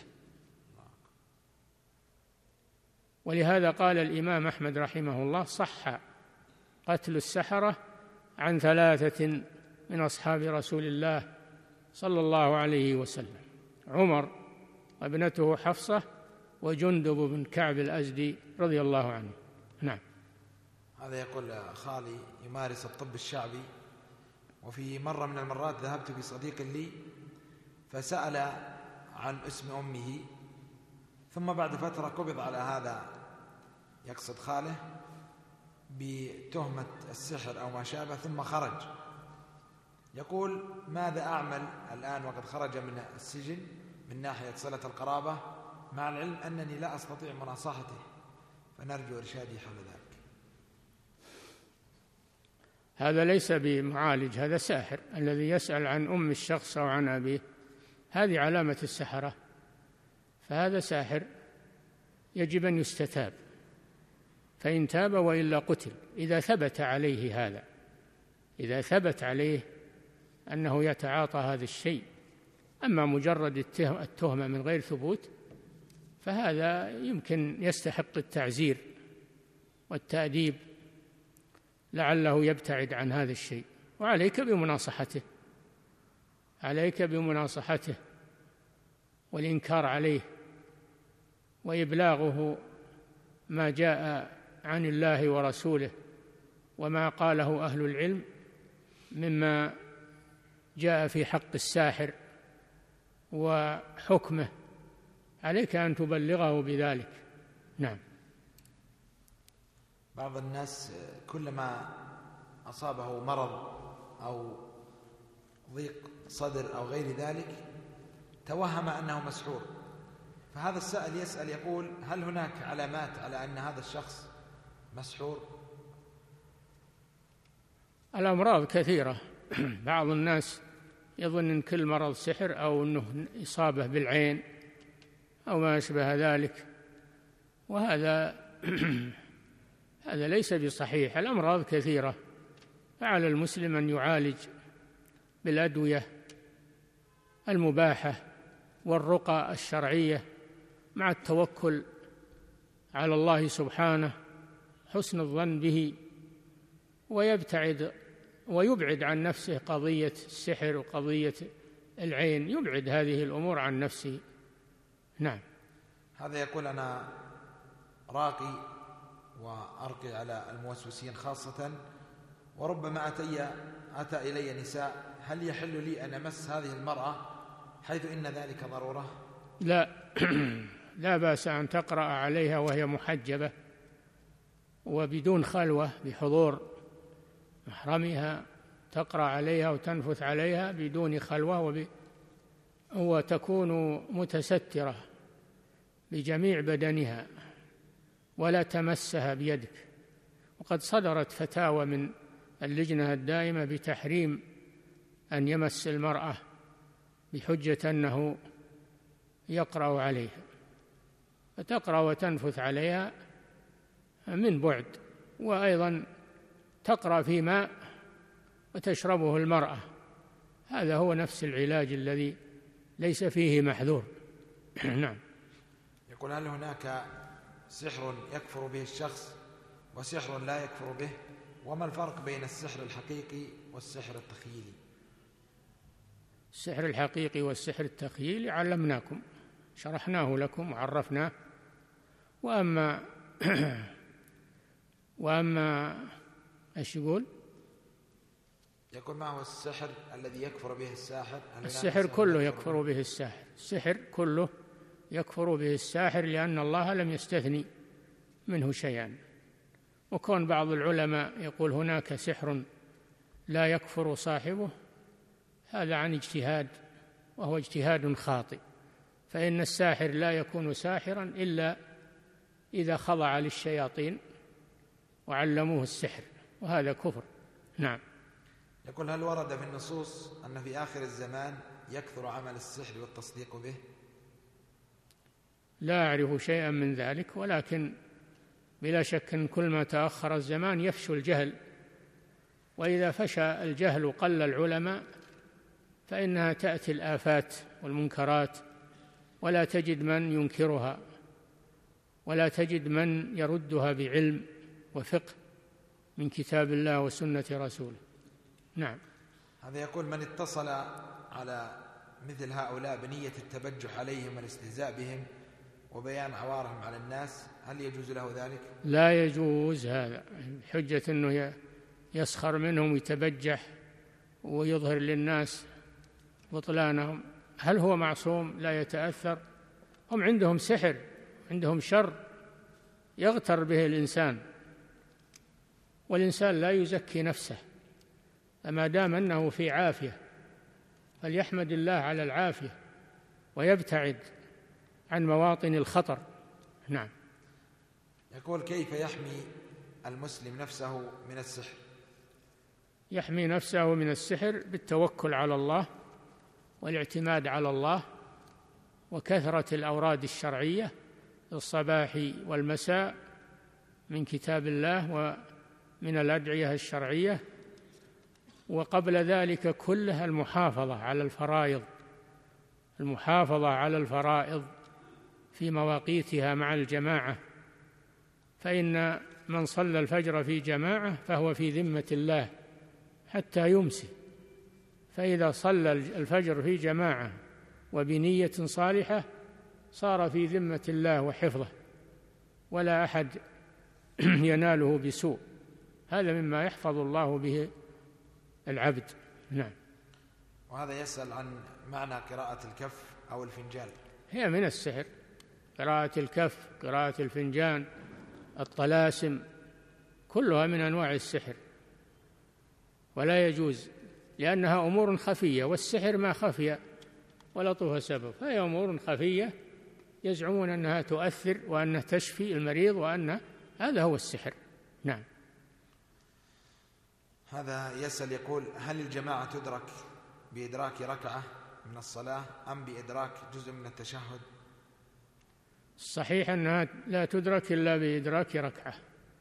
ولهذا قال الإمام أحمد رحمه الله: صح قتل السحرة عن ثلاثة من أصحاب رسول الله صلى الله عليه وسلم: عمر وابنته حفصة وجندب بن كعب الأزدي رضي الله عنه. نعم. هذا يقول: خالي يمارس الطب الشعبي، وفي مرة من المرات ذهبت بصديق لي فسأل عن اسم أمه، ثم بعد فترة قبض على هذا، يقصد خاله، بتهمة السحر أو ما شابه ثم خرج، يقول ماذا أعمل الآن وقد خرج من السجن من ناحية صلة القرابة، مع العلم أنني لا أستطيع مناصحته، فنرجو إرشادي حول ذلك. هذا ليس بمعالج، هذا ساحر. الذي يسأل عن أم الشخص أو عن أبيه هذه علامة السحرة، فهذا ساحر يجب أن يستتاب، فإن تاب وإلا قتل إذا ثبت عليه هذا، إذا ثبت عليه أنه يتعاطى هذا الشيء. أما مجرد التهمة من غير ثبوت فهذا يمكن يستحق التعزير والتأديب لعله يبتعد عن هذا الشيء، وعليك بمناصحته، عليك بمناصحته والإنكار عليه وإبلاغه ما جاء عن الله ورسوله وما قاله أهل العلم مما جاء في حق الساحر وحكمه، عليك أن تبلغه بذلك. نعم. بعض الناس كلما أصابه مرض أو ضيق صدر أو غير ذلك توهم أنه مسحور، فهذا السائل يسأل يقول هل هناك علامات على أن هذا الشخص مسحور؟ الأمراض كثيرة. بعض الناس يظن أن كل مرض سحر أو أنه إصابة بالعين أو ما أشبه ذلك، وهذا هذا ليس بصحيح. الأمراض كثيرة، فعلى المسلم أن يعالج بالأدوية المباحة والرقى الشرعية مع التوكل على الله سبحانه، حسن الظن به، ويبتعد ويبعد عن نفسه قضية السحر وقضية العين، يبعد هذه الأمور عن نفسه. نعم. هذا يقول أنا راقي وأرقي على الموسوسين خاصة، وربما أتي أتى إلي نساء، هل يحل لي أن أمس هذه المرأة حيث إن ذلك ضرورة؟ لا لا بأس أن تقرأ عليها وهي محجبة وبدون خلوة بحضور محرمها، تقرأ عليها وتنفث عليها بدون خلوة وب... وتكون متسترة بجميع بدنها ولا تمسها بيدك. وقد صدرت فتاوى من اللجنة الدائمة بتحريم أن يمس المرأة بحجة أنه يقرأ عليها، فتقرأ وتنفث عليها من بعد، وأيضا تقرأ في ماء وتشربه المرأة، هذا هو نفس العلاج الذي ليس فيه محذور. نعم. يقول هل هناك سحر يكفر به الشخص وسحر لا يكفر به، وما الفرق بين السحر الحقيقي والسحر التخيلي؟ السحر الحقيقي والسحر التخيلي علمناكم، شرحناه لكم وعرفناه. وأما وأما ايش يقول؟ يقول ما هو السحر الذي يكفر به الساحر؟ السحر كله يكفر به الساحر، السحر كله يكفر به الساحر، لأن الله لم يستثني منه شيئا. وكون بعض العلماء يقول هناك سحر لا يكفر صاحبه، هذا عن اجتهاد، وهو اجتهاد خاطئ، فإن الساحر لا يكون ساحرا إلا إذا خضع للشياطين وعلموه السحر، وهذا كفر. نعم. يقول هل ورد في النصوص أن في آخر الزمان يكثر عمل السحر والتصديق به؟ لا أعرف شيئا من ذلك، ولكن بلا شك أن كل ما تأخر الزمان يفشو الجهل، وإذا فشى الجهل قل العلماء، فإنها تأتي الآفات والمنكرات، ولا تجد من ينكرها، ولا تجد من يردها بعلم وفقه من كتاب الله وسنة رسوله. نعم. هذا يقول من اتصل على مثل هؤلاء بنية التبجح عليهم والاستهزاء بهم وبيان عوارهم على الناس، هل يجوز له ذلك؟ لا يجوز هذا، حجة أنه يسخر منهم ويتبجح ويظهر للناس بطلانهم. هل هو معصوم لا يتأثر؟ هم عندهم سحر، عندهم شر يغتر به الإنسان. والإنسان لا يزكي نفسه، فما دام أنه في عافية فليحمد الله على العافية ويبتعد عن مواطن الخطر. نعم. يقول: كيف يحمي المسلم نفسه من السحر؟ يحمي نفسه من السحر بالتوكل على الله والاعتماد على الله وكثرة الأوراد الشرعية الصباح والمساء من كتاب الله ومن الأدعية الشرعية، وقبل ذلك كله المحافظة على الفرائض المحافظة على الفرائض في مواقيتها مع الجماعة، فإن من صلى الفجر في جماعة فهو في ذمة الله حتى يمسي، فإذا صلى الفجر في جماعة وبنية صالحة صار في ذمة الله وحفظه ولا أحد يناله بسوء. هذا مما يحفظ الله به العبد. نعم. وهذا يسأل عن معنى قراءة الكف أو الفنجان. هي من السحر، قراءة الكف، قراءة الفنجان، الطلاسم، كلها من أنواع السحر، ولا يجوز لأنها أمور خفية، والسحر ما خفي ولطف سبب، فهي أمور خفية يزعمون أنها تؤثر وأنها تشفي المريض وأن هذا هو السحر. نعم. هذا يسأل يقول: هل الجماعة تدرك بإدراك ركعة من الصلاة أم بإدراك جزء من التشهد؟ الصحيح أنها لا تدرك إلا بإدراك ركعة،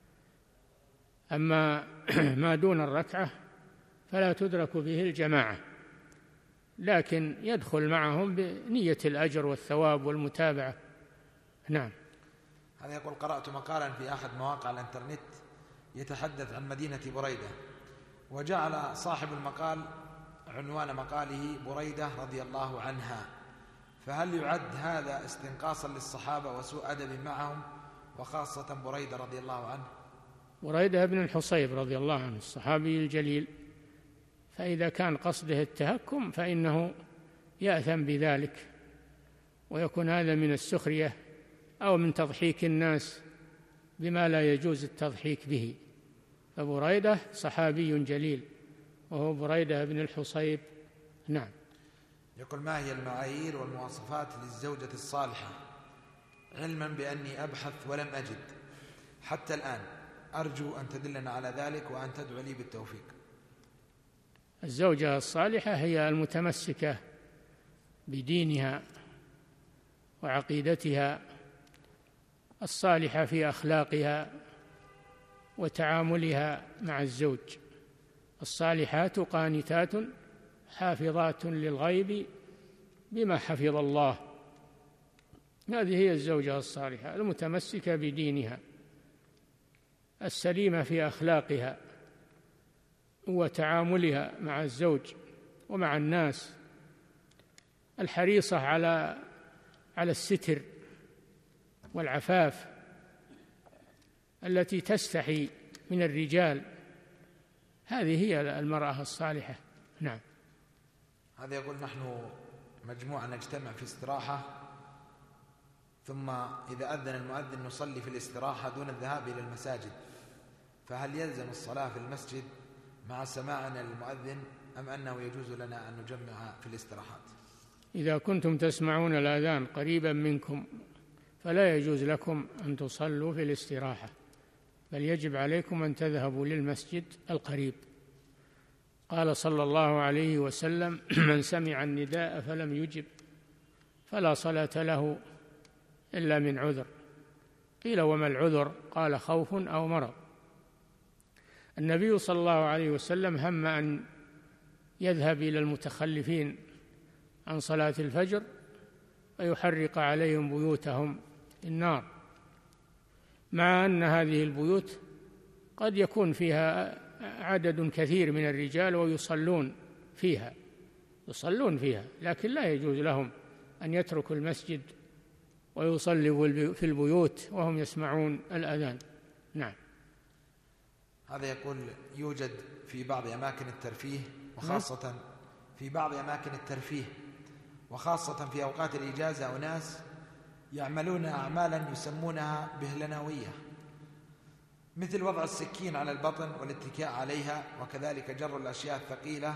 أما ما دون الركعة فلا تدرك به الجماعة، لكن يدخل معهم بنية الأجر والثواب والمتابعة. نعم. هذا يقول: قرأت مقالا في أحد مواقع الإنترنت يتحدث عن مدينة بريدة، وجعل صاحب المقال عنوان مقاله بريدة رضي الله عنها، فهل يعد هذا استنقاصا للصحابة وسوء أدب معهم، وخاصة بريدة رضي الله عنه؟ بريدة بن الحصيب رضي الله عنه الصحابي الجليل، فإذا كان قصده التهكم فإنه يأثم بذلك، ويكون هذا من السخرية أو من تضحيك الناس بما لا يجوز التضحيك به. فبريدة صحابي جليل وهو بريدة بن الحصيب. نعم. يقول: ما هي المعايير والمواصفات للزوجة الصالحة، علما بأني أبحث ولم أجد حتى الآن، أرجو أن تدلنا على ذلك وأن تدعو لي بالتوفيق. الزوجة الصالحة هي المتمسكة بدينها وعقيدتها، الصالحة في أخلاقها وتعاملها مع الزوج. الصالحات قانتات حافظات للغيب بما حفظ الله. هذه هي الزوجة الصالحة المتمسكة بدينها، السليمة في أخلاقها وتعاملها مع الزوج ومع الناس، الحريصة على على الستر والعفاف، التي تستحي من الرجال. هذه هي المرأة الصالحة. نعم. هذا يقول: نحن مجموعة نجتمع في استراحة، ثم إذا أذن المؤذن نصلي في الاستراحة دون الذهاب إلى المساجد، فهل يلزم الصلاة في المسجد مع سماعنا للمؤذن أم أنه يجوز لنا أن نجمع في الاستراحات؟ إذا كنتم تسمعون الأذان قريبا منكم فلا يجوز لكم أن تصلوا في الاستراحة، بل يجب عليكم أن تذهبوا للمسجد القريب. قال صلى الله عليه وسلم: من سمع النداء فلم يجب فلا صلاة له إلا من عذر. قيل: وما العذر؟ قال: خوف أو مرض. النبي صلى الله عليه وسلم هم أن يذهب إلى المتخلفين عن صلاة الفجر ويحرق عليهم بيوتهم النار، مع أن هذه البيوت قد يكون فيها عدد كثير من الرجال ويصلون فيها يصلون فيها لكن لا يجوز لهم أن يتركوا المسجد ويصلوا في البيوت وهم يسمعون الأذان. نعم. هذا يقول: يوجد في بعض أماكن الترفيه وخاصة في بعض أماكن الترفيه وخاصة في أوقات الإجازة أناس يعملون أعمالا يسمونها بهلناوية، مثل وضع السكين على البطن والاتكاء عليها، وكذلك جر الأشياء الثقيلة،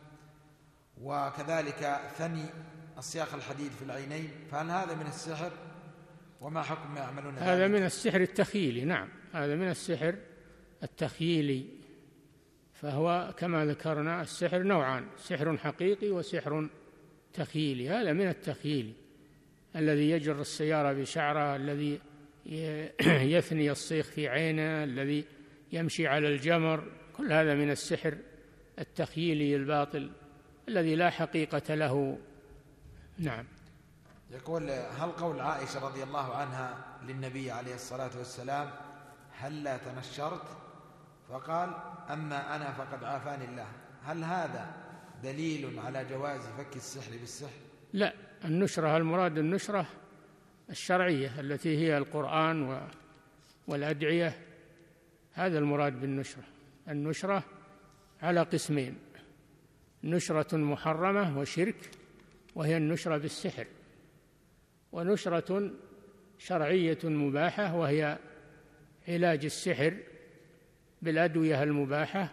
وكذلك ثني السياخ الحديد في العينين، فهل هذا من السحر؟ وما حكم ما يعملون ذلك؟ هذا من السحر التخيلي، نعم، هذا من السحر التخيلي. فهو كما ذكرنا السحر نوعان: سحر حقيقي وسحر تخيلي. هذا من التخيلي الذي يجر السيارة بشعره، الذي يثني الصيخ في عينه، الذي يمشي على الجمر، كل هذا من السحر التخيلي الباطل الذي لا حقيقة له. نعم. يقول: هل قول عائشة رضي الله عنها للنبي عليه الصلاة والسلام هل لا تنشرت فقال أما أنا فقد عافاني الله، هل هذا دليل على جواز فك السحر بالسحر؟ لا، النشرة المراد النشرة الشرعية التي هي القرآن والأدعية، هذا المراد بالنشرة. النشرة على قسمين: نشرة محرمة وشرك وهي النشرة بالسحر، ونشرة شرعية مباحة وهي علاج السحر بالأدوية المباحة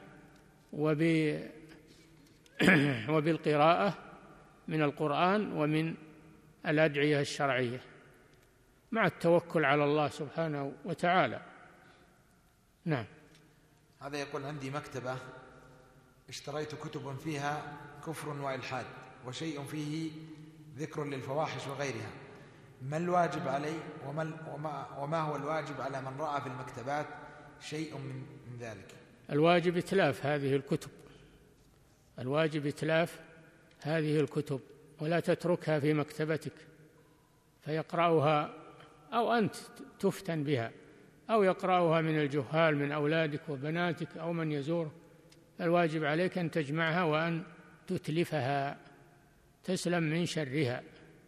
وبالقراءة من القرآن ومن الأدعية الشرعية مع التوكل على الله سبحانه وتعالى. نعم. هذا يقول: عندي مكتبة اشتريت كتب فيها كفر وإلحاد وشيء فيه ذكر للفواحش وغيرها، ما الواجب علي وما, وما, وما هو الواجب على من رأى في المكتبات شيء من ذلك؟ الواجب إتلاف هذه الكتب، الواجب إتلاف هذه الكتب، ولا تتركها في مكتبتك فيقرأها أو أنت تفتن بها، أو يقرأها من الجهال من أولادك وبناتك أو من يزور. الواجب عليك أن تجمعها وأن تتلفها تسلم من شرها.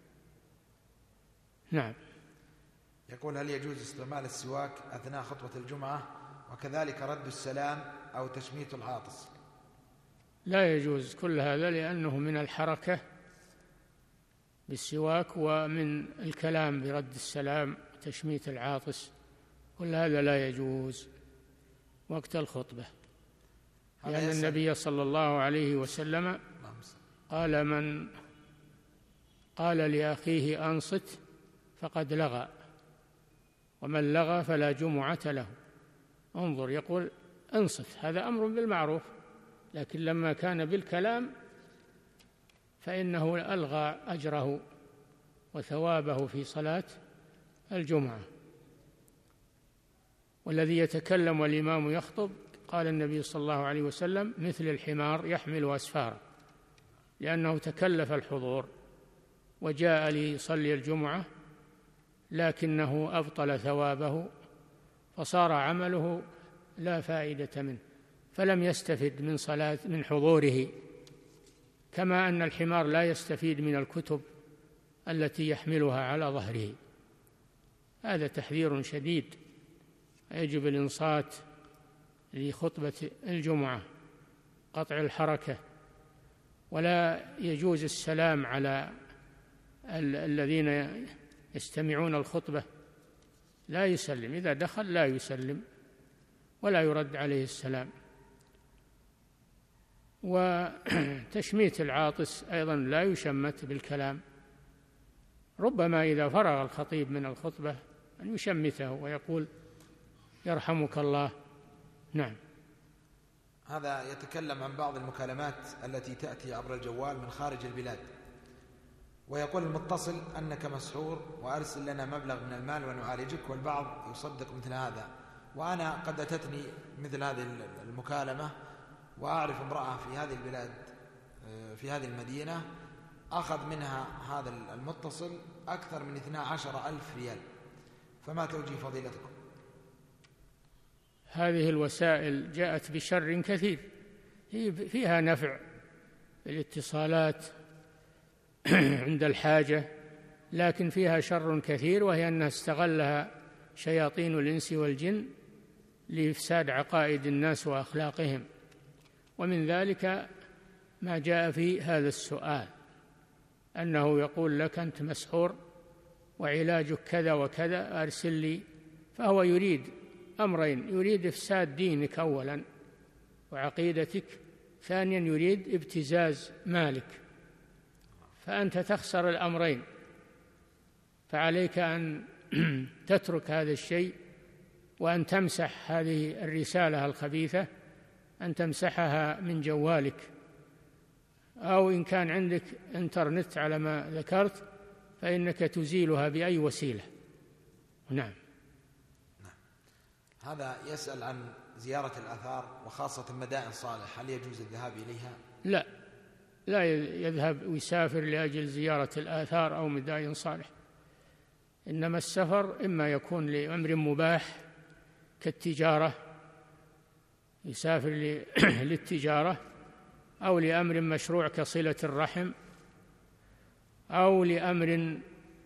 نعم. يقول: هل يجوز استعمال السواك أثناء خطبة الجمعة وكذلك رد السلام أو تشميت العاطس؟ لا يجوز كل هذا، لأنه من الحركة بالسواك ومن الكلام برد السلام تشميت العاطس، كل هذا لا يجوز وقت الخطبة، لأن النبي صلى الله عليه وسلم قال: من قال لأخيه أنصت فقد لغى، ومن لغى فلا جمعة له. انظر، يقول انصت، هذا أمر بالمعروف، لكن لما كان بالكلام فإنه ألغى أجره وثوابه في صلاة الجمعة. والذي يتكلم والإمام يخطب قال النبي صلى الله عليه وسلم: مثل الحمار يحمل أسفارا، لأنه تكلف الحضور وجاء ليصلي الجمعة لكنه أبطل ثوابه فصار عمله لا فائدة منه، فلم يستفد من صلاة من حضوره، كما أن الحمار لا يستفيد من الكتب التي يحملها على ظهره. هذا تحذير شديد، يجب الإنصات لخطبة الجمعة، قطع الحركة، ولا يجوز السلام على الذين يستمعون الخطبة، لا يسلم، إذا دخل لا يسلم ولا يرد عليه السلام. وتشميت العاطس أيضا لا يشمت بالكلام، ربما إذا فرغ الخطيب من الخطبة أن يشمته ويقول: يرحمك الله. نعم. هذا يتكلم عن بعض المكالمات التي تأتي عبر الجوال من خارج البلاد، ويقول المتصل: أنك مسحور وأرسل لنا مبلغ من المال ونعالجك، والبعض يصدق مثل هذا. وأنا قد أتتني مثل هذه المكالمة، وأعرف امرأة في هذه البلاد في هذه المدينة أخذ منها هذا المتصل أكثر من اثنا عشر ألف ريال، فما توجيه فضيلتكم؟ هذه الوسائل جاءت بشر كثير، هي فيها نفع الاتصالات عند الحاجة، لكن فيها شر كثير، وهي أنها استغلها شياطين الإنس والجن لإفساد عقائد الناس وأخلاقهم. ومن ذلك ما جاء في هذا السؤال، أنه يقول لك: أنت مسحور وعلاجك كذا وكذا، أرسل لي، فهو يريد أمرين: يريد إفساد دينك أولا وعقيدتك، ثانيا يريد ابتزاز مالك، فأنت تخسر الأمرين. فعليك أن تترك هذا الشيء وأن تمسح هذه الرسالة الخبيثة، أن تمسحها من جوالك، أو إن كان عندك إنترنت على ما ذكرت فإنك تزيلها بأي وسيلة. نعم. نعم. هذا يسأل عن زيارة الآثار وخاصة مدائن صالح، هل يجوز الذهاب إليها؟ لا، لا يذهب ويسافر لأجل زيارة الآثار أو مدائن صالح، إنما السفر إما يكون لأمر مباح كالتجارة، يسافر للتجارة، أو لأمر مشروع كصلة الرحم، أو لأمر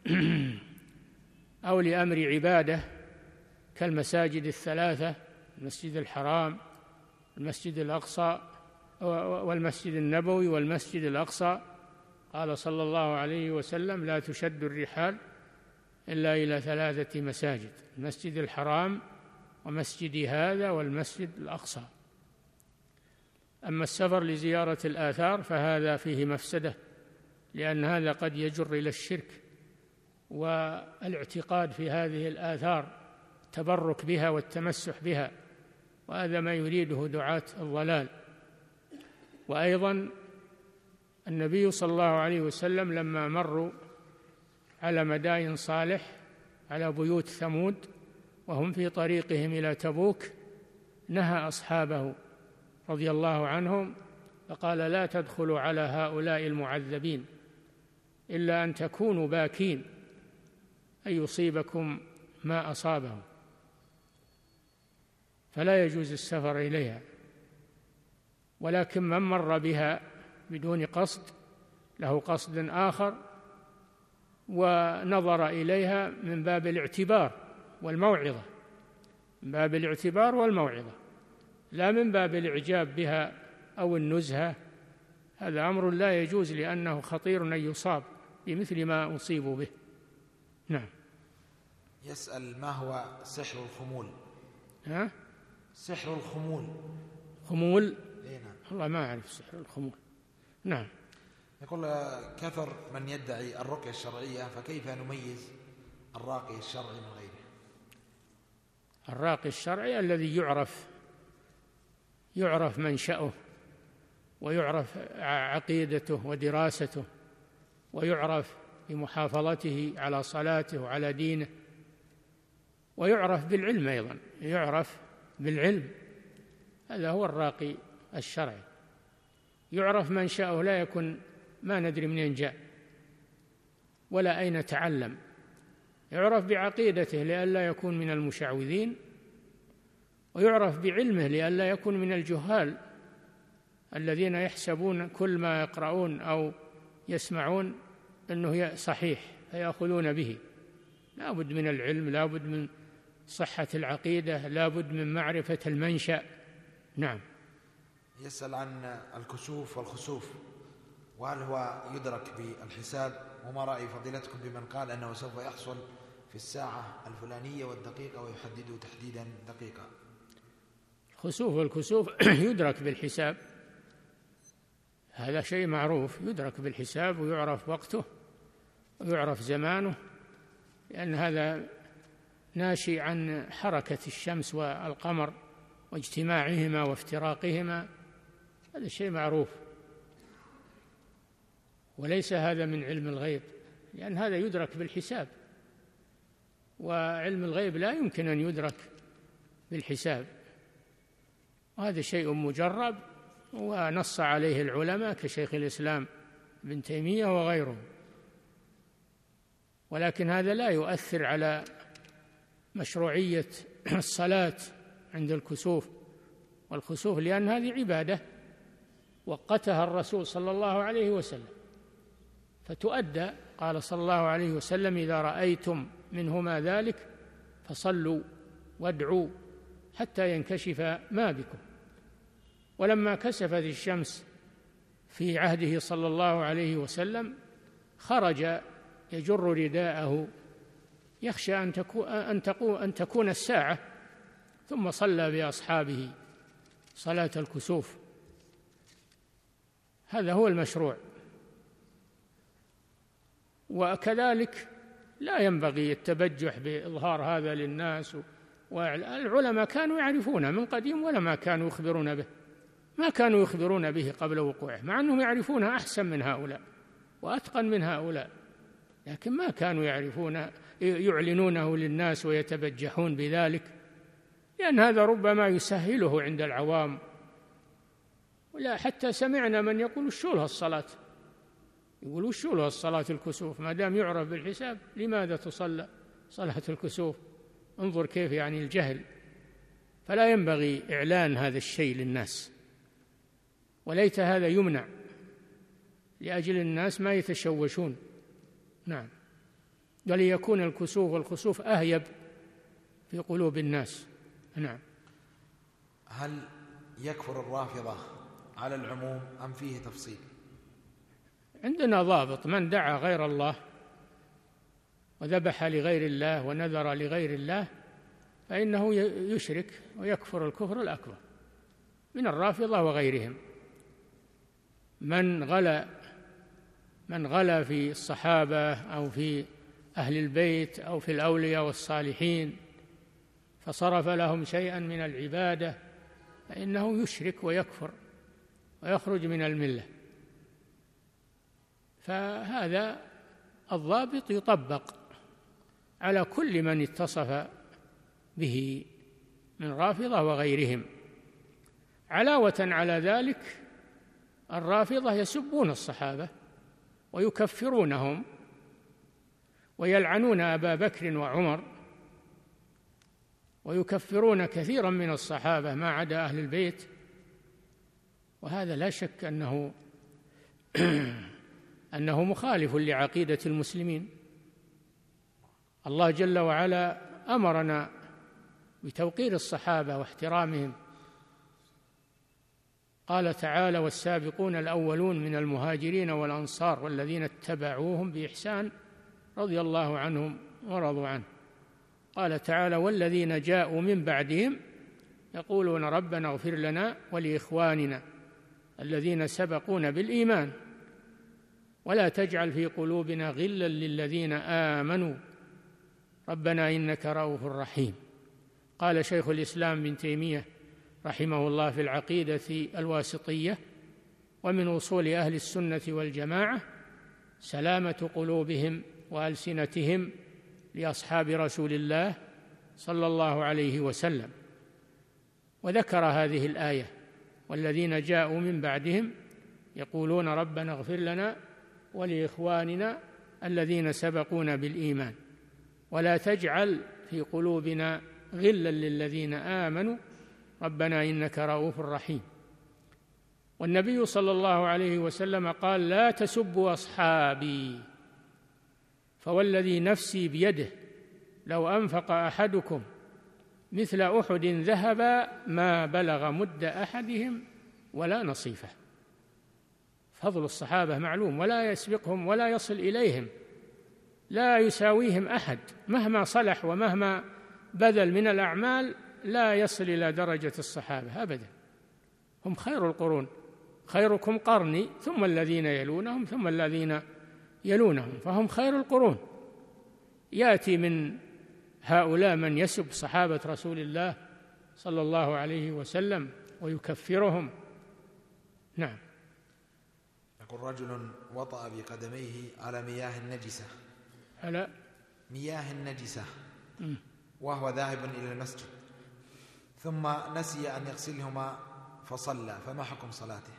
أو لأمر عبادة كالمساجد الثلاثة: المسجد الحرام، المسجد الأقصى والمسجد النبوي والمسجد الأقصى. قال صلى الله عليه وسلم: لا تشد الرحال إلا إلى ثلاثة مساجد: المسجد الحرام ومسجد هذا والمسجد الأقصى. أما السفر لزيارة الآثار فهذا فيه مفسدة، لأن هذا قد يجر إلى الشرك والاعتقاد في هذه الآثار، التبرك بها والتمسح بها، وهذا ما يريده دعاة الضلال. وأيضا النبي صلى الله عليه وسلم لما مروا على مدائن صالح، على بيوت ثمود وهم في طريقهم إلى تبوك، نهى أصحابه رضي الله عنهم فقال: لا تدخلوا على هؤلاء المعذبين إلا أن تكونوا باكين أن يصيبكم ما أصابهم. فلا يجوز السفر إليها، ولكن من مر بها بدون قصد له قصد آخر ونظر إليها من باب الاعتبار والموعظة، من باب الاعتبار والموعظة، لا من باب الإعجاب بها أو النزهة، هذا أمر لا يجوز، لأنه خطير أن يصاب بمثل ما أصيبوا به. نعم. يسأل: ما هو سحر الخمول؟ ها؟ سحر الخمول. خمول؟ إيه نعم. والله ما أعرف سحر الخمول. نعم. يقول: كثر من يدعي الرقية الشرعية، فكيف نميز الراقي الشرعي من غيره؟ الراقي الشرعي الذي يعرف يعرف منشأه، ويعرف عقيدته ودراسته، ويعرف بمحافظته على صلاته وعلى دينه، ويعرف بالعلم أيضا، يعرف بالعلم، هذا هو الراقي الشرعي. يعرف منشأه، لا يكون ما ندري منين جاء ولا أين تعلم. يعرف بعقيدته لئلا يكون من المشعوذين، ويعرف بعلمه لئلا يكون من الجهال الذين يحسبون كل ما يقرؤون أو يسمعون أنه صحيح فيأخذون به. لا بد من العلم، لا بد من صحة العقيدة، لا بد من معرفة المنشأ. نعم. يسأل عن الكسوف والخسوف، وهل هو يدرك بالحساب؟ وما رأي فضيلتكم بمن قال أنه سوف يحصل في الساعة الفلانية والدقيقة ويحدده تحديدا دقيقة؟ الخسوف والكسوف يدرك بالحساب، هذا شيء معروف، يدرك بالحساب ويعرف وقته ويعرف زمانه، لأن هذا ناشئ عن حركة الشمس والقمر واجتماعهما وافتراقهما، هذا شيء معروف، وليس هذا من علم الغيب، لأن هذا يدرك بالحساب، وعلم الغيب لا يمكن أن يدرك بالحساب، وهذا شيء مجرب ونص عليه العلماء كشيخ الإسلام ابن تيمية وغيره. ولكن هذا لا يؤثر على مشروعية الصلاة عند الكسوف والخسوف، لأن هذه عبادة وقتها الرسول صلى الله عليه وسلم فتؤدى. قال صلى الله عليه وسلم: إذا رأيتم منهما ذلك فصلوا وادعوا حتى ينكشف ما بكم. ولما كسفت الشمس في عهده صلى الله عليه وسلم خرج يجر رداءه يخشى أن تكون, أن تكون, أن تكون الساعة، ثم صلى بأصحابه صلاة الكسوف. هذا هو المشروع. وكذلك لا ينبغي التبجح بإظهار هذا للناس، والعلماء كانوا يعرفونه من قديم ولا ما كانوا يخبرون به، ما كانوا يخبرون به قبل وقوعه، مع أنهم يعرفونه أحسن من هؤلاء وأتقن من هؤلاء، لكن ما كانوا يعرفون يعلنونه للناس ويتبجحون بذلك، لأن هذا ربما يسهله عند العوام. ولا حتى سمعنا من يقول وشو له الصلاة، يقول وشو له الصلاة الكسوف ما دام يعرف بالحساب، لماذا تصلى صلاة الكسوف؟ انظر كيف يعني الجهل. فلا ينبغي إعلان هذا الشيء للناس، وليت هذا يمنع لأجل الناس ما يتشوشون. نعم، وليكون الكسوف والخسوف أهيب في قلوب الناس. نعم. هل يكفر الرافضة على العموم أم فيه تفصيل؟ عندنا ضابط: من دعا غير الله وذبح لغير الله ونذر لغير الله فإنه يشرك ويكفر الكفر الأكبر، من الرافضة وغيرهم. من غلا من غلا في الصحابة أو في أهل البيت أو في الأولياء والصالحين فصرف لهم شيئا من العبادة فإنه يشرك ويكفر ويخرج من الملة. فهذا الضابط يطبق على كل من اتصف به من رافضة وغيرهم. علاوة على ذلك الرافضة يسبون الصحابة ويكفرونهم ويلعنون أبا بكر وعمر ويكفرون كثيرا من الصحابة ما عدا أهل البيت، وهذا لا شك أنه أنه مخالف لعقيدة المسلمين. الله جل وعلا أمرنا بتوقير الصحابة واحترامهم، قال تعالى: والسابقون الأولون من المهاجرين والأنصار والذين اتبعوهم بإحسان رضي الله عنهم ورضوا عنه. قال تعالى: والذين جاءوا من بعدهم يقولون ربنا اغفر لنا ولإخواننا الذين سبقونا بالإيمان ولا تجعل في قلوبنا غلا للذين آمنوا ربنا إنك رؤوف رحيم. قال شيخ الإسلام ابن تيمية رحمه الله في العقيدة الواسطية: ومن أصول أهل السنة والجماعة سلامة قلوبهم وألسنتهم لأصحاب رسول الله صلى الله عليه وسلم. وذكر هذه الآية: والذين جاءوا من بعدهم يقولون ربنا اغفر لنا ولإخواننا الذين سبقونا بالإيمان ولا تجعل في قلوبنا غلا للذين آمنوا ربنا إنك رؤوف رحيم. والنبي صلى الله عليه وسلم قال: لا تسبوا أصحابي فوالذي نفسي بيده لو أنفق أحدكم مثل أحد ذهبا ما بلغ مد أحدهم ولا نصيفه. فضل الصحابة معلوم، ولا يسبقهم ولا يصل إليهم، لا يساويهم أحد مهما صلح ومهما بذل من الأعمال، لا يصل إلى درجة الصحابة أبدا. هم خير القرون، خيركم قرني ثم الذين يلونهم ثم الذين يلونهم، فهم خير القرون. يأتي من هؤلاء من يسب صحابة رسول الله صلى الله عليه وسلم ويكفرهم. نعم. يقول: رجل وطأ بقدميه على مياه النجسة على مياه النجسة وهو ذاهب إلى المسجد ثم نسي أن يغسلهما فصلى، فما حكم صلاته؟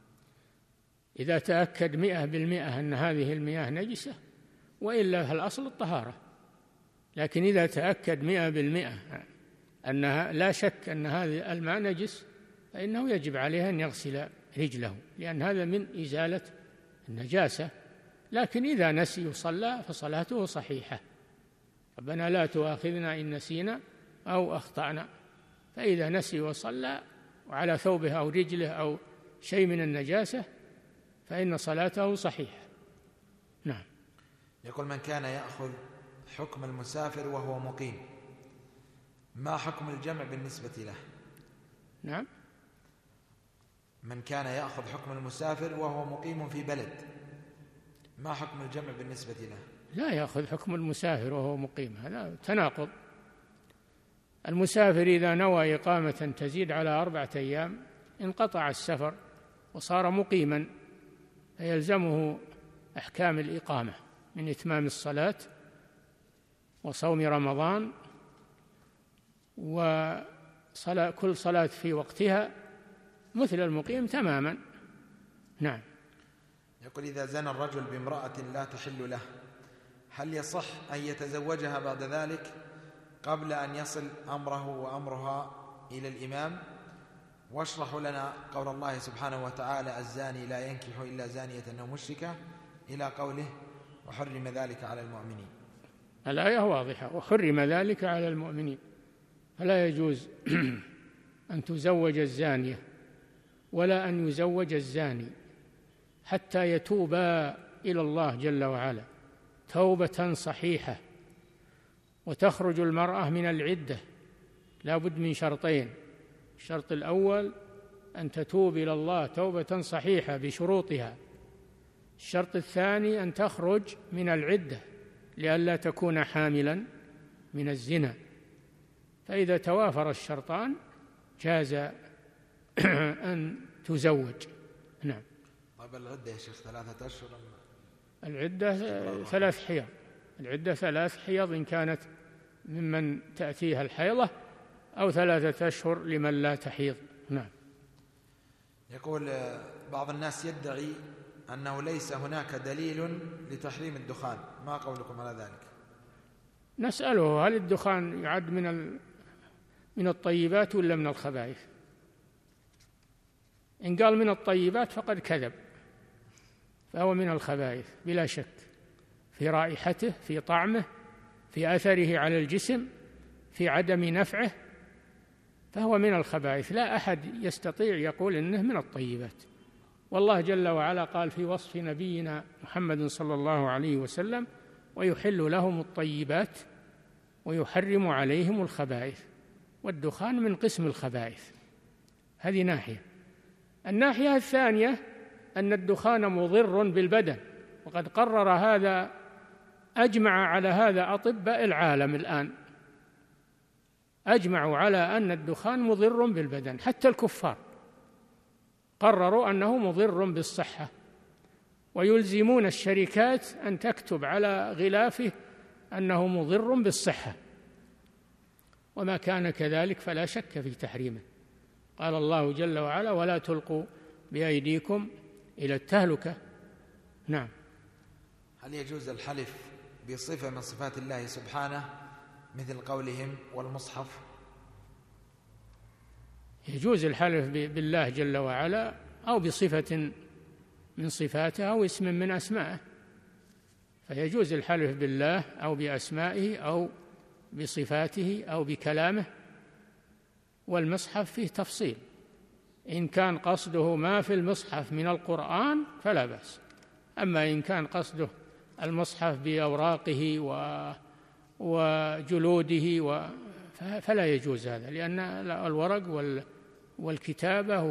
إذا تأكد مئة بالمئة أن هذه المياه نجسة، وإلا فالأصل الطهارة. لكن إذا تأكد مئة بالمئة أنها لا شك أن هذا الماء نجس فإنه يجب عليه أن يغسل رجله، لأن هذا من إزالة النجاسة. لكن إذا نسي وصلى فصلاته صحيحة. ربنا لا تؤاخذنا إن نسينا أو أخطأنا. فإذا نسي وصلى وعلى ثوبه أو رجله أو شيء من النجاسة فإن صلاته صحيحة. نعم. يقول: من كان يأخذ حكم المسافر وهو مقيم ما حكم الجمع بالنسبة له؟ نعم. من كان يأخذ حكم المسافر وهو مقيم في بلد، ما حكم الجمع بالنسبة له؟ لا يأخذ حكم المسافر وهو مقيم، هذا تناقض. المسافر إذا نوى إقامة تزيد على أربعة أيام انقطع السفر وصار مقيما، فيلزمه أحكام الإقامة من إتمام الصلاة وصوم رمضان وصلاة كل صلاة في وقتها مثل المقيم تماما. نعم. يقول: إذا زنى الرجل بامرأة لا تحل له، هل يصح أن يتزوجها بعد ذلك قبل أن يصل أمره وأمرها إلى الإمام؟ واشرحوا لنا قول الله سبحانه وتعالى: الزاني لا ينكح إلا زانية أو مشركة، إلى قوله: وحرم ذلك على المؤمنين. الآية واضحة: وحرم ذلك على المؤمنين. فلا يجوز أن تزوج الزانية ولا أن يزوج الزاني حتى يتوبا إلى الله جل وعلا توبة صحيحة. وتخرج المرأة من العدة لا بد من شرطين: الشرط الأول أن تتوب إلى الله توبة صحيحة بشروطها، الشرط الثاني أن تخرج من العدة لئلا تكون حاملا من الزنا. فإذا توافر الشرطان جاز أن تزوج. نعم. طيب العدة يا شيخ ثلاثة أشهر؟ العدة ثلاث حيض. العدة ثلاث حيض إن كانت ممن تأتيها الحيضة، أو ثلاثة أشهر لمن لا تحيض. نعم. يقول: بعض الناس يدعي أنه ليس هناك دليل لتحريم الدخان، ما قولكم على ذلك؟ نسأله: هل الدخان يعد من من الطيبات ولا من الخبائث؟ إن قال من الطيبات فقد كذب، فهو من الخبائث بلا شك، في رائحته، في طعمه، في أثره على الجسم، في عدم نفعه، فهو من الخبائث. لا أحد يستطيع يقول إنه من الطيبات. والله جل وعلا قال في وصف نبينا محمد صلى الله عليه وسلم: ويحل لهم الطيبات ويحرم عليهم الخبائث. والدخان من قسم الخبائث. هذه ناحية. الناحية الثانية أن الدخان مضر بالبدن، وقد قرر هذا، أجمع على هذا أطباء العالم الآن، أجمعوا على أن الدخان مضر بالبدن، حتى الكفار قرروا أنه مضر بالصحة، ويلزمون الشركات أن تكتب على غلافه أنه مضر بالصحة، وما كان كذلك فلا شك في تحريمه. قال الله جل وعلا: ولا تلقوا بأيديكم إلى التهلكة. نعم. هل يجوز الحلف بصفة من صفات الله سبحانه مثل قولهم والمصحف؟ يجوز الحلف بالله جل وعلا أو بصفة من صفاته أو اسم من أسمائه، فيجوز الحلف بالله أو بأسمائه أو بصفاته أو بكلامه. والمصحف فيه تفصيل، إن كان قصده ما في المصحف من القرآن فلا بأس، أما إن كان قصده المصحف بأوراقه وجلوده و فلا يجوز هذا، لأن الورق والكتابة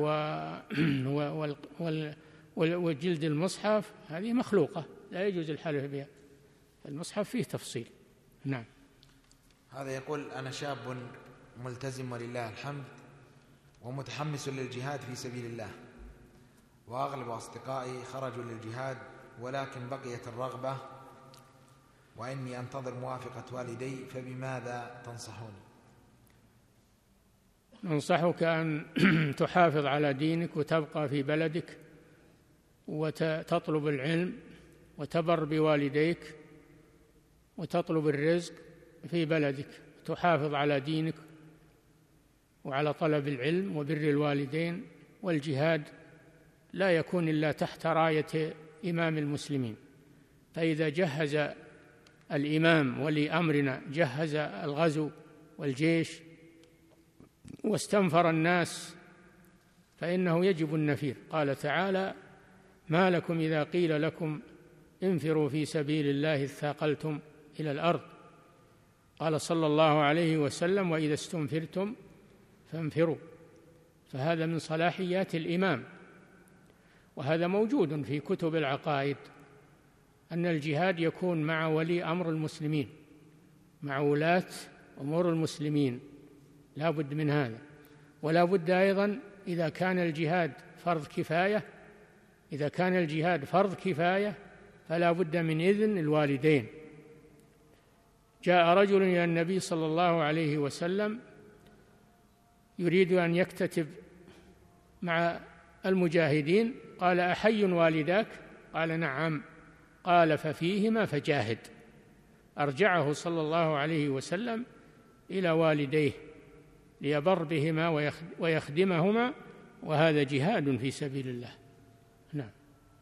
وجلد المصحف هذه مخلوقة لا يجوز الحلف بها. المصحف فيه تفصيل. نعم. هذا يقول: أنا شاب ملتزم ولله الحمد ومتحمس للجهاد في سبيل الله، وأغلب أصدقائي خرجوا للجهاد ولكن بقيت الرغبة وإني أنتظر موافقة والدي، فبماذا تنصحوني؟ ننصحك أن تحافظ على دينك وتبقى في بلدك وتطلب العلم وتبر بوالديك وتطلب الرزق في بلدك، تحافظ على دينك وعلى طلب العلم وبر الوالدين. والجهاد لا يكون إلا تحت راية إمام المسلمين، فإذا جهز الإمام ولي أمرنا جهز الغزو والجيش واستنفر الناس فإنه يجب النفير. قال تعالى: ما لكم إذا قيل لكم انفروا في سبيل الله اثاقلتم إلى الأرض قال صلى الله عليه وسلم: وإذا استنفرتم فانفروا. فهذا من صلاحيات الإمام، وهذا موجود في كتب العقائد، أن الجهاد يكون مع ولي أمر المسلمين، مع ولاة أمور المسلمين، لا بد من هذا. ولا بد أيضا إذا كان الجهاد فرض كفاية إذا كان الجهاد فرض كفاية فلا بد من إذن الوالدين. جاء رجل إلى النبي صلى الله عليه وسلم يريد أن يكتتب مع المجاهدين، قال: أحي والداك؟ قال: نعم. قال: ففيهما فجاهد. أرجعه صلى الله عليه وسلم إلى والديه ليبر بهما ويخدمهما، وهذا جهاد في سبيل الله. نعم.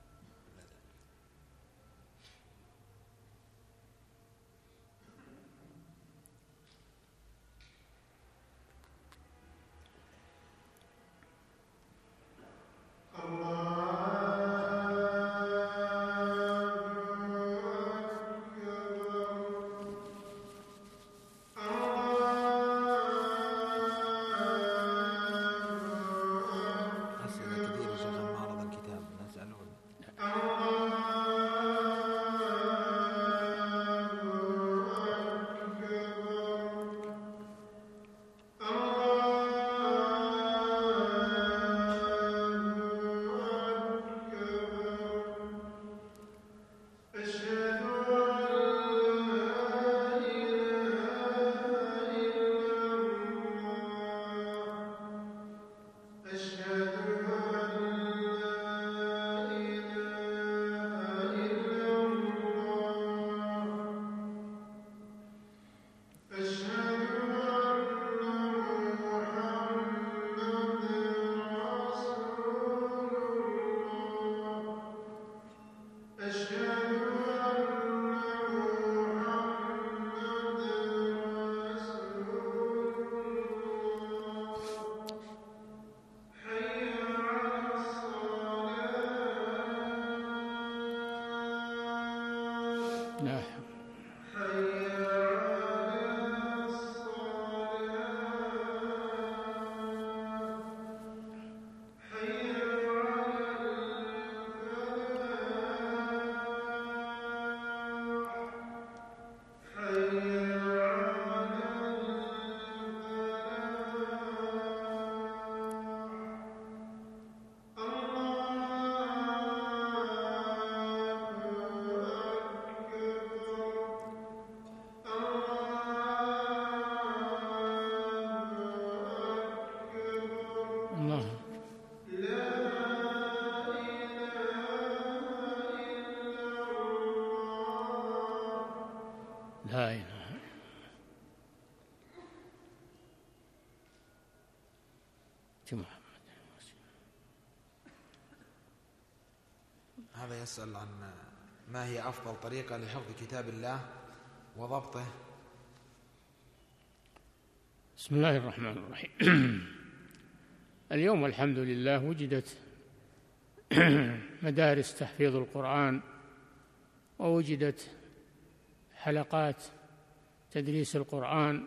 لا إله. هذا يسأل عن ما هي أفضل طريقة لحفظ كتاب الله وضبطه. بسم الله الرحمن الرحيم. اليوم الحمد لله وجدت مدارس تحفيظ القرآن، ووجدت حلقات تدريس القرآن،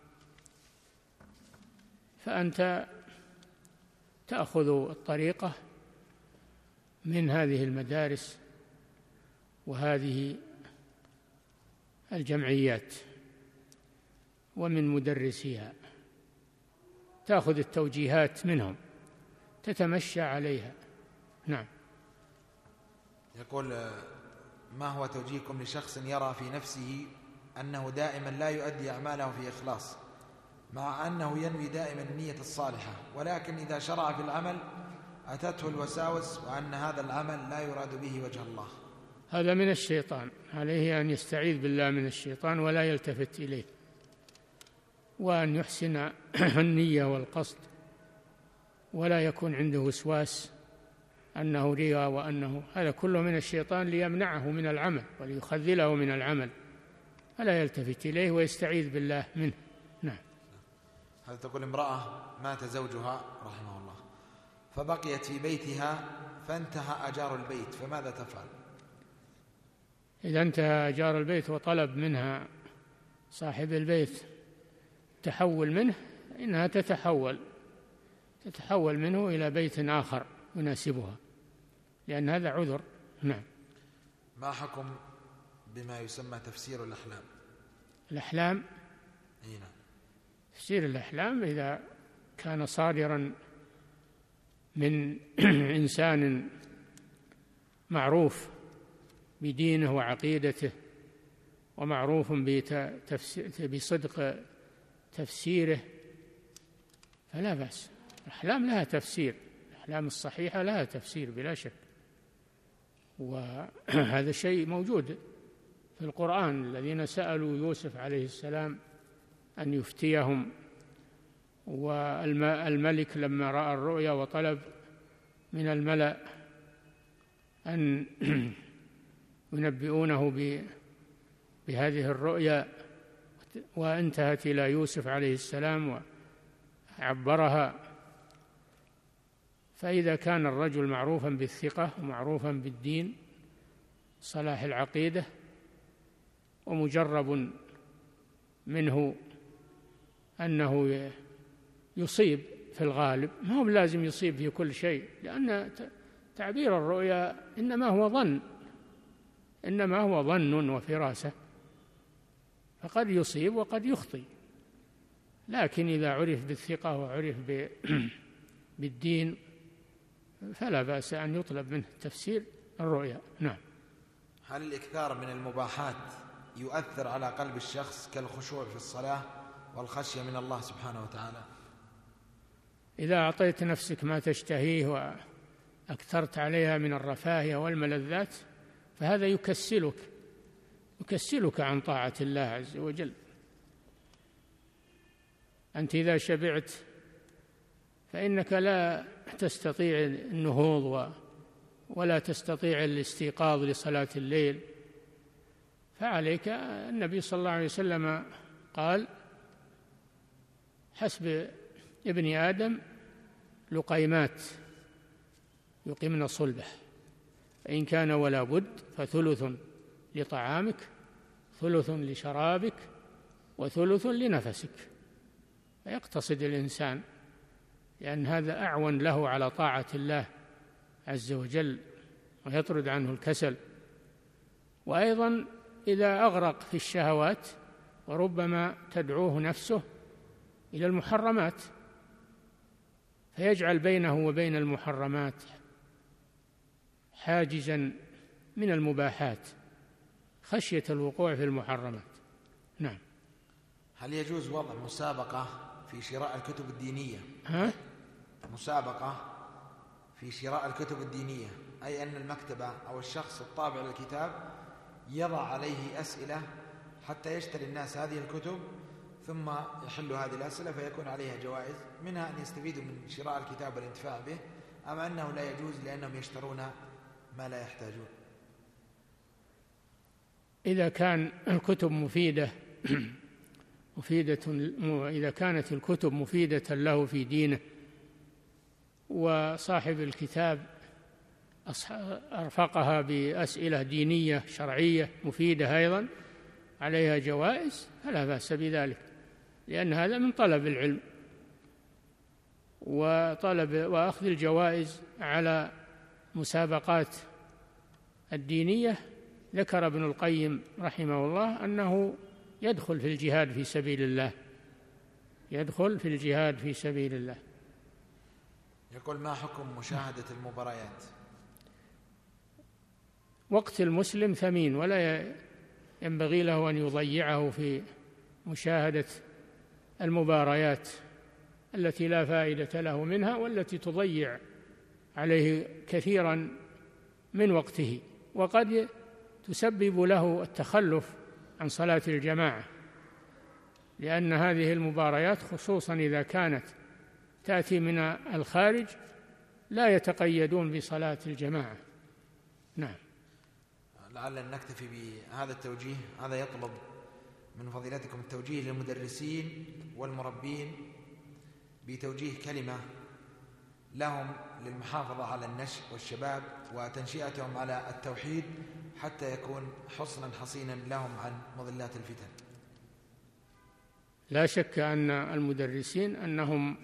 فأنت تأخذ الطريقة من هذه المدارس وهذه الجمعيات ومن مدرسيها، تأخذ التوجيهات منهم، تتمشى عليها. نعم. يقول: ما هو توجيهكم لشخص يرى في نفسه أنه دائما لا يؤدي أعماله في إخلاص، مع أنه ينوي دائما النية الصالحة، ولكن إذا شرع في العمل أتته الوساوس وأن هذا العمل لا يراد به وجه الله؟ هذا من الشيطان، عليه أن يستعيذ بالله من الشيطان ولا يلتفت إليه، وأن يحسن النية والقصد، ولا يكون عنده وسواس أنه رياء وأنه هذا كله من الشيطان ليمنعه من العمل وليخذله من العمل، فلا يلتفت إليه ويستعيذ بالله منه. نعم. هذا تقول: امرأة مات زوجها رحمه الله فبقيت في بيتها فانتهى أجار البيت، فماذا تفعل؟ إذا انتهى أجار البيت وطلب منها صاحب البيت تحول منه إنها تتحول تتحول منه إلى بيت آخر يناسبها، لأن هذا عذر. نعم. ما حكم بما يسمى تفسير الأحلام؟ الأحلام نعم. تفسير الأحلام إذا كان صادرا من إنسان معروف بدينه وعقيدته ومعروف بصدق تفسيره فلا بأس. الأحلام لها تفسير، الأحلام الصحيحة لها تفسير بلا شك، وهذا شيء موجود في القرآن. الذين سألوا يوسف عليه السلام أن يفتيهم، والملك لما رأى الرؤيا وطلب من الملأ أن ينبئونه بهذه الرؤيا، وانتهت إلى يوسف عليه السلام وعبرها. فإذا كان الرجل معروفا بالثقة ومعروفا بالدين صلاح العقيدة ومجرب منه أنه يصيب في الغالب، ما هو لازم يصيب في كل شيء، لأن تعبير الرؤيا إنما هو ظن إنما هو ظن وفراسة، فقد يصيب وقد يخطئ. لكن إذا عرف بالثقة وعرف بالدين فلا بأس أن يطلب منه تفسير الرؤيا. نعم. هل الإكثار من المباحات يؤثر على قلب الشخص كالخشوع في الصلاة والخشية من الله سبحانه وتعالى؟ إذا أعطيت نفسك ما تشتهيه وأكثرت عليها من الرفاهية والملذات فهذا يكسلك يكسلك عن طاعة الله عز وجل. أنت إذا شبعت فإنك لا تستطيع النهوض ولا تستطيع الاستيقاظ لصلاة الليل. فعليك، النبي صلى الله عليه وسلم قال: حسب ابن آدم لقيمات يقمن صلبه، فإن كان ولا بد فثلث لطعامك، ثلث لشرابك، وثلث لنفسك. فيقتصد الإنسان، لأن هذا أعون له على طاعة الله عز وجل ويطرد عنه الكسل. وأيضا إذا أغرق في الشهوات وربما تدعوه نفسه إلى المحرمات فيجعل بينه وبين المحرمات حاجزا من المباحات خشية الوقوع في المحرمات. نعم. هل يجوز وضع مسابقة في شراء الكتب الدينية؟ ها؟ مسابقة في شراء الكتب الدينية، أي أن المكتبة أو الشخص الطابع للكتاب يضع عليه أسئلة حتى يشتري الناس هذه الكتب ثم يحلوا هذه الأسئلة فيكون عليها جوائز، منها أن يستفيدوا من شراء الكتاب والانتفاع به، أم أنه لا يجوز لأنهم يشترون ما لا يحتاجون؟ إذا كان الكتب مفيدة مفيدة إذا كانت الكتب مفيدة له في دينه وصاحب الكتاب أرفقها بأسئلة دينية شرعية مفيدة أيضا عليها جوائز فلا بأس بذلك، لأن هذا من طلب العلم وطلب وأخذ الجوائز على مسابقات الدينية. ذكر ابن القيم رحمه الله أنه يدخل في الجهاد في سبيل الله يدخل في الجهاد في سبيل الله. يقول: ما حكم مشاهدة المباريات؟ وقت المسلم ثمين ولا ينبغي له أن يضيعه في مشاهدة المباريات التي لا فائدة له منها والتي تضيع عليه كثيرا من وقته، وقد تسبب له التخلف عن صلاة الجماعة، لأن هذه المباريات خصوصا إذا كانت تأتي من الخارج لا يتقيدون بصلاة الجماعة. نعم. لعل نكتفي بهذا التوجيه. هذا يطلب من فضيلتكم التوجيه للمدرسين والمربين بتوجيه كلمة لهم للمحافظة على النشء والشباب وتنشئتهم على التوحيد حتى يكون حصنا حصينا لهم عن مضلات الفتن. لا شك أن المدرسين أنهم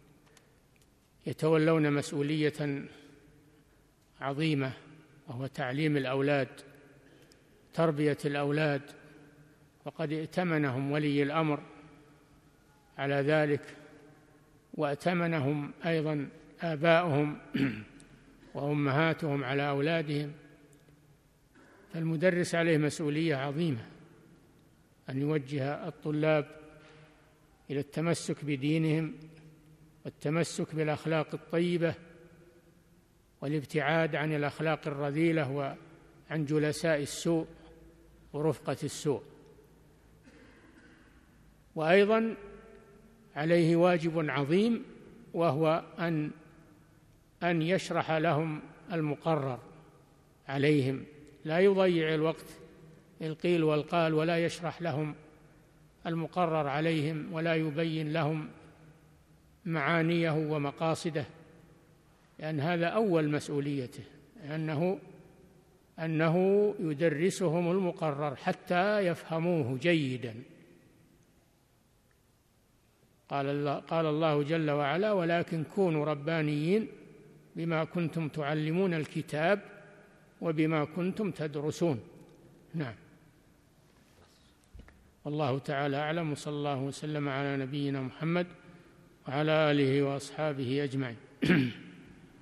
يتولون مسؤولية عظيمة، وهو تعليم الأولاد، تربية الأولاد، وقد ائتمنهم ولي الأمر على ذلك، وائتمنهم أيضا آباؤهم وأمهاتهم على أولادهم. فالمدرس عليه مسؤولية عظيمة أن يوجه الطلاب إلى التمسك بدينهم والتمسك بالأخلاق الطيبة والابتعاد عن الأخلاق الرذيلة وعن جلساء السوء ورفقة السوء. وأيضا عليه واجب عظيم، وهو أن أن يشرح لهم المقرر عليهم، لا يضيع الوقت القيل والقال، ولا يشرح لهم المقرر عليهم، ولا يبين لهم معانيه ومقاصده، لأن هذا أول مسؤوليته، أنه أنه يدرسهم المقرر حتى يفهموه جيدا. قال الله, قال الله جل وعلا: ولكن كونوا ربانيين بما كنتم تعلمون الكتاب وبما كنتم تدرسون. نعم. والله تعالى أعلم، وصلى الله وسلم على نبينا محمد وعلى آله وأصحابه أجمعين.